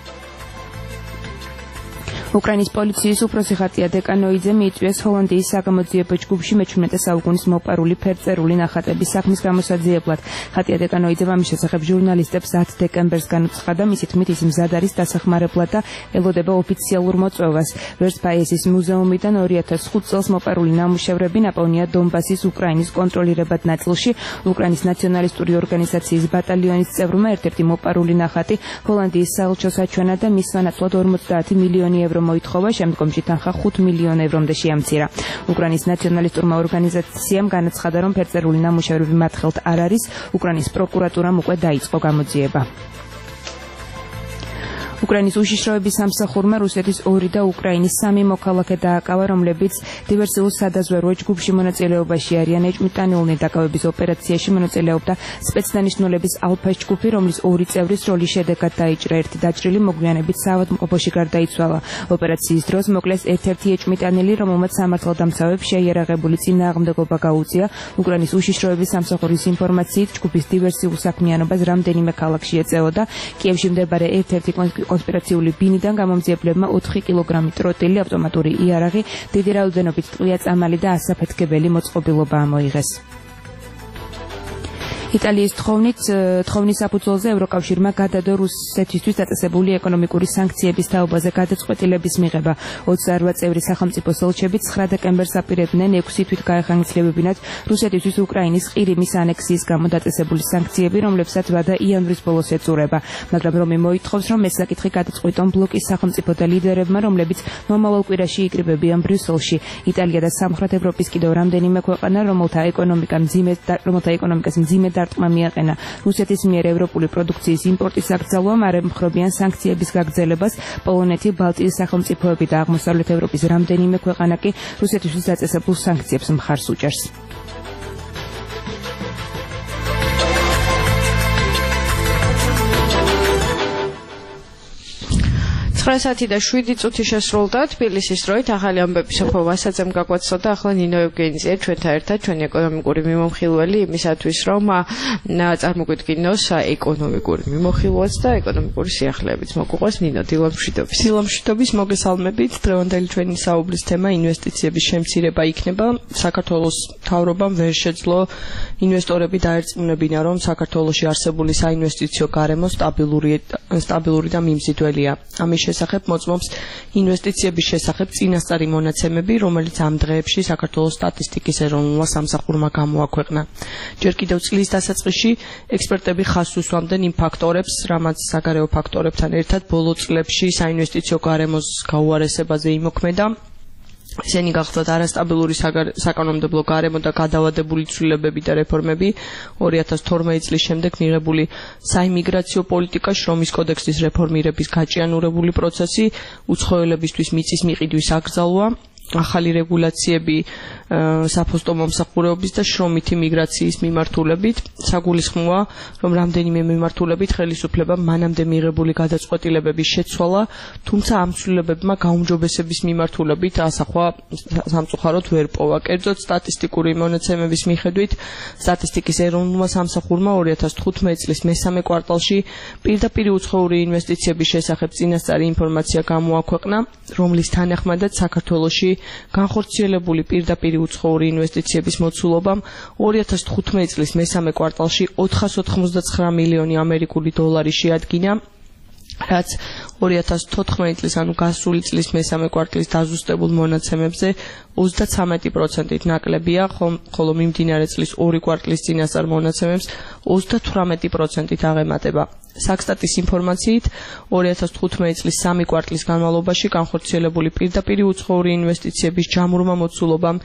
უკრაინის პოლიციის უფროსი ხატია დეკანოიძე მიიწვიეს ჰოლანდიის საგამოძიებო ჯგუფში მე-17 საუკუნის მოპარული ფერწერული ნახატების საქმის გამოსაძიებლად. ხატია დეკანოიძემ ამის შესახებ ჟურნალისტებს 10 დეკემბერს განუცხადა, მისი თქმით ის მზად არის დასახმარებლად და ელოდება ოფიციალურ მოწვევას. ვერსპაიესის მუზეუმიდან 2005 წელს მოპარული ნამუშევრები ნაპოვნია დონბასის უკრაინის კონტროლირებად ნაწილში. უკრაინის ნაციონალისტური ორგანიზაციის ბატალიონის წევრმა ერთ-ერთი მოპარული ნახატი ჰოლანდიის საელჩო საჩვენა და მის სანაცვლოდ 50 მილიონი ევრო მოითხოვა, შემდგომში თანხა 5 მილიონ ევრომდე შეამცირა. უკრაინის ნაციონალისტურმა ორგანიზაციამ განაცხადა, რომ ფერწერული ნამუშევრები მათ ხელთ არ არის. უკრაინის პროკურატურამ უკვე დაიწყო გამოძიება. უკრაინის უშიშროების სამსახურმა რუსეთის 2 და უკრაინის 3 მოქალაქე დააკავა, რომლებიც დივერსიულ სადაზვერვო ჯგუფში მონაწილეობაში არიან. ეჭვმიტანილნი დაკავების ოპერაციაში მონაწილეობდა სპეცდანიშნულების ალფას ჯგუფი, რომლის 2 წევრის როლის შედეგად დაიჭრა. ერთი დაჭრილი მოგვიანებით საავადმყოფოში გარდაიცვალა. ოპერაციის დროს მოკლეს ერთ-ერთი ეჭვმიტანილი, რომელმაც სამართალდამცავებს შეიარაღებული წინააღმდეგობა გაუწია. უკრაინის უშიშროების სამსახურის ინფორმაციით, ჯგუფის დივერსიულ საქმიანობას რამდენიმე ქალაქში ეწეოდა. კიევში მდებარე ერთ-ერთი კონსპირაციული ბინიდან გამომძიებლებმა 4 კილოგრამი ტროტილი, ავტომატური იარაღი, დიდი რაოდენობით ტყვია წამალი და ასაფეთქებელი მოწყობილობა ამოიღეს. იტალიის თხოვნის საფუძველზე ევროკავშირმა გადადო რუსეთისთვის დაწესებული ეკონომიკური სანქციების თაობაზე გადაწყვეტილების მიღება. 28 წევრი სახელმწიფოს ელჩები 9 დეკემბერს აპირებდნენ 6 თვით გაეხანგრცლებინათ რუსეთისთვის უკრაინის ყირიმის ანექსიის გამო დაწესებული სანქციები, რომლებსაც ვადა იანვრის ბოლოს ეწურება. მაგრამ რომი მოითხოვს, რომ ეს საკითხი გადაწყვიტონ ბლოკის სახელმწიფოთა ლიდერებმა, რომლებიც მომავალ კვირაში იკრიბებიან ბრიუსელში. იტალია და სამხრეთ ევროპის კიდევ რამდენიმე ქვეყანა, რომელთა ეკონომიკას მძიმე დარტყმა მიაყენა რუსეთის მიერ ევროპული პროდუქციის იმპორტის აკრძალვამ, არ ემხრობიან სანქციების გაგრძელებას. პოლონეთი, ბალტიის სახელმწიფოები და აღმოსავლეთ ევროპის რამდენიმე ქვეყანა კი რუსეთისთვის დაწესებულ სანქციებს მხარს უჭერს. საათი და 7 წუთი შესრულდა თბილისის დროით. ახალი ამბების სოფო ვასაძემ გაგვაცნობდა. ახლა ნინო ევგენიძე ჩვენთან ერთად, ჩვენი ეკონომიკური მიმოხილველი, იმისათვის რომ წარმოგვიდგინოს ეკონომიკური მიმოხილვაც და ეკონომიკური სიახლეებიც მოგვიყვეს. ნინო, დილამშვიდობის მოგესალმებით. დღევანდელი ჩვენი საუბრის თემა ინვესტიციების შემცირება იქნება. საქართველოს მთავრობამ ვერ შეძლო ინვესტორები დაერწმუნებინა, რომ საქართველოში არსებული საინვესტიციო გარემო სტაბილური და მიმზიდველია. ამის შესახებ მოწმობს ინვესტიციების შესახებ წინასწარი მონაცემები, რომელიც ამ დღეებში საქართველოს სტატისტიკის ეროვნულმა სამსახურმა გამოაქვეყნა. ჯერ კიდევ წლის დასაწყისში ექსპერტები ხაზს უსვამდნენ იმ ფაქტორებს, რამაც საგარეო ფაქტორებთან ერთად ბოლო წლებში საინვესტიციო გარემოს გაუარესებაზე იმოქმედა. ისინი გახლდათ არასტაბილური საკანონმდებლო გარემო და გადავადებული ცვლილებები და რეფორმები, 2012 წლის შემდეგ მიღებული საიმიგრაციო პოლიტიკა, შრომის კოდექსის რეფორმირების გაჭიანურებული პროცესი, უცხოელებისთვის მიწის მიყიდვის აკრძალვა, ახალი რეგულაციები საფოსტო მომსახურეობის და შრომითი მიგრაციის მიმართულებით. საგულისხმოა, რომ რამდენიმე მიმართულებით ხელისუფლებამ მანამდე მიღებული გადაწყვეტილებების შეცვალა, თუმცა ამ ცვლილებებმა გაუმჯობესების მიმართულებით ასახვა სამწუხაროდ ვერ პოვა. კერძოდ, სტატისტიკური მონაცემების მიხედვით, სტატისტიკის ეროვნულმა სამსახურმა 2015 წლის მესამე კვარტალში პირდაპირ უცხოური ინვესტიციების შესახებ წინასწარი ინფორმაცია გამოაქვეყნა, რომლის თანახმადაც საქართველოში განხორციელებული პირდაპირ უცხოური ინვესტიციების მოცულობამ 2015 წლის მესამე კვარტალში 499 მილიონი ამერიკული დოლარი შეადგინა, რაც 2014 წლის, ანუ გასული წლის მესამე კვარტლის დაზუსტებულ მონაცემებზე 33%-ით ნაკლებია, ხოლო მიმდინარე წლის 2 კვარტლის წინასწარ მონაცემებს 38%-ით აღემატება. საქსტატის ინფორმაციით 2015 წლის 3 კვარტლის განმავლობაში განხორციელებული პირდაპირ უცხოური ინვესტიციების ჯამურმა მოცულობამ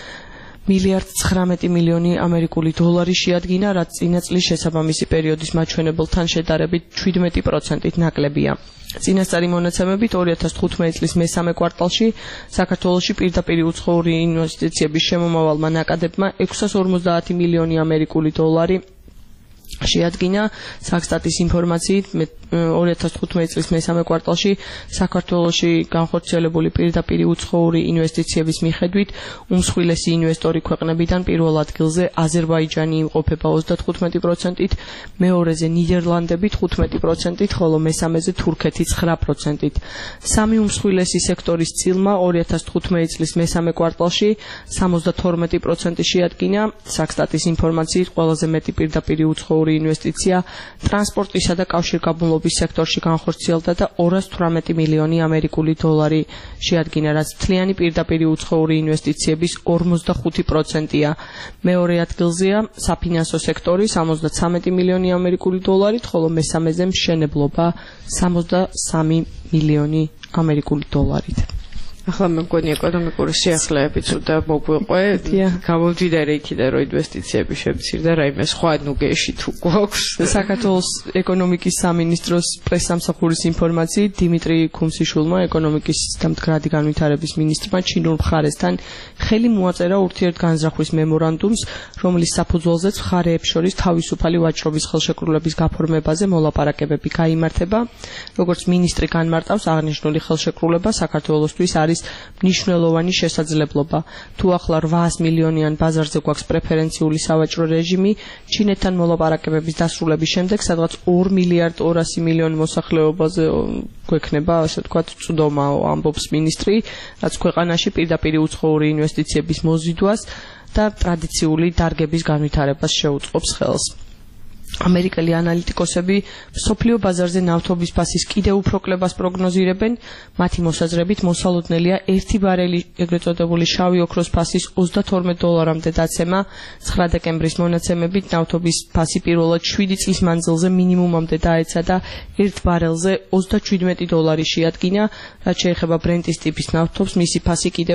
1,19 მილიონი ამერიკული დოლარი შეადგინა, რაც წინა წლის შესაბამისი პერიოდის მაჩვენებელთან შედარებით 17%-ით ნაკლებია. წინასწარი მონაცემებით 2015 წლის მესამე კვარტალში საქართველოში პირდაპირ უცხოური ინვესტიციების შემომავალმა ნაკადებმა 650 მილიონი ამერიკული დოლარი შეადგინა. საქსტატის ინფორმაციით 2015 წლის მესამე კვარტალში საქართველოში განხორციელებული პირდაპირ უცხოური ინვესტიციების მიხედვით უმსხვილესი ინვესტორი ქვეყნებიდან პირველ ადგილზე აზერბაიჯანი იმყოფება 35%-ით, მეორეზე ნიდერლანდები 15%-ით, ხოლო მესამეზე თურქეთი 9%-ით. სამი უმსხვილესი სექტორის წილმა 2015 წლის მესამე კვარტალში 72% შეადგინა. საქსტატის ინფორმაციით ყველაზე მეტი პირდაპირ უცხოური ინვესტიცია ტრანსპორტისა და კავშირგაბმულობის სექტორში განხორციელდა და 218 მილიონი ამერიკული დოლარი შეადგინა, რაც მთლიანი პირდაპირ უცხოური ინვესტიციების 45%-ია. მეორე ადგილზეა საფინანსო სექტორი 73 მილიონი ამერიკული დოლარით, ხოლო მესამეზე მშენებლობა 63 მილიონი ამერიკული დოლარით. ახლა მე მგონი ეკონომიკური სიახლეებიც უნდა მოგვიყვე. გამომდინარე იქიდან, რომ ინვესტიციები შემცირდა, რაიმე სხვა ნუგეში თუ გვაქვს. საქართველოს ეკონომიკის სამინისტროს პრესსამსახურის ინფორმაციით, დიმიტრი ქუმსიშვილმა, ეკონომიკის და მდგრადი განვითარების მინისტრმა ჩინურ მხარესთან ხელი მოაწერა ურთიერთგანზრახვის მემორანდუმს, რომლის საფუძველზეც მხარეებს შორის თავისუფალი ვაჭრობის ხელშეკრულების გაფორმებაზე მოლაპარაკებები გაიმართება. როგორც მინისტრი განმარტავს, აღნიშნული ხელშეკრულება საქართველოსთვის არის არის მნიშვნელოვანი შესაძლებლობა. თუ ახლა 800 მილიონიან ბაზარზე გვაქვს პრეფერენციული სავაჭრო რეჟიმი, ჩინეთთან მოლაპარაკებების დასრულების შემდეგ, სადღაც 2 მილიარდ 200 მილიონი მოსახლეობაზე გვექნება, ასე ვთქვათ, წვდომა, ამბობს მინისტრი, რაც ქვეყანაში პირდაპირ უცხოური ინვესტიციების მოზიდვას და ტრადიციული დარგების განვითარებას შეუწყობს ხელს. ამერიკელი ანალიტიკოსები მსოფლიო ბაზარზე ნავთობის ფასის კიდევ უფრო კლებას პროგნოზირებენ. მათი მოსაზრებით მოსალოდნელია 1 ბარელი ეგრეთ წოდებული შავი ოქროს ფასის $32-მდე დაცემა. 9 დეკემბრის მონაცემებით ნავთობის ფასი პირველად 7 წლის მანძილზე მინიმუმამდე დაეცა და 1 ბარელზე $37 შეადგინა. რაც შეეხება ბრენტის ტიპის ნავთობს, მისი ფასი კიდევ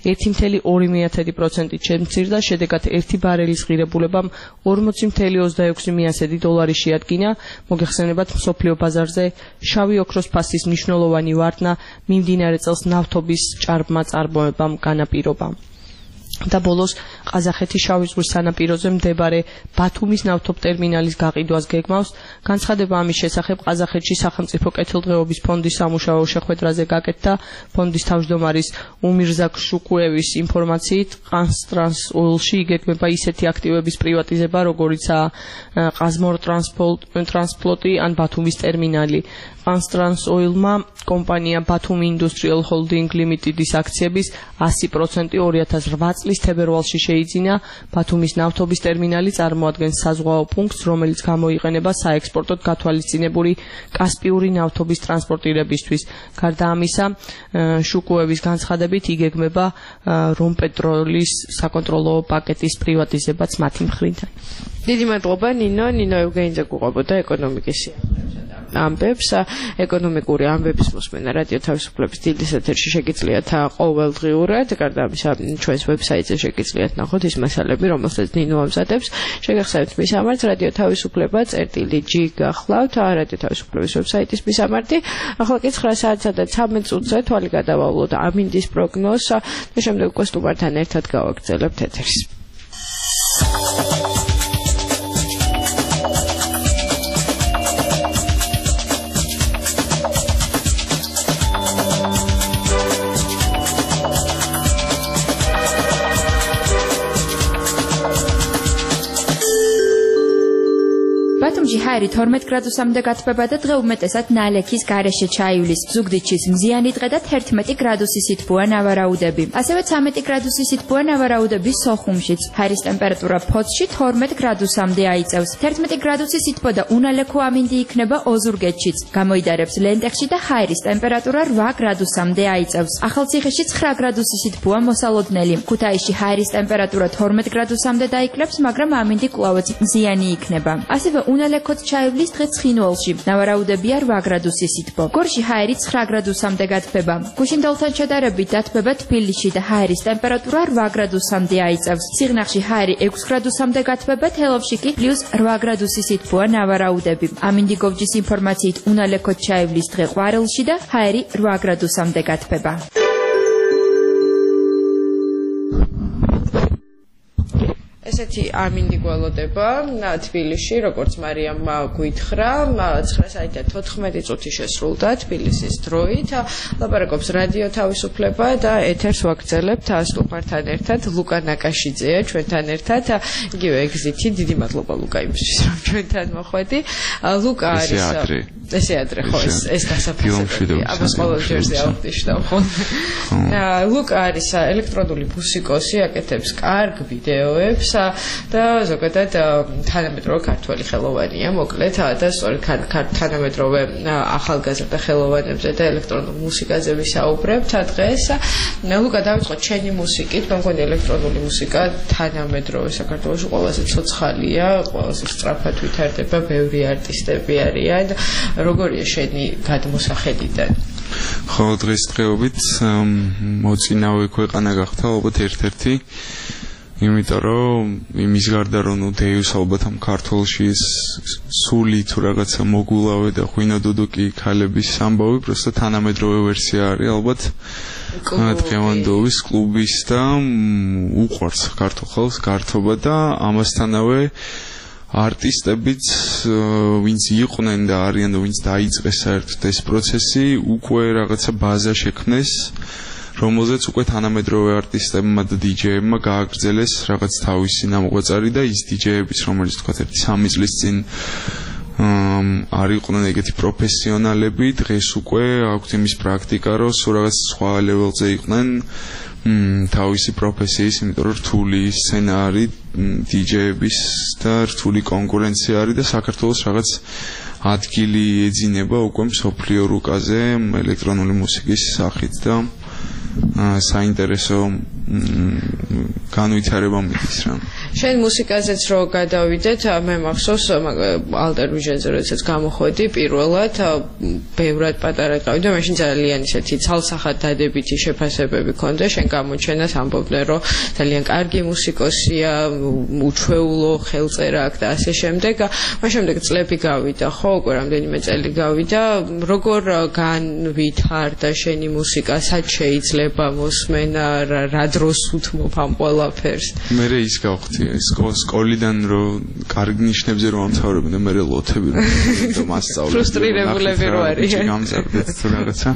1.2% შემცირდა, შედეგად 1 ბარელის ღირებულებამ $40.26 $40 შეადგინა. მოგეხსენებათ, მსოფლიო ბაზარზე შავი ოქროს ფასის მნიშვნელოვანი ვარდნა მიმდინარე წელს ნავთობის ჭარბმა წარმოებამ განაპირობა. და ბოლოს ყაზახეთის შავი ზღვის სანაპიროზე მდებარე ბათუმის ნავთობ ტერმინალის გაყიდვას გეგმავს. განცხადება ამის შესახებ ყაზახეთში სახელმწიფო კეთილდღეობის ფონდის სამუშაო შეხვედრაზე გაკეთდა. ფონდის თავმჯდომარის უმირზაკ შუკუევის ინფორმაციით, ყაზტრანს ოილში იგეგმება ისეთი აქტივების პრივატიზება, როგორიცაა ყაზმორ ტრანსპლოტი ან ბათუმის ტერმინალი. ყაზტრანს ოილმა კომპანია ბათუმი ინდუსტრიალ ჰოლდინგ ლიმიტედის აქციების 100% 2008 წლის თებერვალში შეიძინა. ბათუმის ნავთობის ტერმინალი წარმოადგენს საზღვაო პუნქტს, რომელიც გამოიყენება საექსპორტოდ გათვალისწინებული კასპიური ნავთობის ტრანსპორტირებისთვის. გარდა ამისა, შუკუევის განცხადებით იგეგმება რომპეტროლის საკონტროლო პაკეტის პრივატიზებაც მათი მხრიდან. დიდი მადლობა ნინო ევგენიძე გვყვებოდა ეკონომიკის ამბებს, ეკონომიკური ამბების მოსმენა რადიო თავისუფლების დილის ეთერში შეგიძლიათ ყოველდღიურად, გარდა ამისა ჩვენს ვებსაიტზე შეგიძლიათ ნახოთ ის მასალები, რომელსაც ნინო ამზადებს. შეგახსენებთ მისამართს რადიო თავისუფლება წერტილი G გახლავთ რადიო თავისუფლების ვებსაიტის მისამართი. ახლა კი 9 საათსა და 13 წუთზე თვალი გადავავლოთ ამინდის პროგნოზს და შემდეგ უკვე სტუმართან ერთად გავაგრძელებთ ეთერს. ბათუმში ჰაერი 12 გრადუსამდე გათბება და დღე უმეტესად ნალექის გარეშე ჩაივლის. ზუგდიდში მზიანი დღე და 11 გრადუსი სითბოა ნავარაუდები. ასევე 13 გრადუსი სითბოა ნავარაუდები სოხუმშიც. ჰაერის ტემპერატურა ფოთში 12 გრადუსამდე აიწევს. 11 გრადუსი სითბო და უნალექო ამინდი იქნება ოზურგეთშიც. გამოიდარებს ლენტეხში და ჰაერის ტემპერატურა 8 გრადუსამდე აიწევს. ახალციხეში 9 გრადუსი სითბოა მოსალოდნელი. ქუთაისში ჰაერის ტემპერატურა 12 გრადუსამდე დაიკლებს, მაგრამ ამინდი კვლავაც მზიანი იქნება. ასევე უნალექოდ ჩაივლის დღე ცხინვალში. ნავარაუდებია 8 გრადუსი სითბო. გორში ჰაერი 9 გრადუსამდე გათბება. გუშინდელთან შედარებით დათბება თბილისში და ჰაერის ტემპერატურა 8 გრადუსამდე აიწევს. სიღნაღში ჰაერი 6 გრადუსამდე გათბება, თელავში კი +8 გრადუსი სითბოა ნავარაუდები. ამინდიგოვჯის ინფორმაციით უნალექოდ ჩაივლის დღე ყვარელში და ჰაერი 8 გრადუსამდე გათბება. ესეთი ამინდი გველოდება თბილისში, როგორც მარიამმა გვითხრა, 9 საათი და 14 წუთი შესრულდა თბილისის დროით. ლაპარაკობს რადიო თავისუფლება და ეთერს ვაგრძელებთ სტუმართან ერთად. ლუკა ნაკაშიძეა ჩვენთან ერთად. იგივე ეგზითი, დიდი მადლობა ლუკა იმისთვის, რომ ჩვენთან მოხვედი. ლუკა არის ესე ადრე ხო ეს დასაფასებია. აბა ყოველჯერზე ავდიშტავ ხოლმე. ლუკა არის ელექტრონული მუსიკოსი, აკეთებს კარგ ვიდეოებს და ზოგადად თანამედროვე ქართველი ხელოვანია, მოკლედ და სწორედ თანამედროვე ახალგაზრდა ხელოვანებზე და ელექტრონულ მუსიკაზე ვისაუბრებთ დღეს. ლუკა, დავიწყოთ ჩვენი მუსიკით. მე მგონი ელექტრონული მუსიკა თანამედროვე საქართველოში ყველაზე ცოცხალია, ყველაზე სწრაფად ვითარდება, ბევრი არტისტები არიან. როგორია შენი გადმოსახედიდან? ხო, დღესდღეობით მოწინავე ქვეყანა გახდა ალბათ ერთ-ერთი, იმიტომ რომ იმის გარდა რომ დეიუს ალბათ ამ ქართულში სული თუ რაღაცა მოგულავე და ღვინო დუდუკი ქალების ამბავი, პროსტა თანამედროვე ვერსია არის ალბათ დღევანდობის კლუბის და უყვარს ქართულ ხალხს გართობა და ამასთანავე არტისტებიც ვინც იყვნენ და არიან და ვინც დაიწყეს საერთოდ ეს პროცესი უკვე რაღაცა ბაზა შექმნეს რომელზეც უკვე თანამედროვე არტისტებმა და დიჯეებმა გააგრძელეს რაღაც თავისი ნამოღვაწარი და ის დიჯეებიც, რომელიც თქვათ 1-3 წლის წინ არ იყვნენ ეგეთი პროფესიონალები, დღეს უკვე აქვთ იმის პრაქტიკა, რომ სულ რაღაც სხვა ლეველზე იყვნენ თავისი პროფესიის, იმიტომ რომ რთული სცენა არის დიჯეების და რთული კონკურენცია არის და საქართველოს რაღაც ადგილი ეძინება უკვე მსოფლიო რუკაზე ელექტრონული მუსიკის სახით და საინტერესო განვითარება მიდის რა. შენ მუსიკაზეც რო გადავიდეთ, მე მახსოვს ალტერ ვიჟენზე როდესაც გამოხვედი პირველად, ბევრად პატარა ყავი და მაშინ ძალიან ისეთი ცალსახად დადებითი შეფასებები ქონდა, შენ გამოჩენას ამბობდნენ, რომ ძალიან კარგი მუსიკოსია, უჩვეულო ხელწერა აქვს და ასე შემდეგ. მას შემდეგ წლები გავიდა, ხო, უკვე რამდენიმე წელი გავიდა, როგორ განვითარდა შენი მუსიკა, სად შეიძლება მოსმენა, რა დროს უთმობ ამ ყველაფერს? მე ის გავხდი სკოლიდან რომ კარგ ნიშნებზე რომ ამთავრებენ და მე ლოთები რომ მასწავლე ფრუსტრირებულები რო არიან გამზარდეთ თუ რაღაცა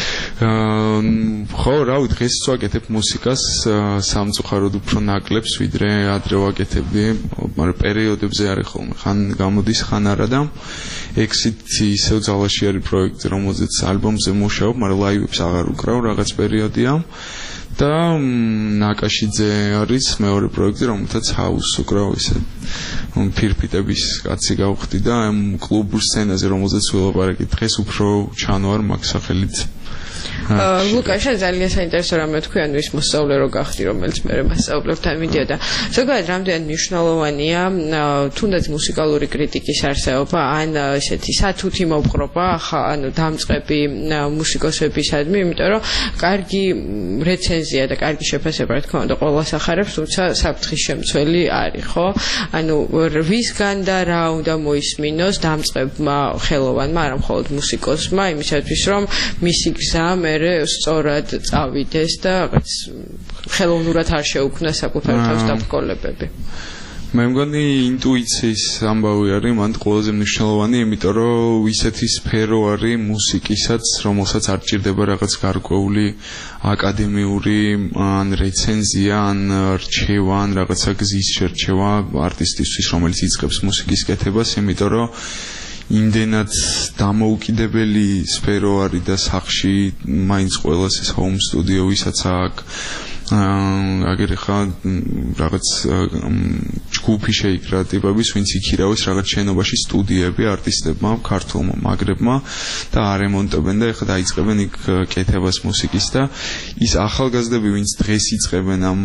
ხო რავი დღეს ვაკეთებ მუსიკას სამწუხაროდ უფრო ნაკლებს ვიდრე ადრე ვაკეთებდი მაგრამ პერიოდებზე არის ხოლმე ხან გამოდის ხან არა და ექსიტი ისევ ძალაში არის პროექტი რომელზეც ალბომზე მუშაობ მაგრამ ლაივებს აღარ უკრავ რაღაც პერიოდია და ნაკაშიძე არის მეორე პროექტი, რომელთაც ჰაუს უკრავ ისე ფირფიტების კაცი გავხდი და ამ კლუბურ სცენაზე, რომელზეც ველაპარაკი დღეს უფრო ჩანო არ მაქვს სახელით. ლუკა, შენ ძალიან საინტერესო რამე თქვი, ანუ ის მოსწავლე რო გახდი, რომელიც მე მასწავლებთან მიდიოდა. ზოგადად რამდენად მნიშვნელოვანია თუნდაც მუსიკალური კრიტიკის არსებობა, ან ესეთი სათუთი მოპყრობა, ანუ დამწყები მუსიკოსებისადმი, იმიტომ რომ კარგი რეცენზია და კარგი შეფასება რა თქმა უნდა ყველას ახარებს, თუმცა საფრთხის შემცველი არის, ხო? ანუ ვისგან და რა უნდა მოისმინოს დამწყებმა ხელოვანმა, არა მხოლოდ მუსიკოსმა, იმისათვის რომ მისი გზა მერე სწორად წავიდეს და რაღაც ხელოვნურად არ შეუქმნა საკუთარ თავს დაბრკოლებები. მე მგონი ინტუიციის ამბავი არის მანდ ყველაზე მნიშვნელოვანი, იმიტომ რომ ისეთი სფერო არის მუსიკისაც, რომელსაც არ ჭირდება რაღაც გარკვეული აკადემიური ან რეცენზია, ან რჩევა, ან რაღაცა გზის შერჩევა არტისტისთვის, რომელიც იწყებს მუსიკის კეთებას, იმიტომ რომ იმდენად დამოუკიდებელი სფერო არის და სახში მაინც ყველას ეს home studio ვისაც აქვს აგერი ხა რაღაც ჯგუფი შეიკრა ტიპების ვინც იქირავეს რაღაც შენობაში სტუდიები არტისტებმა ქართულმა მაგრებმა და არემონტებენ და ეხლა დაიწყებენ იქ კეთებას მუსიკის და ის ახალგაზრდები ვინც დღეს იწყებენ ამ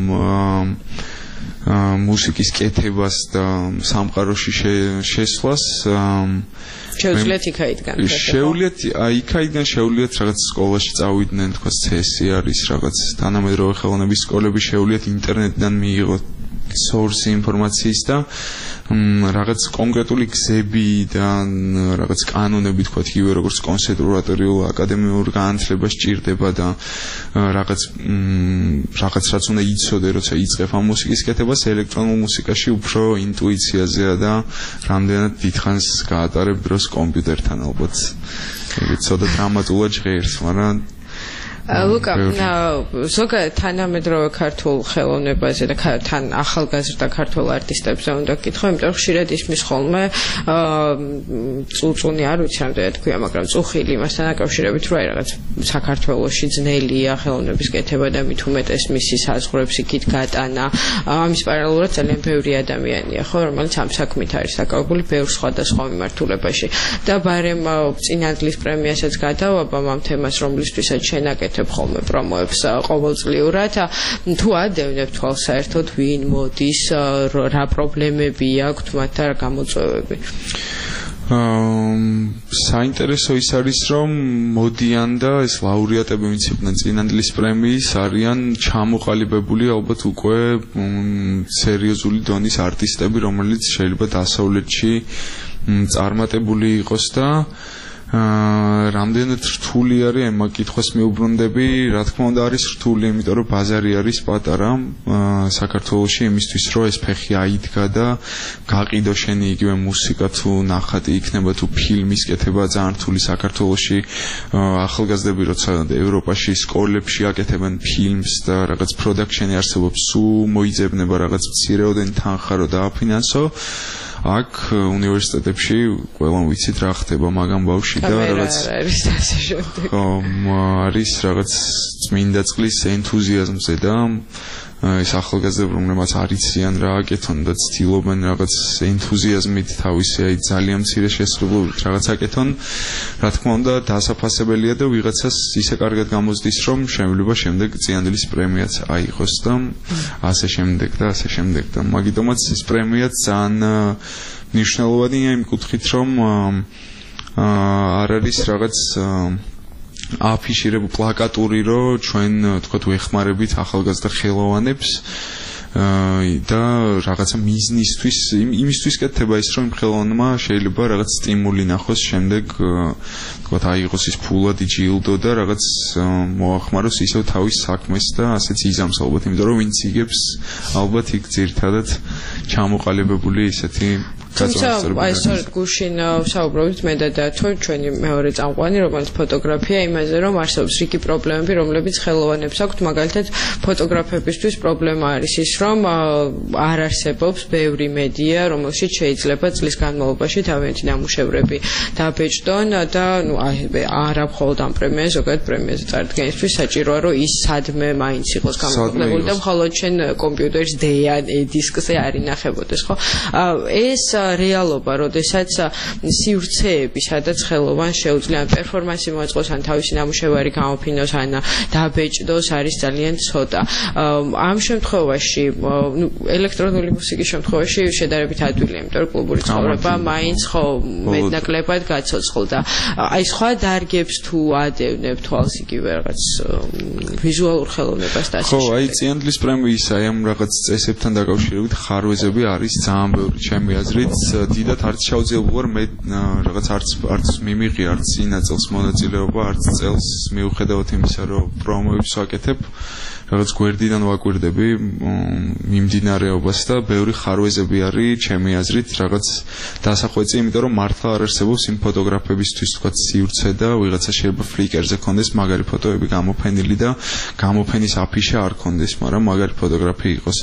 მუსიკის კეთებას და სამყაროში შესვლას შეუძლიათ იქაიდან შეუძლიათ იქაიდან შეუძლიათ რაღაც სკოლაში წავიდნენ თქვა CSI არის რაღაც თანამედროვე ხელოვნების სკოლები შეუძლიათ ინტერნეტიდან მიიღოთ source ინფორმაციის და რაღაც კონკრეტული გზები და რაღაც კანონები თქვა იგივე როგორც კონსერვატორიულ აკადემიურ განათლება სჭირდება და რაღაც რაც უნდა იცოდე როცა იწყებ ამ მუსიკის კეთებას ელექტრონულ მუსიკაში უფრო ინტუიციაზეა და რამდენად დიდხანს გაატარებ დროს კომპიუტერთან ალბათ ცოტა დრამატულად ჟღერს მაგრამ ლუკა, ზოგადად თანამედროვე ქართულ ხელოვნებაზე და თან ახალგაზრდა ქართულ არტისტებზე უნდა გკითხო, იმიტომ რომ ხშირად ისმის ხოლმე წუწუნი არ ვიცი რამდენად თქვია, მაგრამ წუხილი მასთან აკავშირებით რომ აი რაღაც საქართველოში ძნელია ხელოვნების კეთება და მით უმეტეს მისი საზღვრებს იქით გატანა. ამის პარალელურად ძალიან ბევრი ადამიანია, ხო, რომელიც ამ საქმით არის დაკავებული ბევრ სხვადასხვა მიმართულებაში. და ბარემ წინადლის პრემიასაც გადავაბამ ამ თემას, რომლისთვისაც შენაკეთებ ხოლმე პრომოებს ყოველწლიურად თუ ადევნებ თვალს საერთოდ ვინ მოდის რა პრობლემები აქვს მათ რა გამოწვევები საინტერესო ის არის რომ მოდიან და ეს ლაურეატები ვინც იყვნენ წინანდლის პრემიის არიან ჩამოყალიბებული ალბათ უკვე სერიოზული დონის არტისტები რომელიც შეიძლება დასავლეთში წარმატებული იყოს და რამდენად რთული არის ამ კითხვას მიუბრუნდები, რა თქმა უნდა არის რთული, იმიტომ რომ ბაზარი არის პატარა საქართველოში იმისთვის რომ ეს ფეხი აიდგა და გაყიდო შენი იგივე მუსიკა თუ ნახატი იქნება თუ ფილმის კეთება ძალიან რთული საქართველოში ახალგაზრდები როცა ევროპაში სკოლებში აკეთებენ ფილმს და რაღაც პროდაქშენი არსებობს სულ მოიძებნება რაღაც მცირეოდენი თანხა რომ დააფინანსო აქ უნივერსიტეტებში ყველამ ვიცით რა ხდება მაგამ ბავში და რაღაც არის რაღაც წმინდა წყლის ენთუზიაზმზე და ეს ახალგაზრდები რომლებიც არიციან რა აკეთონ და ცდილობენ რაღაც ენთუზიაზმით თავისი აი ძალიან მცირე შესაძლებლობით რაღაც აკეთონ რა თქმა უნდა დასაფასებელია და ვიღაცას ისე კარგად გამოცდის რომ შეიძლება შემდეგ წიანდელის პრემიაც აიღოს და ასე შემდეგ და მაგიტომაც ეს პრემიაც ძალიან მნიშვნელოვანია იმ კუთხით რომ არ არის რაღაც აფიშირებ პლაკატური რომ ჩვენ თქვათ ვეხმარებით ახალგაზრდა ხელოვანებს და რაღაცა მიზნისთვის იმისთვის კეთდება ის რომ ხელოვანმა შეიძლება რაღაც სტიმული ნახოს შემდეგ თქვათ აიღოს ის ფულადი ჯილდო და რაღაც მოახმაროს ისევ თავის საქმეს და ასეც იზამს ალბათ იმიტომ რომ ვინც იგებს ალბათ იქ ძირთადად ჩამოყალიბებული ისეთი თუმცა აი სწორედ გუშინ საუბრობთ მე და ჩვენი მეორე წამყვანი რომელიც ფოტოგრაფია იმაზე რომ არსებობს რიგი პრობლემები რომლებიც ხელოვანებს აქვთ მაგალითად ფოტოგრაფებისთვის პრობლემა არის ის რომ არ არსებობს ბევრი მედია რომელშიც შეიძლება წლის განმავლობაში თავიანთი ნამუშევრები დაბეჭდონ და ნუ არა მხოლოდ ამ პრემიაზე ზოგადად პრემიაზე წარდგენისთვის საჭიროა რომ ის სადმე მაინც იყოს გამოქვეყნებული და მხოლოდ შენ კომპიუტერის დიან დისკზე არ ინახებოდეს ხო ეს რეალობა, როდესაც სივრცეები, სადაც ხელოვანს შეუძლია პერფორმანსი მოაწყოს, ან თავისი ნამუშევარი გამოფინოს, ან დაბეჭდოს, არის ძალიან ცოტა. ამ შემთხვევაში, ელექტრონული მუსიკის შემთხვევაში შედარებით ადვილია, იმიტომ რომ კლუბური ცხოვრება მაინც ხო მეტნაკლებად გაცოცხლდა. აი სხვა დარგებს თუ ადევნებ თვალს იგივე რაღაც ვიზუალურ ხელოვნებას და ასე. ხო, აი წიანდლის პრემიის აი ამ რაღაც წესებთან დაკავშირებით ხარვეზები არის ძალიან ბევრი ჩემი აზრით. დიდად არც შევძლებულ ვარ მე რაღაც არც მიმიღი არც წინაწელს მონაწილეობა არც წელს მიუხედავად იმისა რომ პრომოებს ვაკეთებ რაღაც გვერდიდან ვაკვირდები მიმდინარეობას და ბევრი ხარვეზები არის ჩემი აზრით რაღაც დასახვეწი იმიტომ რომ მართლა არ არსებობს იმ ფოტოგრაფებისთვის თქვა სივრცე და ვიღაცა შეიძლება ფლიკერზე კონდეს მაგარი ფოტოები გამოფენილი და გამოფენის აფიშა არ კონდეს მაგრამ მაგარი ფოტოგრაფი იყოს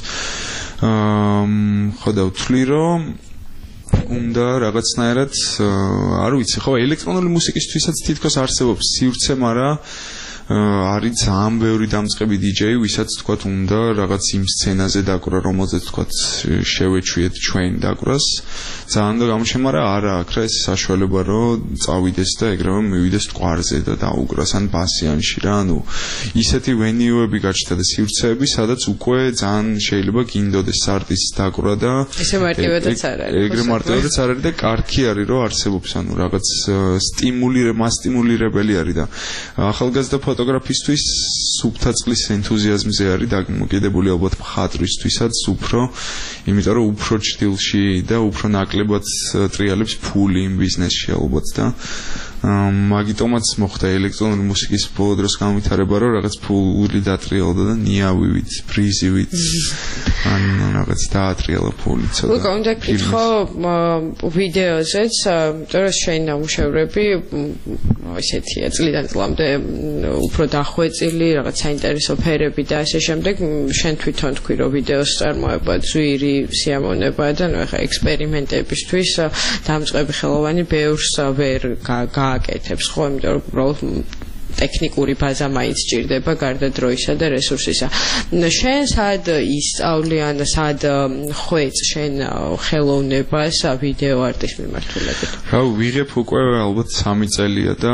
ხო და ვთვლი რომ უნდა რაღაცნაირად არ ვიცი ხო ელექტრონული მუსიკისთვისაც თითქოს არსებობს სივრცე მაგრამ არის ძალიან ბევრი დამწყები DJ ვისაც თქვათ უნდა რაღაც იმ სცენაზე დაკვრა რომელზეც თქვათ შევეჩვიეთ ჩვენ დაკვრას ძალიან და გამოჩემარა არა აქ რა ეს საშუალება რომ წავიდეს და ეგრევე მივიდეს ტყვარზე და დაუკრას ან ბასიანში რა ანუ ისეთი ვენიუები გაჩნდა და სივრცეები სადაც უკვე ძალიან შეიძლება გინდოდეს არტის დაკვრა და ესე მარტივადაც არ არის ეგრე მარტივადაც არ არის და კარგი არის რომ არსებობს ანუ რაღაც მასტიმულირებელი არის და ახალგაზრდა ფოტოგრაფისტვის სუფთა წყლის ენთუზიაზმზე არის დამოკიდებული ალბათ მხატვრისთვისაც უფრო იმიტომ რომ უფრო ჭდილში და უფრო ნაკლებად ტრიალებს ფული იმ ბიზნესში ალბათ და მაგიტომაც მოხდა ელექტრონული მუსიკის ბოლო დროს განვითარება რომ რაღაც ფული დატრიალდა და ნიავივით ბრიზივით ან რაღაც დაატრიალა ფული ცოტა უკვე უნდა გკითხო ვიდეოზეც იმიტომ რომ შენ ნამუშევრები ესეთია წლიდან წლამდე უფრო დახვეწილი რაღაც საინტერესო ფერები და ასე შემდეგ შენ თვითონ თქვი რომ ვიდეოს წარმოება ძვირი სიამოვნება და ნუ ახლა ექსპერიმენტებისთვის დამწყები ხელოვანი ბევრს ვერ გააკეთებს ხო იმიტომ რომ უბრალოდ ტექნიკური ბაზა მაინც ჭირდება გარდა დროისა და რესურსისა. შენ სად ისწავლი ან სად ხვეწ შენ ხელოვნებას ვიდეო არტის მიმართულებით? რა ვიღებ უკვე ალბათ 3 წელია და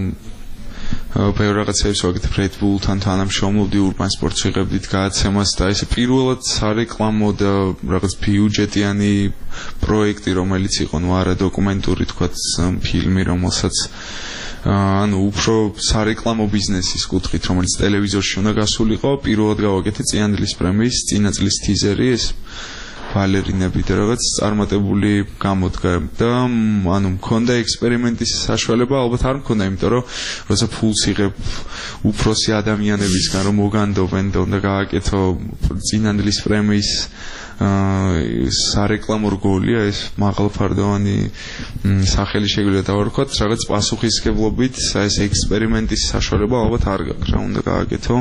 ბევრ რაღაცებს ვაკეთებ Red Bull-თან თანამშრომლობდი Urban Sports ვიღებდით გადაცემას და ესე პირველად სარეკლამო და რაღაც ბიუჯეტიანი პროექტი რომელიც იყო ნუ არა დოკუმენტური თქვათ ფილმი რომელსაც ანუ უფრო სარეკლამო ბიზნესის კუთხით რომელიც ტელევიზორში უნდა გასულიყო პირველად გავაკეთე წიანდლის პრემიის წინა წლის ტიზერი ეს ვალერინები და რაღაც წარმატებული გამოდგა და ანუ მქონდა ექსპერიმენტის საშუალება ალბათ არ მქონდა იმიტომ რომ როცა ფულს იღებ უფროსი ადამიანებისგან რომ მოგანდობენ და უნდა გააკეთო წინანდლის პრემიის სარეკლამო რგოლია ეს მაღალფარდოვანი სახელი შეგვიძლია დავარქვათ რაღაც პასუხისმგებლობით ეს ექსპერიმენტის საშუალება ალბათ არ გაქვს რა უნდა გააკეთო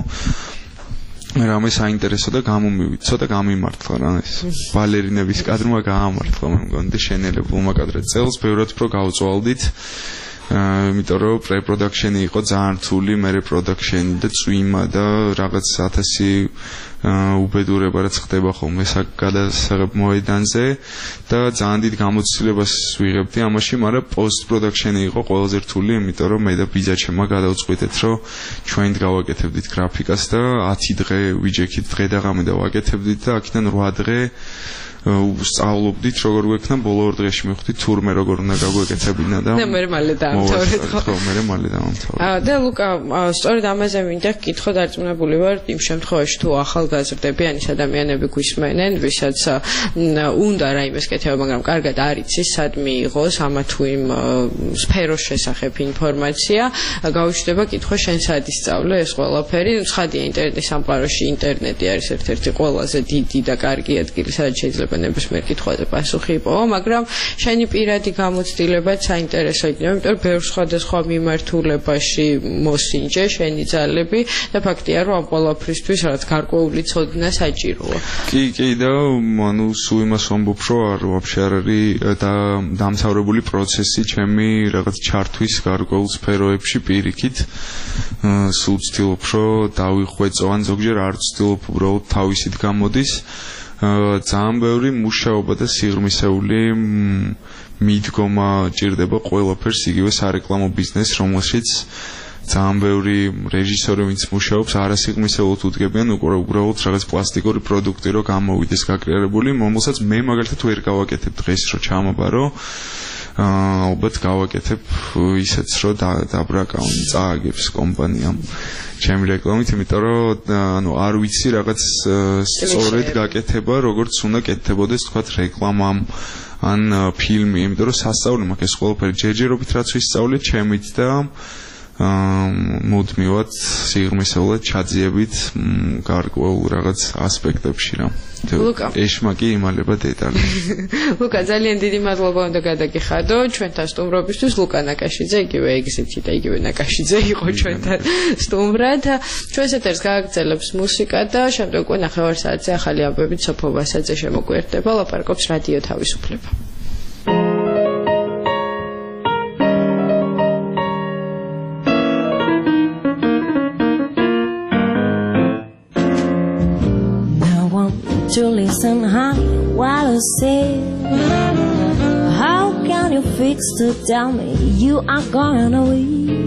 რამე საინტერესო და გამომივიდა ცოტა გამიმართლა რა ეს ვალერინების კადრმა გაამართლა მე მგონი შენელებულმა კადრად წელს ბევრად უფრო გავწვალდით იმიტომ რომ პრე-პროდაქშენი იყო ძალიან რთული მე პროდაქშენი და წვიმა და რაღაც 1000 უბედურება რაც ხდება ხოლმე გადასაღებ მოედანზე და ძალიან დიდ გამოცდილებას ვიღებდი ამაში, მაგრამ პოსტ-პროდაქშენი იყო ყველაზე რთული, იმიტომ რომ მე და ბიძაჩემმა გადავწყვიტეთ, რომ ჩვენ გავაკეთებდით გრაფიკას და 10 დღე ვიჯექით დღე და ღამე და ვაკეთებდით და აქედან 8 დღე ვსწავლობდით როგორ გვექნა ბოლო 2 დღეში მივხვდით თურმე როგორ უნდა გაგვეკეთებინა და მე მალე დაამთავრეთ ხო მე მალე დაამთავრე და ლუკა სწორედ ამაზე მინდა გკითხო დარწმუნებული ვარ იმ შემთხვევაში თუ ახალგაზრდებიან ის ადამიანები გვისმენენ ვისაც უნდა რაიმეს კეთება მაგრამ კარგად არ იცის სად მიიღოს ამა თუ იმ სფეროს შესახებ ინფორმაცია გაუჩნდება კითხვა შენ სად ისწავლე ეს ყველაფერი ცხადია ინტერნეტის სამყაროში ინტერნეტი არის ერთ-ერთი ყველაზე დიდი და კარგი ადგილი სადაც შეიძლება ნებისმიერ კითხვაზე პასუხი იპოვა, მაგრამ შენი პირადი გამოცდილებაც საინტერესო იქნება, იმიტომ რომ ბევრ სხვადასხვა მიმართულებაში მოსინჯე შენი ძალები და ფაქტია, რომ ამ ყველაფრისთვის რაღაც გარკვეული ცოდნა საჭიროა. კი და ანუ სულ იმას ვამბობ, რომ არ ვაფშე არ არის დამთავრებული პროცესი ჩემი რაღაც ჩართვის გარკვეულ სფეროებში პირიქით. სულ ვცდილობ, რომ დავიხვეწო ან ზოგჯერ არ ვცდილობ, უბრალოდ თავისით გამოდის. ძალიან ბევრი მუშაობა და სიღრმისეული მიდგომა ჭირდება ყველაფერს იგივე სარეკლამო ბიზნესს რომელშიც ძალიან ბევრი რეჟისორი ვინც მუშაობს არასიღრმისეულად უდგებიან უბრალოდ რაღაც პლასტიკური პროდუქტი რომ გამოვიდეს გაკრიარებული რომელსაც მე მაგალითად ვერ გავაკეთებ დღეს რომ ჩამაბარო ალბათ გავაკეთებ ისეც რომ დაბრაკავ წააგებს კომპანიამ ჩემი რეკლამით, იმიტომ რომ ანუ არ ვიცი რაღაც სწორედ გაკეთება, როგორც უნდა კეთდებოდეს თქვათ რეკლამამ ან ფილმი, იმიტომ რომ სასწაული მაქვს ეს ყველაფერი ჯერჯერობით რაც ვისწავლე ჩემით და მუდმივად სიღრმისეულად ჩაძიებით გარკვეულ რაღაც ასპექტებში რა. ეშმაკი იმალება დეტალები. ლუკა ძალიან დიდი მადლობა უნდა გადაგიხადო ჩვენთან სტუმრობისთვის ლუკა ნაკაშიძე იგივე ეგზიტი და იგივე ნაკაშიძე იყო ჩვენთან სტუმრად. ჩვენს ეთერს გააგრძელებს მუსიკა და შემდეგ უკვე 9 საათზე ახალი ამბებით სოფო ვასაძე შემოგვიერთდება ლაპარაკობს რადიო თავისუფლება. To listen, honey, what I say. How can you fix to tell me you are going away?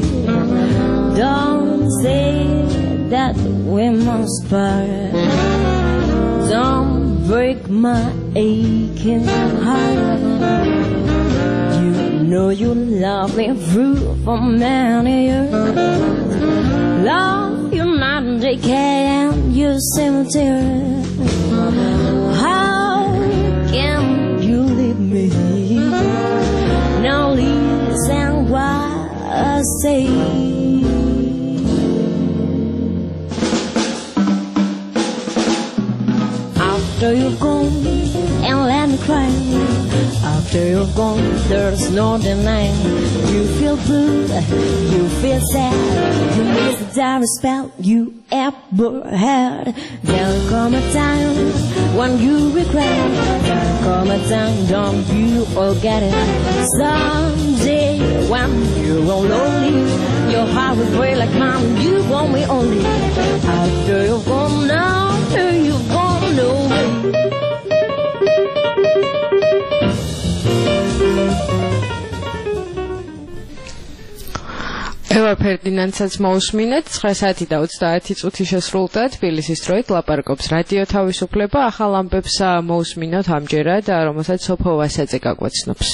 Don't say that we must part. Don't break my aching heart. You know you love me through for many years. Love you not decay and you cemetery. How can you leave me? Now listen what I say. After you're gone and let me cry. After you're gone, there's no denying. You feel blue, you feel sad. You miss the direst spell you ever had. There'll come a time when you regret. There'll come a time, don't you forget it. Someday when you're lonely, your heart will break like mine. You want me only. After you're gone now, after you're gone away. ევა ფერდინანდსაც მოусმინეთ 9 საათი და 30 წუთი შესრულდა თბილისის დროით ლაპარაკობს რადიო თავისუფლება ახალ ამბებს მოусმინოთ ამჯერად რომელსაც სოფო ვასაძე გაგვაცნობს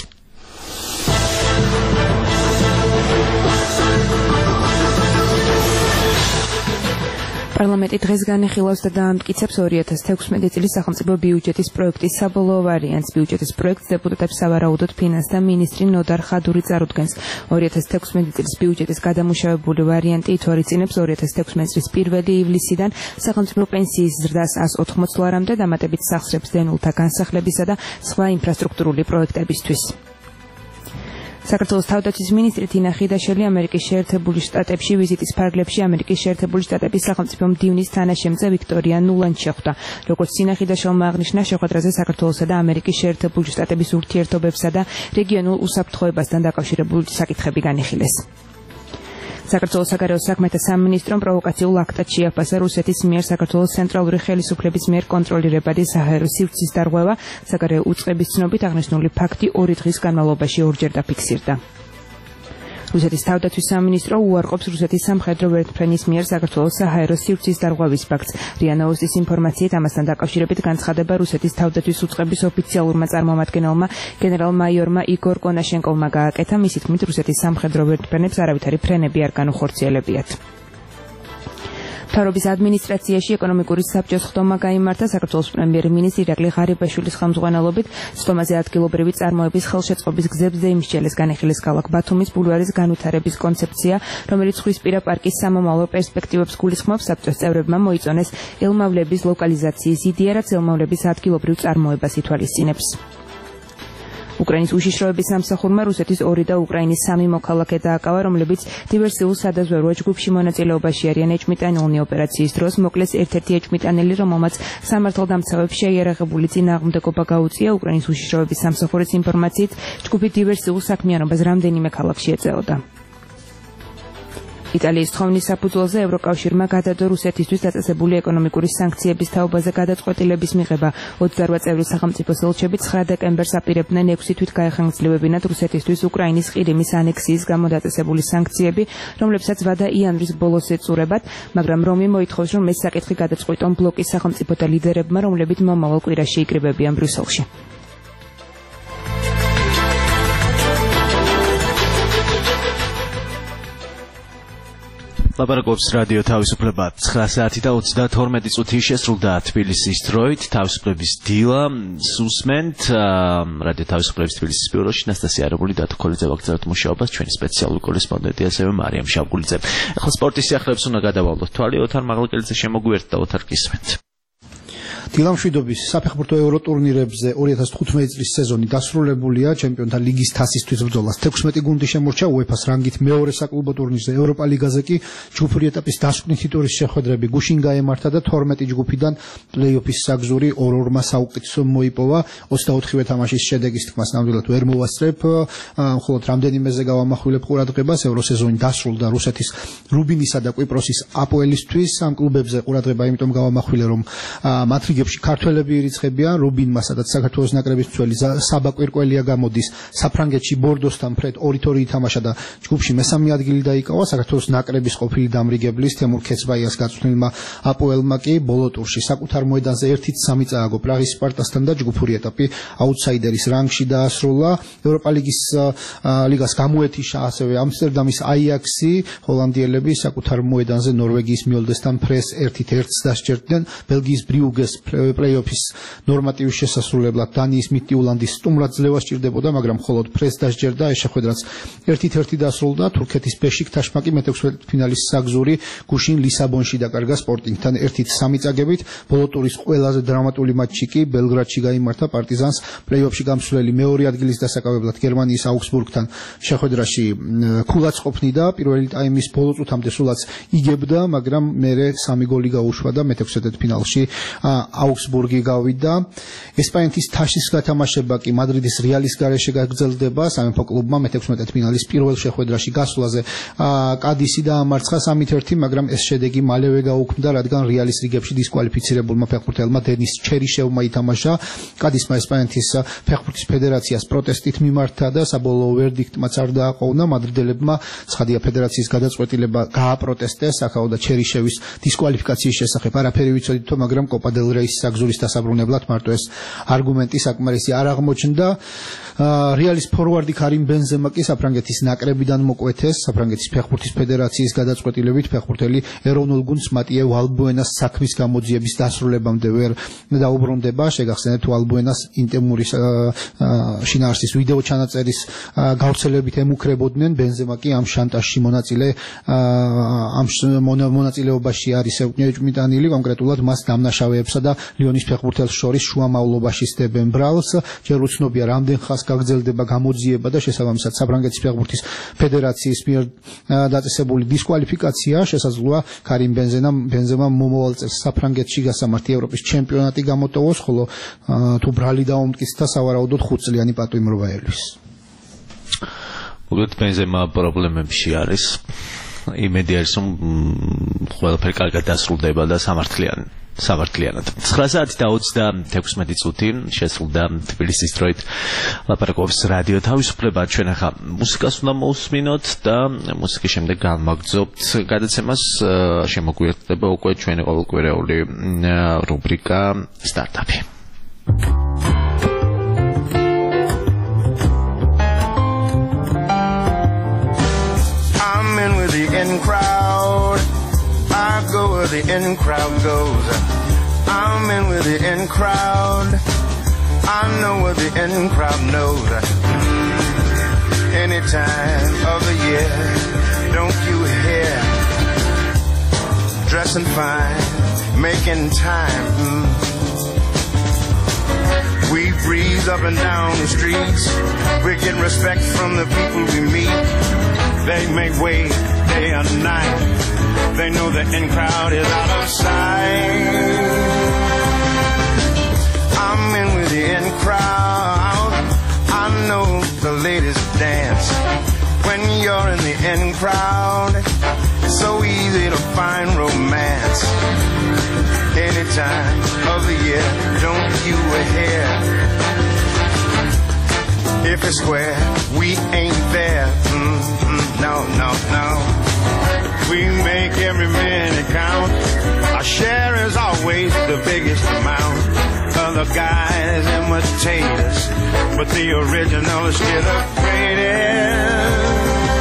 პარლამენტი დღეს განიხილავს და დაამტკიცებს 2016 წლის სახელმწიფო ბიუჯეტის პროექტის საბოლოო ვარიანტს. ბიუჯეტის პროექტს დეპუტატებს სავარაუდოდ ფინანსთა მინისტრი ნოდარ ხადური წარუდგენს. 2016 წლის ბიუჯეტის გადამუშავებული ვარიანტი ითვალისწინებს 2016 წლის 1 ივლისიდან სახელმწიფო პენსიის ზრდას 180 ლარამდე, დამატებით სახსრებს დენულთა განსახლებისა და სხვა ინფრასტრუქტურული პროექტებისთვის. საქართველოს თავდაცვის მინისტრი თინა ხიდაშელი ამერიკის შეერთებული შტატებში ვიზიტის ფარგლებში ამერიკის შეერთებული შტატების სახელმწიფო მდივნის თანაშემწე ვიქტორია ნულანს შეხვდა. როგორც თინა ხიდაშელმა აღნიშნა, შეხვედრაზე საქართველოსა და ამერიკის შეერთებული შტატების ურთიერთობებსა და რეგიონულ უსაფრთხოებასთან დაკავშირებული საკითხები განიხილეს. საქართველოს საგარეო საქმეთა სამინისტრომ პროვოკაციულ აქტად შეაფასა რუსეთის მიერ საქართველოს ცენტრალური ხელისუფლების მიერ კონტროლირებადი საჰაერო სივრცის დარღვევა. საგარეო უწყების ცნობით აღნიშნული ფაქტი 2 დღის განმავლობაში ორჯერ დაფიქსირდა. რუსეთის თავდაცვის სამინისტრო უარყოფს რუსეთის სამხედრო ვერტმფრენის მიერ საქართველოს საჰაერო სივრცის დარღვევის ფაქტს. რია ნოვოსტის ინფორმაციით ამასთან დაკავშირებით განცხადება რუსეთის თავდაცვის უწყების ოფიციალურმა წარმომადგენელმა გენერალ-მაიორმა იგორ კონაშენკოვმა გააკეთა. მისი თქმით, რუსეთის სამხედრო ვერტმფრენებს არავითარი ფრენები არ განუხორციელებიათ. მთავრობის ადმინისტრაციაში ეკონომიკური საბჭოს ხდომა გაიმართა. საქართველოს პრემიერ-მინისტრი ირაკლი ღარიბაშვილის ხელმძღვანელობით სხდომაზე ადგილობრივი წარმოების ხელშეწყობის გზებზე დაიმსჯელეს. განიხილეს ქალაქ ბათუმის ბულვარის განვითარების კონცეფცია, რომელიც ზღვისპირა პარკის სამომავლო პერსპექტივებს გულისხმობს. საბჭოს წევრებმა მოიწონეს ელმავლების ლოკალიზაციის იდეა, რაც ელმავლების ადგილობრივ წარმოებას ითვალისწინებს. უკრაინის უშიშროების სამსახურმა რუსეთის 2 და უკრაინის 3 მოქალაქე დააკავა, რომლებიც დივერსიულ სადაზვერვო ჯგუფში მონაწილეობაში არიან. ეჭვმიტანილნი ოპერაციის დროს მოკლეს ერთ-ერთი ეჭვმიტანილი, რომელმაც სამართალდამცავებს შეიარაღებული წინააღმდეგობა გაუწია. უკრაინის უშიშროების სამსახურის ინფორმაციით, ჯგუფი დივერსიულ საქმიანობას რამდენიმე ქალაქში ეწეოდა. იტალიის თხოვნის საფუძველზე ევროკავშირმა გადადო რუსეთისთვის დაწესებული ეკონომიკური სანქციების თაობაზე გადაწყვეტილების მიღება. 28 წევრი სახელმწიფოს ელჩები 9 დეკემბერს აპირებდნენ 6 თვით გაეხანგრძლივებინათ რუსეთისთვის უკრაინის ყირიმის ანექსიის გამო დაწესებული სანქციები, რომლებსაც ვადა იანვრის ბოლოს ეწურებათ, მაგრამ რომი მოითხოვს, რომ ეს საკითხი გადაწყვიტონ ბლოკის სახელმწიფოთა ლიდერებმა, რომლებიც მომავალ კვირაში იკრიბებიან ბრიუსელში. ლაპარაკობს რადიო თავისუფლება 9 საათი და 32 წუთი შესრულდა თბილისის დროით. თავისუფლების დილა სუსმენთ რადიო თავისუფლების თბილისის ბიუროში ნასტასია არაბული და თქოლიძე ვაგრძელებთ მუშაობას. ჩვენი სპეციალური კორესპონდენტი ასევე მარიამ შავგულიძე. ახლა სპორტის სიახლეებს უნდა გადავალოთ თვალი. ოთარ მაღლაკელიძე შემოგვიერთდა. ოთარ, გისმენთ. დილამშვიდობის საფეხბურთო ევროტურნირებზე 2015 წლის სეზონი დასრულებულია. ჩემპიონთა ლიგის თასისთვის ბრძოლას 16 გუნდი შემორჩა. UEFA-ს რანგით მეორე საკლუბო ტურნირზე ევროპა ლიგაზე კი ჯგუფური ეტაპის დასკვნითი ტურის შეხვედრები გუშინ გაემართა და 12 ჯგუფიდან პლეი-ოფის საგზური 2-2 საუკეთესო მოიპოვა. 24-ვე თამაშის შედეგის თქმას ნამდვილად ვერ მოვასწრებ, მხოლოდ რამდენიმეზე გავამახვილებ ყურადღებას. ევროსეზონი დასრულდა რუსეთის რუბინისა და კვიპროსის აპოელისთვის. ამ კლუბებზე ყურადღება იმიტომ გავამახვილე, რომ მათ რიგებში ქართველები ირიცხებიან. რუბინმა, სადაც საქართველოს ნაკრების მცველი საბა კვირკველია გამოდის, საფრანგეთში ბორდოსთან ფრედ 2-2 ითამაშა და ჯგუფში მესამე ადგილი დაიკავა. საქართველოს ნაკრების ყოფილი დამრიგებლის თემურ ქეცბაიას გაწვრთნილმა აპოელმა კი ბოლო ტურში საკუთარ მოედანზე 1-3 წააგო პრაღის სპარტასთან და ჯგუფური ეტაპი აუთსაიდერის რანგში დაასრულა. ევროპა ლიგას გამოეთიშა ასევე ამსტერდამის აიაქსი. ჰოლანდიელები საკუთარ მოედანზე ნორვეგიის მიოლდესთან ფრეს 1-1 დასჯერდნენ. ბელგიის ბრიუგეს პლეი-ოფის ნორმატივის შესასრულებლად დანიის მიდტიულანდის სტუმრად ძლევა სჭირდებოდა, მაგრამ მხოლოდ ფრეს დასჯერდა. ეს შეხვედრაც 1-1 დასრულდა. თურქეთის ბეშიქტაშმა კი მე-16 ფინალის საგზური გუშინ ლისაბონში დაკარგა სპორტინგთან 1-3 წაგებით. ბოლო ტურის ყველაზე დრამატული მატჩი კი ბელგრადში გაიმართა პარტიზანს პლეი-ოფში გამსვლელი მეორე ადგილის დასაკავებლად გერმანიის აუგსბურგთან შეხვედრაში ქულაც ყოფნიდა. პირველი ტაიმის ბოლო წუთამდე სულაც იგებდა, მაგრამ მერე 3 გოლი გაუშვა და მე-16 ფინალში აუგსბურგი გავიდა. ესპანეთის თასის გათამაშება კი მადრიდის რეალის გარეშე გაგრძელდება. სამეფო კლუბმა მე-16 ფინალის პირველ შეხვედრაში გასვლაზე კადისი დაამარცხა 3-1, მაგრამ ეს შედეგი მალევე გაუქმდა, რადგან რეალის რიგებში დისკვალიფიცირებულმა ფეხბურთელმა დენის ჩერიშევმა ითამაშა. კადისმა ესპანეთის ფეხბურთის ფედერაციას პროტესტით მიმართა და საბოლოო ვერდიქტმაც არ დააყოვნა. მადრიდელებმა ცხადია ფედერაციის გადაწყვეტილება გააპროტესტეს. ახაო და ჩერიშევის დისკვალიფიკაციის შესახებ არაფერი ვიცოდითო, მაგრამ კოპა დელ რეი რეისის აგზურის დასაბრუნებლად მარტო ეს არგუმენტი საკმარისი არ აღმოჩნდა. რეალის ფორვარდი კარიმ ბენზემა კი საფრანგეთის ნაკრებიდან მოკვეთეს. საფრანგეთის ფეხბურთის ფედერაციის გადაწყვეტილებით ფეხბურთელი ეროვნულ გუნდს მატიე ვალბუენას საქმის გამოძიების დასრულებამდე ვერ დაუბრუნდება. შეგახსენებთ ვალბუენას ინტემურის შინაარსის ვიდეო ჩანაწერის გავრცელებით ემუქრებოდნენ. ბენზემა კი ამ შანტაჟში მონაწილეობაში არის ეჭვმიტანილი, კონკრეტულად მას დამნაშავეებსა და ლიონის ფეხბურთელს შორის შუამავლობაში სდებენ ბრალს. ჯერ უცნობია რამდენ ხანს გაგრძელდება გამოძიება და შესაბამისად საფრანგეთის ფეხბურთის ფედერაციის მიერ დაწესებული დისკვალიფიკაცია. შესაძლოა კარიმ ბენზემამ მომავალ წელს საფრანგეთში გასამართი ევროპის ჩემპიონატი გამოტოვოს, ხოლო თუ ბრალი დაუმტკიცდა სავარაუდოდ 5 წლიანი პატიმრობა ელვის. უბრალოდ ბენზემა პრობლემებში არის. იმედი არის რომ ყველაფერი კარგად დასრულდება და სამართლიანად. 9 საათი და 26 წუთი შესრულდა თბილისის დროით ლაპარაკობს რადიო თავისუფლება. ჩვენ ახლა მუსიკას უნდა მოусმინოთ და მუსიკის შემდეგ განვაგრძობთ გადაცემას. შემოგვიერთდება უკვე ჩვენი ყოველკვირეული რუბრიკა სტარტაპი. The in crowd, I go where the in crowd goes. I'm in with the in crowd, I know what the in crowd knows. Any time of the year, don't you hear? Dressing fine, making time. We breeze up and down the streets, we get respect from the people we meet. They make way day and night. They know the in crowd is out of sight. I'm in with the in crowd. I know the ladies dance. When you're in the in crowd, it's so easy to find romance. Any time of the year, don't you hear? If it's square, we ain't there. No. We make every minute count. Our share is always the biggest amount. Other guys imitate us, but the original is still the greatest.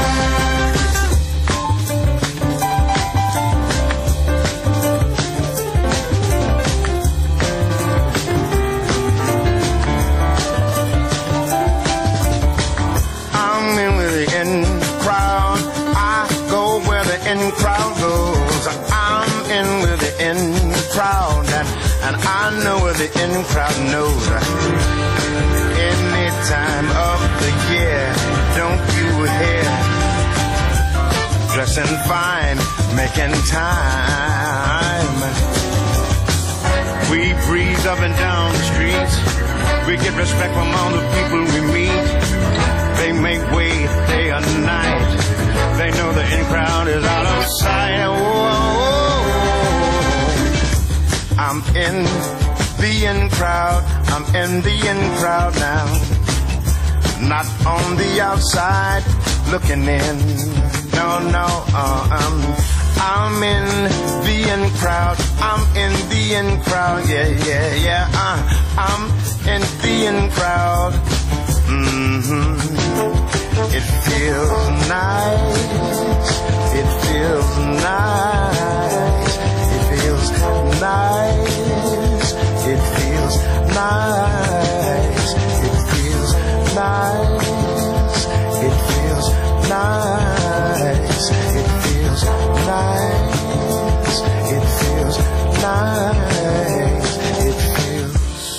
And I know where the in crowd knows. Any time of the year, don't you hear? Dressing fine, making time. We breeze up and down the streets. We get respect from all the people we meet. They make way day and night. They know the in crowd is out of sight. Whoa. I'm in the in crowd. I'm in the in crowd now. Not on the outside looking in. No. I'm in the in crowd. I'm in the in crowd. Yeah. I'm in the in crowd. It feels nice. It feels nice. It feels nice. It feels nice. It feels nice. It feels nice. It feels nice. It feels nice. It feels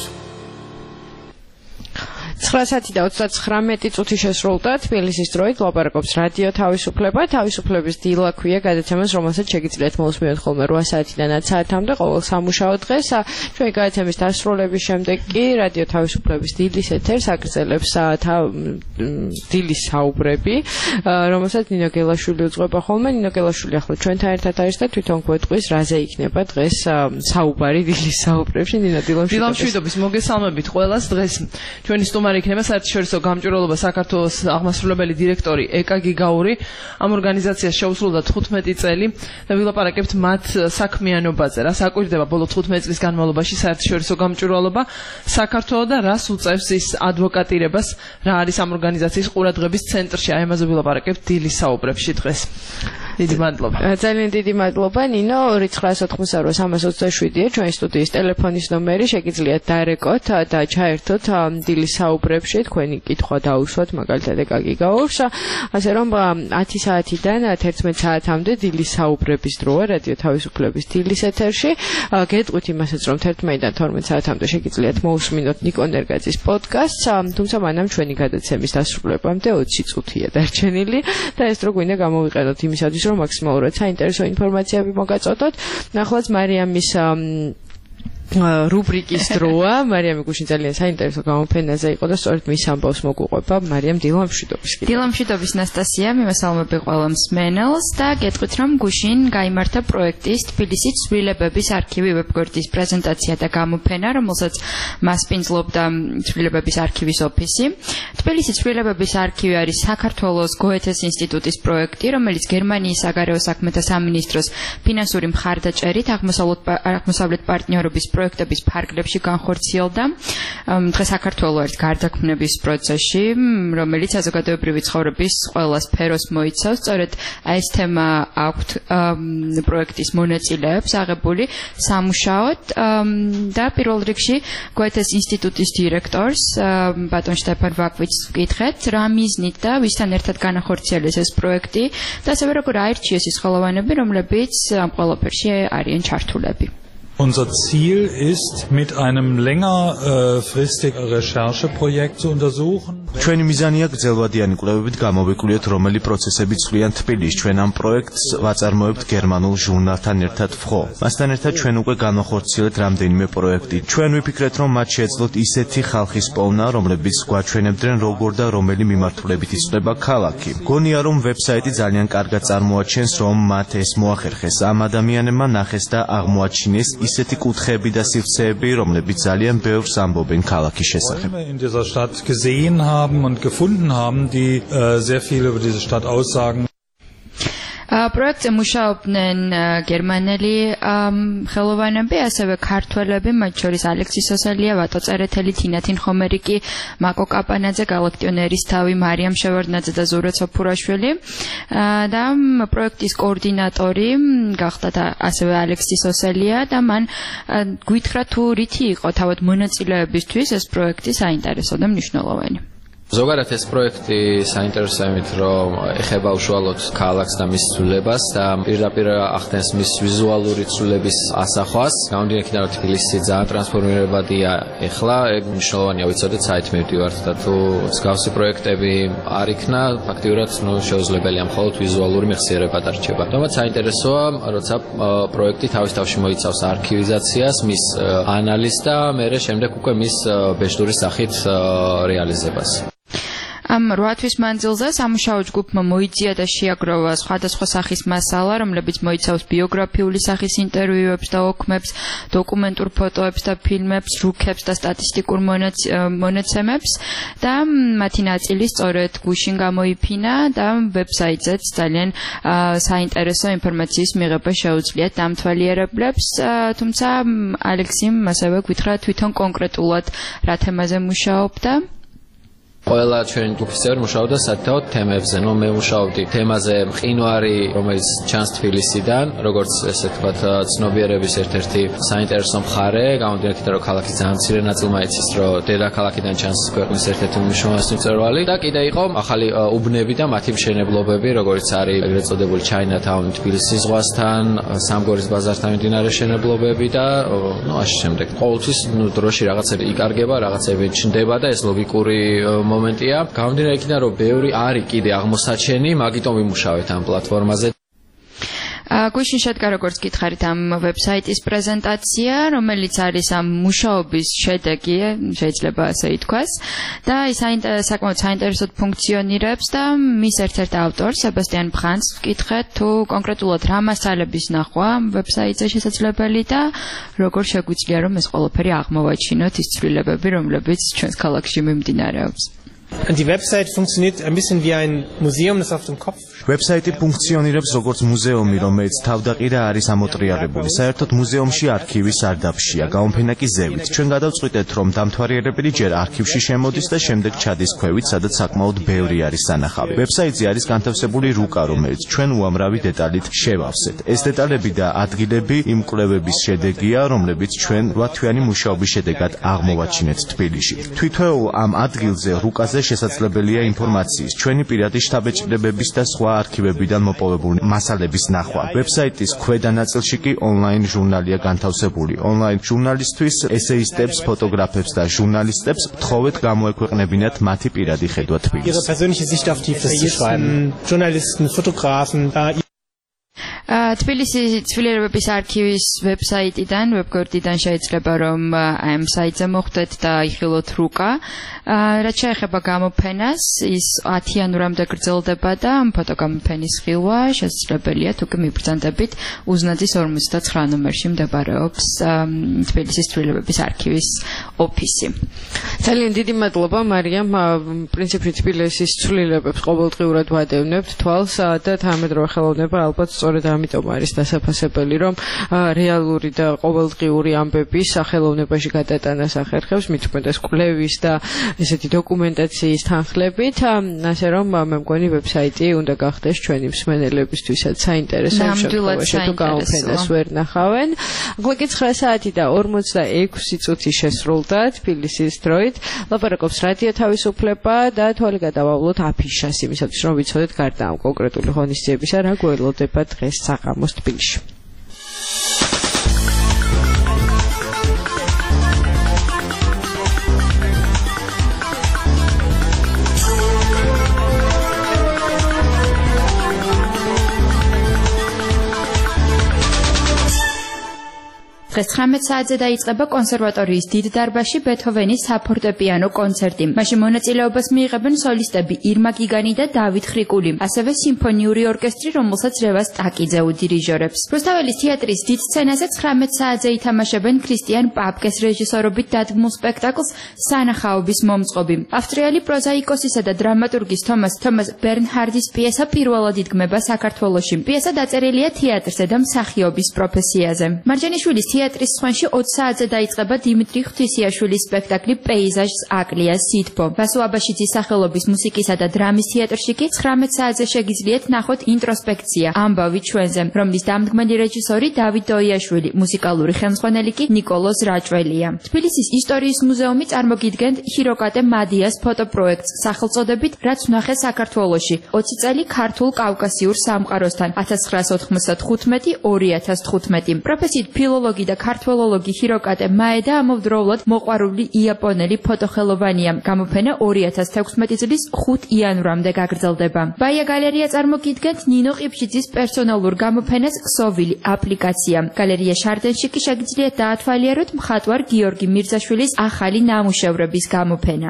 9 საათი და 39 წუთი შესრულდა თბილისის დროით ლაპარაკობს რადიო თავისუფლება. თავისუფლების დილა ქვია გადაცემას, რომელსაც შეგიძლიათ მოусმინოთ ხოლმე 8 საათიდან 10 საათამდე ყოველ სამუშაო დღეს. ჩვენი გადაცემის დასრულების შემდეგ კი რადიო თავისუფლების დილის ეთერს აგრძელებს დილის საუბრები, რომელსაც ნინო გელაშვილი უძღვება ხოლმე. ნინო გელაშვილი ახლა ჩვენთან ერთად არის და თვითონ გვეტყვის რაზე იქნება დღეს საუბარი დილის საუბრებში. ნინო დილამშვიდობის მოგესალმებით ყველას. დღეს ჩვენი სტუმარი იქნება საერთაშორისო გამჭვირვალობა საქართველოს აღმასრულებელი დირექტორი ეკა გიგაური. ამ ორგანიზაციას შეუსრულდა 15 წელი და ვილაპარაკებთ მათ საქმიანობაზე. რა საკვირდება ბოლო 15 წლის განმავლობაში საერთაშორისო გამჭვირვალობა საქართველოს და რას უწევს ის ადვოკატირებას, რა არის ამ ორგანიზაციის ყურადღების ცენტრში. აი ამაზე ვილაპარაკებთ დილის საუბრებში დღეს. დიდი მადლობა. ძალიან დიდი მადლობა ნინო. 298-327-ია ჩვენი სტუდიის ტელეფონის ნომერი, შეგიძლიათ დარეკოთ და ჩაერთოთ დილის საუბრებში, თქვენი კითხვა დაუშვათ მაგალითად ეკა გიგაურს. ასე რომ 10 საათიდან 11 საათამდე დილის საუბრების დროა რადიო თავისუფლების დილის ეთერში. გეტყვით იმასაც რომ 11-დან 12 საათამდე შეგიძლიათ მოусმინოთ ნიკო ნერგაძის პოდკასტს, თუმცა მანამ ჩვენი გადაცემის დასრულებამდე 20 წუთია დარჩენილი და ეს დრო გვინდა გამოვიყენოთ იმისათვის რომ მაქსიმალურად საინტერესო ინფორმაციები მოგაწოდოთ. ნახლაც მარიამის რუბრიკის დროა. მარიამი გუშინ ძალიან საინტერესო გამოფენაზე იყო და სწორედ მის ამბავს მოგუყვება. მარიამ დილამშვიდობის. დილამშვიდობის ნასტასია, მიმასალმები ყველა მსმენელს და გეტყვით რომ გუშინ გაიმართა პროექტის თბილისის ცვლილებების არქივი ვებგვერდის პრეზენტაცია და გამოფენა, რომელსაც მასპინძლობდა ცვლილებების არქივის ოფისი. თბილისის ცვლილებების არქივი არის საქართველოს გოეთეს ინსტიტუტის პროექტი, რომელიც გერმანიის საგარეო საქმეთა სამინისტროს ფინანსური მხარდაჭერით აღმოსავლეთ პარტნიორობის პროექტების ფარგლებში განხორციელდა. დღეს საქართველოს ერთ გარდაქმნების პროცესში, რომელიც საზოგადოებრივი ცხოვრების ყველა სფეროს მოიცავს. სწორედ ეს თემა აქვთ პროექტის მონაწილეებს აღებული სამუშაოდ და პირველ რიგში გოეთეს ინსტიტუტის დირექტორს ბატონ შტეფან ვაკვიცს ვკითხეთ, რა მიზნით და ვისთან ერთად განახორციელეს ეს პროექტი და ასევე როგორ აირჩიეს ის ხელოვანები, რომლებიც ამ ყველაფერში არიან ჩართულები. Unser Ziel ist, mit einem längerfristigen Rechercheprojekt zu untersuchen. ჩვენი მიზანია გრძელვადიანი კვლევებით გამოვიკვლიოთ, რომელი პროცესები ცვლიან თბილისს. ჩვენ ამ პროექტს ვაწარმოებთ გერმანულ ჟურნალთან ერთად თხო. მასთან ერთად ჩვენ უკვე განახორციელებთ რამდენიმე პროექტი. ჩვენ ვიფიქრეთ, რომ მათ შეეძლოთ ისეთი ხალხის პოვნა, რომლებიც გვაჩვენებდნენ როგორ და რომელი მიმართულებით იწვდება ქალაქი. გონია, რომ ვებსაიტი ძალიან კარგად წარმოაჩენს, რომ მათ ეს მოახერხეს. ამ ადამიანებმა ნახეს და აღმოაჩინეს ისეთი კუთხეები და სივრცეები, რომლებიც ძალიან ბევრს ამბობენ ქალაქის შესახებ. In dieser Stadt gesehen haben und gefunden haben, die sehr viel über diese Stadt aussagen. პროექტზე მუშაობდნენ გერმანელი ხელოვანები, ასევე ქართველები, მათ შორის ალექსი სოსელია, ვატო წერეთელი, თინა თინხომერიკი, მაკო კაპანაძე, გალაქტიონერის თავი, მარიამ შევარდნაძე და ზურა ცოფურაშვილი და პროექტის კოორდინატორი გახდა ასევე ალექსი სოსელია და მან გითხრა თუ რითი იყო თავად მონაწილეებისთვის ეს პროექტი საინტერესო და მნიშვნელოვანი. ზოგადად ეს პროექტი საინტერესოა იმით, რომ ეხება უშუალოდ ქალაქს და მის ცვლილებას და პირდაპირ ახდენს მის ვიზუალური ცვლილების ასახვას. გამომდინარე იქიდან, რომ თბილისი ძალიან ტრანსფორმირებადია ეხლა, მნიშვნელოვანია ვიცოდეთ საით მივდივართ და თუ მსგავსი პროექტები არ იქნა, ფაქტიურად შეუძლებელია მხოლოდ ვიზუალური მეხსიერება დარჩება. თუმცა საინტერესოა, როცა პროექტი თავის თავში მოიცავს არქივიზაციას, მის ანალიზს და მერე შემდეგ უკვე მის ბეჭდური სახით რეალიზებას. ამ 8 თვის მანძილზე სამუშაო ჯგუფმა მოიძია და შეაგროვა სხვადასხვა სახის მასალა, რომლებიც მოიცავს ბიოგრაფიული სახის ინტერვიუებს და ოქმებს, დოკუმენტურ ფოტოებს და ფილმებს, რუკებს და სტატისტიკურ მონაცემებს და მათი ნაწილი სწორედ გუშინ გამოიფინა და ვებსაიტზეც ძალიან საინტერესო ინფორმაციის მიღება შეუძლიათ დამთვალიერებლებს, თუმცა ალექსიმ ასევე გითხრა თვითონ კონკრეტულად რა თემაზე მუშაობდა. ყველა ჩვენი ჯგუფის წევრი მუშაობდა საკითხავთ თემებზე. მე მუშაობდი თემაზე მყინვარი, რომელიც ჩანს თბილისიდან, როგორც ესე ვთქვათ, ცნობიერების ერთ-ერთი საინტერესო მხარე, გამომდინარე იქიდან, რომ ქალაქის ძალიან მცირე ნაწილმა იცის, რომ დედაქალაქიდან ჩანს ქვეყნის ერთ-ერთი უმნიშვნელოვანესი მწვერვალი და კიდე იყო ახალი უბნები და მათი მშენებლობები, როგორც არის ეგრეთ წოდებული ჩაინათაუნი თბილისის ზღვასთან, სამგორის ბაზართან მიმდინარე მშენებლობები და ასე შემდეგ. ყოველთვის დროში რაღაცები იკარგება, რაღაცები ჩნდება და ეს ლოგიკური მომენტია. გამომდინარე იქიდან, რომ ბევრი არის კიდე აღმოსაჩენი, მაგიტომ ვიმუშავეთ ამ პლატფორმაზე. გუშინ შედგა როგორც გითხარით ამ ვებსაიტის პრეზენტაცია, რომელიც არის ამ მუშაობის შედეგი, შეიძლება ასე ითქვას, და ის საკმაოდ საინტერესოდ ფუნქციონირებს და მის ერთ-ერთ ავტორს, სებასტიან ფრანს ვკითხეთ, თუ კონკრეტულად რა მასალების ნახვა ვებსაიტზე შესაძლებელი და როგორ შეგვიძლია რომ ეს ყველაფერი აღმოვაჩინოთ ის ცვლილებები, რომლებიც ჩვენს ქალაქში მიმდინარეობს. Die Website funktioniert ein bisschen wie ein Museum, das auf dem Kopf. ვებსაიტი ფუნქციონირებს როგორც მუზეუმი, რომელიც თავდაყირა არის ამოტრიალებული. საერთოდ მუზეუმში არქივი სარდაფშია, გამოფენა კი ზევით. ჩვენ გადავწყვიტეთ, რომ დამთვალიერებელი ჯერ არქივში შემოდის და შემდეგ ჩადის ქვევით, სადაც საკმაოდ ბევრი არის სანახავი. ვებსაიტზე არის განთავსებული რუკა, რომელიც ჩვენ უამრავი დეტალით შევავსეთ. ეს დეტალები და ადგილები იმ კვლევების შედეგია, რომლებიც ჩვენ 8 თვიანი მუშაობის შედეგად აღმოვაჩინეთ თბილისში. თვითონ ამ ადგილზე რუკაზე შესაძლებელია ინფორმაციის, ჩვენი პირადი შთაბეჭდილებების და სხვა არქივებიდან მოპოვებული მასალების ნახვა. ვებსაიტის ქვედა ნაწილში კი ონლაინ ჟურნალია განთავსებული. ონლაინ ჟურნალისტვის, ესეისტებს, ფოტოგრაფებს და ჟურნალისტებს ვთხოვეთ გამოექვეყნებინათ მათი პირადი ხედვა თბილისს. Ihre persönliche Sicht auf die Essayisten, Journalisten, Fotografen, თბილისის ცვლიერებების არქივის ვებსაიტიდან, ვებგვერდიდან შეიძლება რომ ამ საიტზე მოხვდეთ და იხილოთ რუკა. რაც შეეხება გამოფენას, ის 10 იანვრამდე გრძელდება და ფოტოგამოფენის ხილვა შესაძლებელია თუ კი მიბრძანდებით უზნაძის 59 ნომერში მდებარეობს თბილისის ცვლიერებების არქივის ოფისი. ძალიან დიდი მადლობა მარიამ, პრინციპში თბილისის ცვლილებებს ყოველდღიურად ვადევნებთ თვალს და თანამედროვე ხელოვნება ალბათ სწორედ ამიტომ არის დასაფასებელი, რომ რეალური და ყოველდღიური ამბების სახელოვნებაში გადატანას ახერხებს, მით უმეტეს კვლევის და ესეთი დოკუმენტაციის თანხლებით, ასე რომ მე მგონი ვებსაიტი უნდა გახდეს ჩვენი მსმენელებისთვისაც საინტერესო შემთხვევაში თუ გამოფენას ვერ ნახავენ. გვეკი 9 საათი და 46 წუთი შესრულდა თბილისის დროით. ლაპარაკობს რადიო თავისუფლება და თვალი გადავავლოთ აფიშას იმისათვის რომ ვიცოდეთ გარდა ამ კონკრეტული ღონისძიებისა რა გველოდება დღეს საღამოს თბილისში. დღეს 19 საათზე დაიწყება კონსერვატორიის დიდ დარბაზში ბეთჰოვენის საფორტეპიანო კონცერტი. მაშინ მონაწილეობას მიიღებენ სოლისტები ირმა გიგანი და დავით ხრიკული, ასევე სიმფონიური ორკესტრი, რომელსაც რევას ტაკიძე უდირიჟორებს. რუსთაველის თეატრის დიდ სცენაზე 19 საათზე ითამაშებენ ქრისტიან პაპკეს რეჟისორობით დადგმულ სპექტაკლს სანახაობის მომწყობი. ავსტრიელი პროზაიკოსისა და დრამატურგის თომას ბერნჰარდის პიესა პირველად იდგმება საქართველოში. პიესა დაწერილია თეატრზე და მსახიობის პროფესიაზე. მარჯანიშვილის თეატრის სხვენში 20 საათზე დაიწყება დიმიტრი ღვთისიაშვილის სპექტაკლი პეიზაჟს აკლია სითბო. ვასო აბაშიძის სახელობის მუსიკისა და დრამის თეატრში კი 19 საათზე შეგიძლიათ ნახოთ ინტროსპექცია ამბავი ჩვენზე, რომლის დამდგმელი რეჟისორი დავით დოიაშვილი, მუსიკალური ხელმძღვანელი კი ნიკოლოზ რაჭველია. თბილისის ისტორიის მუზეუმი წარმოგიდგენთ ჰიროკატე მადიას ფოტოპროექტს სახელწოდებით რაც ვნახე საქართველოში 20 წელი ქართულ კავკასიურ სამყაროსთან 1995-2015. პროფესიით ფილოლოგი და ქართველოლოგი ჰიროკატე მაედა ამავდროულად მოყვარული იაპონელი ფოტოხელოვანია. გამოფენა 2016 წლის 5 იანვრამდე გაგრძელდება. ბაია გალერეა წარმოგიდგენთ ნინო ყიფშიძის პერსონალურ გამოფენას ქსოვილი აპლიკაცია. გალერეა შარდენში კი შეგიძლიათ დაათვალიეროთ მხატვარ გიორგი მირზაშვილის ახალი ნამუშევრების გამოფენა.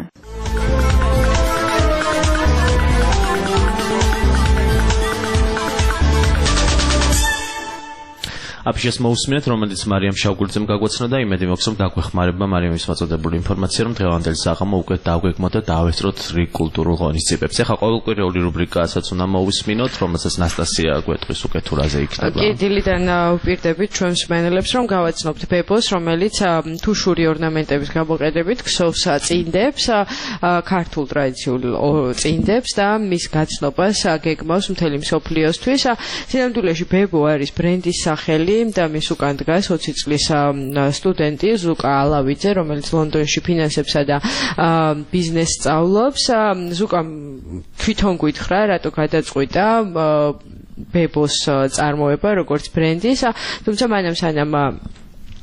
აფიშას მოусმინეთ, რომელიც მარიამ შავგურძემ გაგვაცნო და იმედი მაქვს, რომ გაგვეხმარება მარიამის მოწოდებული ინფორმაცია, რომ დღევანდელი საღამო უკვე დავგეგმოთ და დავესწროთ რიგ კულტურულ ღონისძიებებს. ეხლა ყოველკვირეული რუბრიკასაც უნდა მოვისმინოთ, რომელსაც ნასტასია გვეტყვის უკვე თუ რაზე იქნება. კი, დილიდან ვპირდებით ჩვენ მსმენელებს, რომ გავაცნობთ ბებოს, რომელიც თუშური ორნამენტების გამოყენებით ქსოვს წინდებს, ქართულ ტრადიციულ წინდებს და მის გაცნობას გეგმავს მთელი მსოფლიოსთვის. სინამდვილეში ბებო არის ბრენდის სახელი და მის უკან დგას 20 წლის სტუდენტი ზუკა ალავიძე, რომელიც ლონდონში ფინანსებსა და ბიზნესს სწავლობს. ზუკამ თვითონ გითხრა, რატო გადაწყვიტა ბებოს წარმოება როგორც ბრენდის, თუმცა მანამ სანამ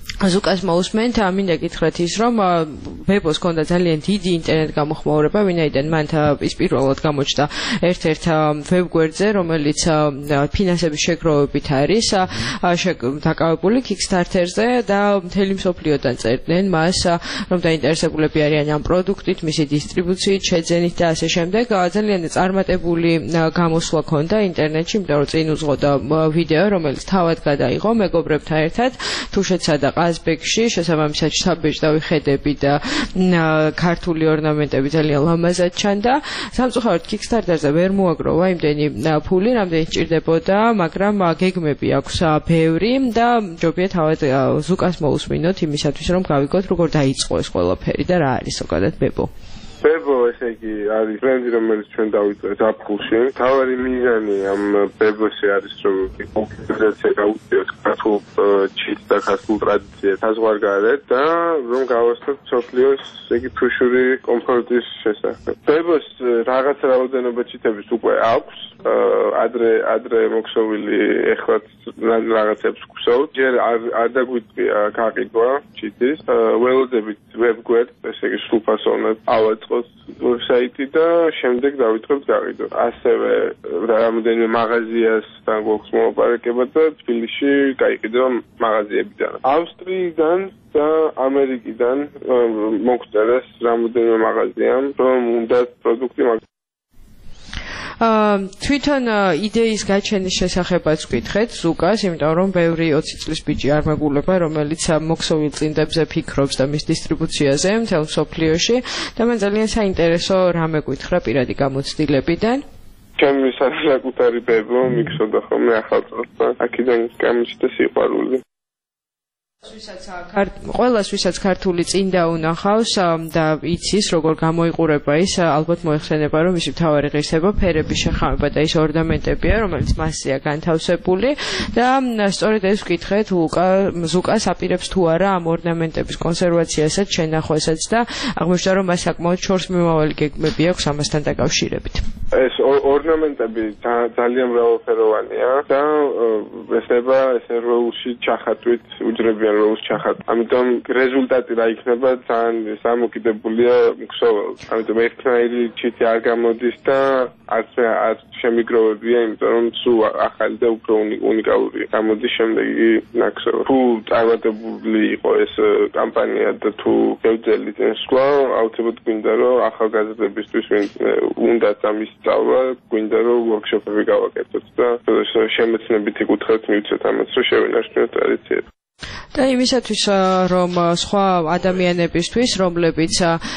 ზუკას მოусმენთ, მინდა გითხრათ ის, რომ ბებოს ჰქონდა ძალიან დიდი ინტერნეტ გამოხმაურება, ვინაიდან მან ის პირველად გამოჩნდა ერთ-ერთ ვებგვერდზე, რომელიც ფინანსების შეგროვებით არის დაკავებული Kickstarter-ზე და მთელი მსოფლიოდან წერდნენ მას, რომ დაინტერესებულები არიან ამ პროდუქტით, მისი დისტრიბუციით, შეძენით და ასე შემდეგ. ძალიან წარმატებული გამოსვლა ჰქონდა ინტერნეტში, იმიტომ რომ წინ უძღოდა ვიდეო, რომელიც თავად გადაიღო მეგობრებთან ერთად თუშეთსა და ყაზბეგში, შესაბამისად საბეჭდავი ხედები და ქართული ორნამენტები ძალიან ლამაზად ჩანდა. სამწუხაროდ Kickstarter-ზე ვერ მოაგროვა იმდენი ფული, რამდენი სჭირდებოდა, მაგრამ გეგმები აქვს ბევრი და ჯობია თავად ზუკას მოусმინოთ იმისათვის, რომ გავიგოთ როგორ დაიწყო ეს ყველაფერი და რა არის ზოგადად ბებო. ბებო, ესე იგი, არის ბრენდი, რომელიც ჩვენ დავიწყეთ ზაფხულში. თავარი მიზანი ამ ბებოში არის, რომ პოპულარიზაცია გაუწიოს ქართულ ჩიტს და ქართულ ტრადიციებს საზღვარგარეთ და რომ გავასწროთ მსოფლიოს იგი თუშური კომფორტის შესახებ. ბებოს რაღაც რაოდენობა ჩიტების უკვე აქვს. ადრე მოქსოვილი ეხლაც რაღაცებს გვსოვთ. ჯერ არ დაგვიწია გაყიდვა ჩიტის. ველოდებით ვებგვერდს, ესე იგი სრულფასოვნად ავაწყოთ ვებსაიტი და შემდეგ დავიწყებთ გაყიდვა. ასევე რამოდენიმე მაღაზიას თან გვაქვს მოლაპარაკება და თბილისში გაიყიდა მაღაზიებიდან. ავსტრიიდან და ამერიკიდან მოგწერეს რამოდენიმე მაღაზიამ, რომ უნდა პროდუქტი თვითონ იდეის გაჩენის შესახებაც ვკითხეთ ზუკას, იმიტომ რომ ბევრი 20 წლის ბიჭი არ მეგულება, რომელიც მოქსოვილ წინდებზე ფიქრობს და მის დისტრიბუციაზე მთელ მსოფლიოში და მან ძალიან საინტერესო რამე გითხრა პირადი გამოცდილებიდან. ჩემი საკუთარი ბებო მიქსოდა ხოლმე ახალ წელს და აქედან გამიჩნდა სიყვარული. ყველას ვისაც ქართული წინდა უნახავს და იცის როგორ გამოიყურება ის, ალბათ მოიხსენება რომ მისი მთავარი ღირსება ფერების შეხამება და ის ორნამენტებია, რომელიც მასზეა განთავსებული და სწორედ ეს ვკითხეთ ზუკას აპირებს თუ არა ამ ორნამენტების კონსერვაციასაც, შენახვასაც და აღმოჩნდა რომ მას საკმაოდ შორს მიმავალი გეგმები აქვს ამასთან დაკავშირებით. ეს ორნამენტები ძალიან მრავალფეროვანია და ესება ესე როულში ჩახატვით უჯრებიან როულს ჩახატ. ამიტომ რეზულტატი რა იქნება ძალიან სამოკიდებულია მქსოველს. ამიტომ ერთნაირი ჩიტი არ გამოდის და არც შემიგროვებია, იმიტომ რომ სულ ახალი და უფრო უნიკალური გამოდის შემდეგი ნაქსოვი. თუ წარმატებული იყო ეს კამპანია და თუ შევძელით ესკლა, აუცილებლად გვინდა რომ ახალგაზრდებისთვის უნდათ ამის სწავლა, გვინდა რომ ვორქშოპები გავაკეთოთ და შემეცნებითი კუთხით მივცეთ ამას, რომ შევინარჩუნოთ ტრადიციები. და იმისათვის რომ სხვა ადამიანებისთვის, რომლებიც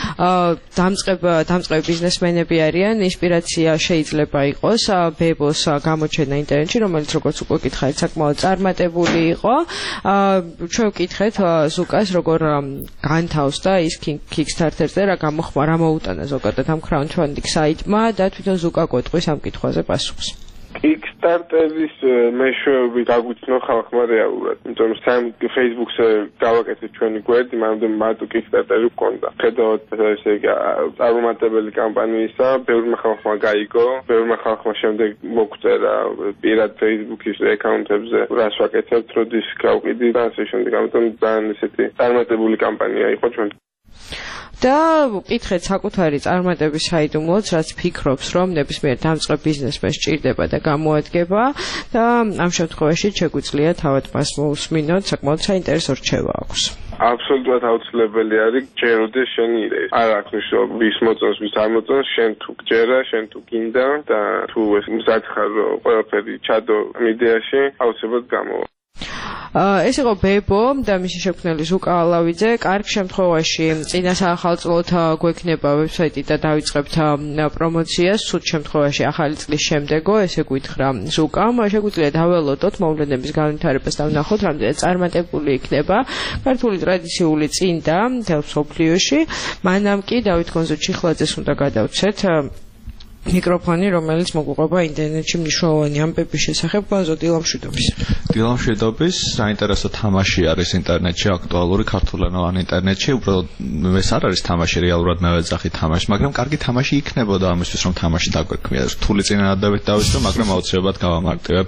დამწყები ბიზნესმენები არიან, ინსპირაცია შეიძლება იყოს ბებოს გამოჩენა ინტერნეტში, რომელიც როგორც უკვე გითხარით, საკმაოდ წარმატებული იყო. ჩვენ ვკითხეთ ზუკას როგორ განთავსდა ის Kickstarter-ზე, რა მოუტანა ზოგადად ამ crowdfunding საიტმა და თვითონ ზუკა კვეთყვის ამ კითხვაზე პასუხს. Kickstarter-ის მეშვეობით გაგვიცნო ხალხმა რეალურად. იმიტომ რომ Facebook-ზე გავაკეთეთ ჩვენი გვერდი, მანამდე მარტო Kickstarter-ი გვქონდა. ხედავთ ესე იგი წარმატებელი კამპანიისა, ბევრმა ხალხმა გაიგო, ბევრმა ხალხმა შემდეგ მოგვწერა პირად Facebook-ის აკაუნტებზე, რას ვაკეთებთ, როდის გავყიდი და ასე შემდეგ. ამიტომ ძალიან ესეთი წარმატებული კამპანია იყო ჩვენ. და ვკითხეთ საკუთარი წარმატების საიდუმლოც, რაც ფიქრობს, რომ ნებისმიერ დამწყებ ბიზნესმენს სჭირდება და გამოადგება და ამ შემთხვევაში შეგვიძლია თავად მას მოусმინოთ, საკმაოდ საინტერესო რჩევა აქვს. აბსოლუტურად აუცილებელი არის ჯეროდეს შენი იდეა. არ აქვს მნიშვნელობა ვის მოწონს, ვის არ მოწონს, შენ თუ გჯერა, შენ თუ გინდა და თუ ეს მზად ხარ ყველაფერი ჩადო იდეაში, აუცილებლად გამოვა. ეს იყო ბებო და მისი შექმნელი ზუკა ალავიძე. კარგ შემთხვევაში წინა საახალწლოდ გვექნება ვებსაიტი და დავიწყებთ პრომოციას. სულ შემთხვევაში ახალი წლის შემდეგო, ესე გითხრა ზუკამ. შეგვიძლია დაველოდოთ მოვლენების განვითარებას და ვნახოთ, რამდენად წარმატებული იქნება ქართული ტრადიციული წინდა მთელ მსოფლიოში. მანამ კი დავით გონზო-ჩიხლაძეს უნდა გადავცეთ მიკროფონი, რომელიც მოგვიყვება ინტერნეტში მნიშვნელოვანი ამბების შესახებ. გონზო, დილამშვიდობის. დილამ შვიდობის საინტერესო თამაში არის ინტერნეტში, აქტუალური ქართულენოვან ინტერნეტში, უბრალოდ ეს არ არის თამაში, რეალურად მე ვეძახი თამაში, მაგრამ კარგი თამაში იქნებოდა ამისთვის, რომ თამაში დაგვექმნია. რთული წინადადებით დავიწყო, მაგრამ აუცილებლად გავამარტივებ.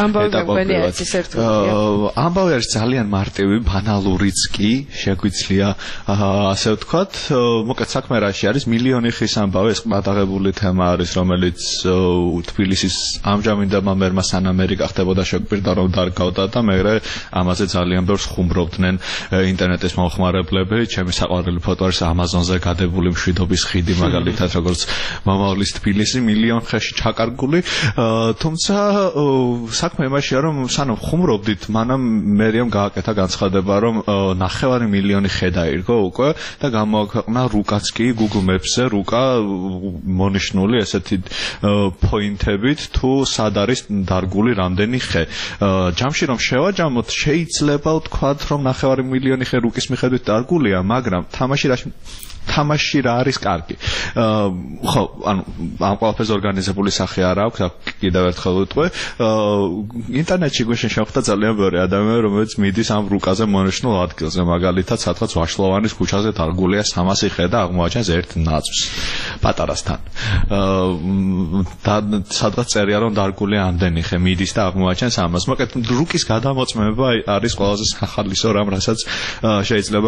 ამბავი არის ძალიან მარტივი, ბანალურიც კი, შეგვიძლია ასე ვთქვათ, მოკლედ საქმე რაში არის, მილიონი ხის ამბავი, ეს ყმადაღებული თემა არის, რომელიც თბილისის ამჟამინდელმა მერმა სანამერი გახდებოდა შეგვირდა რომ დარგავდა და მერე ამაზე ძალიან ბევრს ხუმრობდნენ ინტერნეტის მომხმარებლები. ჩემი საყვარელი ფოტო არის Amazon-ზე გადებული მშვიდობის ხიდი, მაგალითად როგორც მომავლის თბილისი მილიონ ხეში ჩაკარგული. თუმცა საქმე იმაშია, რომ სანამ ხუმრობდით, მანამ მერეამ გააკეთა განცხადება, რომ 9 მილიონი ხე დაირგო უკვე და გამოაქვეყნა რუკაც კი Google Maps-ზე, რუკა მონიშნული ესეთი პოინტებით თუ სად არის დარგული რამდენი ხე. ჯამში რომ შევაჯამოთ, შეიძლება ვთქვათ, რომ 9 მილიონი ხე რუკის მიხედვით დარგულია, მაგრამ თამაში რა არის კარგი. ხო, ანუ ამ ყველაფერს ორგანიზებული სახე არ აქვს, კიდევ ერთხელ ვიტყვი. ინტერნეტში გვეშინ შეხვდა ძალიან ბევრი ადამიანი, რომელიც მიდის ამ რუკაზე მონიშნულ ადგილზე, მაგალითად, სადღაც ვაშლოვანის ქუჩაზე დარგულია 300 ხე და აღმოაჩენს ერთ ნაძვს პატარასთან. და სადღაც წერია, რომ დარგულია ამდენი ხე, მიდის და აღმოაჩენს ამას. მოკლედ, რუკის გადამოწმება არის ყველაზე სახალისო რამ, რასაც შეიძლება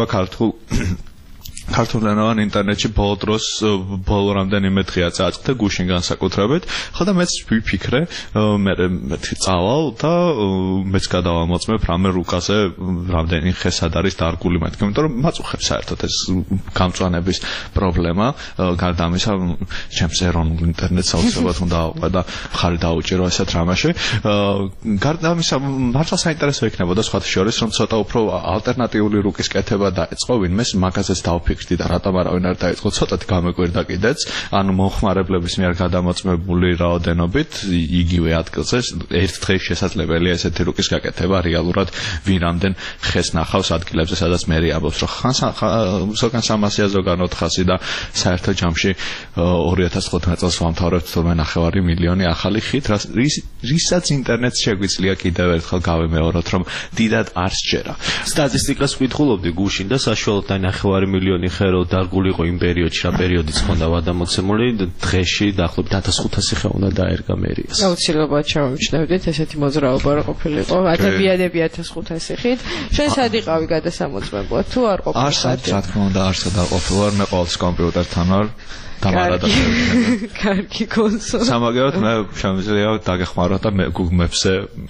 ქართულენოვან ინტერნეტში ბოლო დროს ბოლო რამდენიმე დღეა წაწყდა გუშინ განსაკუთრებით. ხო და მეც ვიფიქრე, მე წავალ და მეც გადავამოწმებ რამე რუკაზე რამდენი ხე სად არის დარგული მეთქი, იმიტომ რომ მაწუხებს საერთოდ ეს გამწვანების პრობლემა. გარდა ამისა, ჩემს ეროვნულ ინტერნეტს აუცილებლად უნდა აყვე და მხარი დაუჭირო ესეთ რამაში. გარდა ამისა, მართლა საინტერესო იქნებოდა სხვათა შორის, რომ ცოტა უფრო ალტერნატიული რუკის კეთება დაეწყო, ვინმეს მაგაზეც დავფიქრე და რატომ არავინ არ დაიწყო, ცოტათი გამეკვირდა კიდეც, ანუ მომხმარებლების მიერ გადამოწმებული რაოდენობით იგივე ადგილზე ერთ დღეს შესაძლებელია ესეთი რუკის გაკეთება რეალურად ვინამდენ ხეს ნახავს ადგილებზე, სადაც მე ამბობს, რომ ზოგან 300-ია, ზოგან 400 და საერთო ჯამში 2015 წელს ვამთავრებთ თურმე 9 მილიონი ახალი ხით, რისაც ინტერნეტს შეგვიძლია კიდევ ერთხელ გავიმეოროთ, რომ დიდად არ სჯერა. სტატისტიკას ვკითხულობდი გუშინ და საშუალოდ 9 მილიონი ხე რო დარგულიყო იმ პერიოდში, რა პერიოდიც ხონდა გადამოცემული, დღეში დაახლოებით 1500 ხე უნდა დაერგა მერიას. აუცილებლად ჩავიმჩნევდით, ესეთი მოძრაობა რო ყოფილიყო, ადამიანები 1500 ხით. შენ სად იყავი გადასამოწმებლად თუ არ ყოფილი? არსად, რა თქმა უნდა, არსად არ ყოფილი ვარ, მე ყოველთვის კომპიუტერთან ვარ. დამარადა. კარგი კონსოლი. სამაგერად მე შემიძლია დაგეხმარო და მე Google Maps-ზე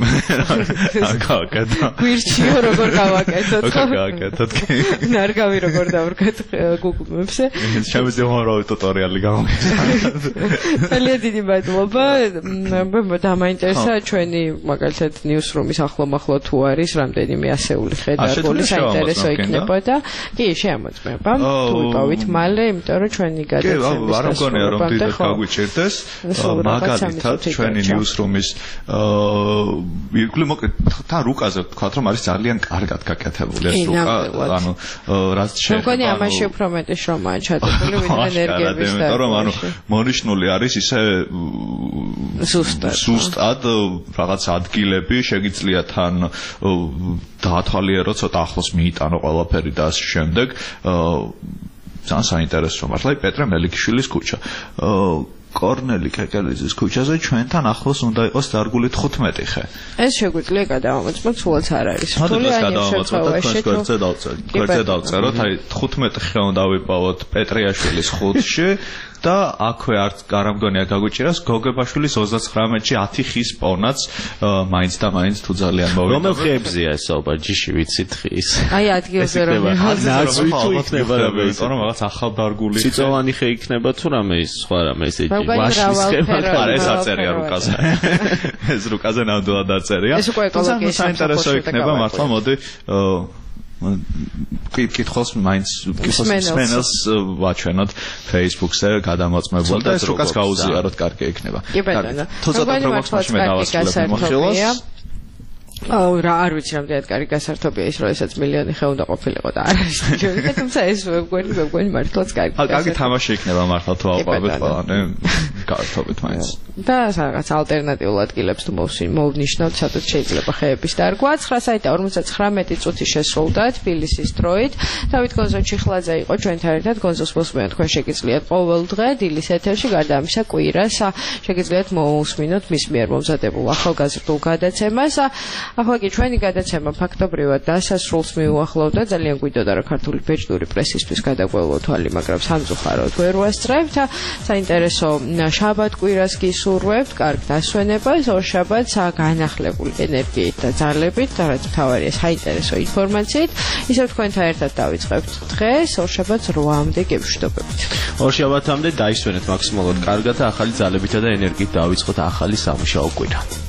გავაკეთო. გვირჩიო როგორ გავაკეთოთ? გავაკეთოთ. ნარგავი როგორ დავვრგოთ Google Maps-ზე? შემიძლია მომავალ ტუტორიალი გამოგეცათ. ძალიან დიდი მადლობა. მე დამაინტერესა ჩვენი მაგალითად Newsroom-ის ახლომახლო თუ არის რამდენიმე ასეული ხედარგული საინტერესო იქნებოდა. კი, შეამოწმება. თუ ვიპოვით მალე, იმიტომ რომ ჩვენი გადაცემა არ მგონია რომ დიდად გაგვიჭირდეს მაგალითად ჩვენი Newsroom-ის ირგვლივ მოკლედ თან რუკაზე ვთქვათ რომ არის ძალიან კარგად გაკეთებული ეს რუკა, ანუ რაც შეიძლება. მგონი ამაში უფრო მეტი შრომაა ჩადებული ვიდრე ენერგიების და იმიტომ რომ ანუ მონიშნული არის ისე ზუსტად რაღაც ადგილები შეგიძლია თან დაათვალიერო ცოტა ახლოს მიიტანო ყველაფერი და ამ შემდეგ ძალიან საინტერესო მართლა პეტრე მელიქიშვილის ქუჩა. კორნელი კეკელიძის ქუჩაზე ჩვენთან ახლოს უნდა იყოს დარგული 15 ხე. ეს შეგვიძლია გადავამოწმოთ, სულაც არ არის. რთული ან შემთხვევაში გვერდზე დავწეროთ, აი 15 ხე უნდა ვიპოვოთ პეტრიაშვილის ხუთში და აქვე არ მგონია გაგვიჭირას გოგებაშვილის 39-ში 10 ხის პონაც მაინც და მაინც თუ ძალიან მოვიდა. რომელ ხეებზია ეს საუბარი, ჯიში ვიცით ხის? აი ადგილზე რომ ნაცვი თუ იქნება რამე ის, რომ რაღაც ახალდარგული ციწოვანი ხე იქნება თუ რამე ის სხვა რამე ესე ვაშლის ხე, მაგრამ ეს აწერია რუკაზე. ეს რუკაზე ნამდვილად აწერია. ეს უკვე ეკოლოგიის საინტერესო იქნება მართლა, მოდი კითხავს მაინც სმენელს ვაჩვენოთ Facebook-ზე გადამოწმებულ და ეს რუკას გაუზიაროთ, კარგი იქნება. კი ბატონო. თუცა პროგრამაში მე დავასრულებ მოხილოს. რა არ ვიცი რამდენად კარგი გასართობია ის რომ ესაც მილიონი ხე უნდა ყოფილიყო და არ არის მილიონი თუმცა ეს ვებგვენი მართლაც კარგი კარგი თამაში იქნება მართლა თუ აყვავებთ ყველანი გართობით მაინც და რაღაც ალტერნატიულ ადგილებს თუ მოვნიშნავთ სადაც შეიძლება ხეების დარგვა 9:59 წუთი შესრულდა თბილისის დროით დავით გონზო ჩიხლაძე იყო ჩვენთან ერთად გონზოს მოსმენთ თქვენ შეგიძლიათ ყოველ დღე დილის ეთერში გარდა ამისა კვირას შეგიძლიათ მოусმინოთ მის მიერ მომზადებულ ახალგაზრდულ გადაცემას ახლა კი ჩვენი გადაცემა ფაქტობრივად დასასრულს მიუახლოვდა ძალიან გვიდოდა რა ქართული ბეჭდური პრესისთვის გადაგვეულო თვალი მაგრამ სამწუხაროდ ვერ ვასწრებთ საინტერესო შაბათ კვირას გისურვებთ კარგ დასვენებას ორშაბათს განახლებული ენერგიით და ძალებით და რაც მთავარია საინტერესო ინფორმაციით ისევ თქვენთან ერთად დავიწყებთ დღეს ორშაბათს 8-მდე გემშვიდობებით ორშაბათამდე დაისვენეთ მაქსიმალურად კარგად და ახალი ძალებითა და ენერგიით დავიწყოთ ახალი სამუშაო კვირა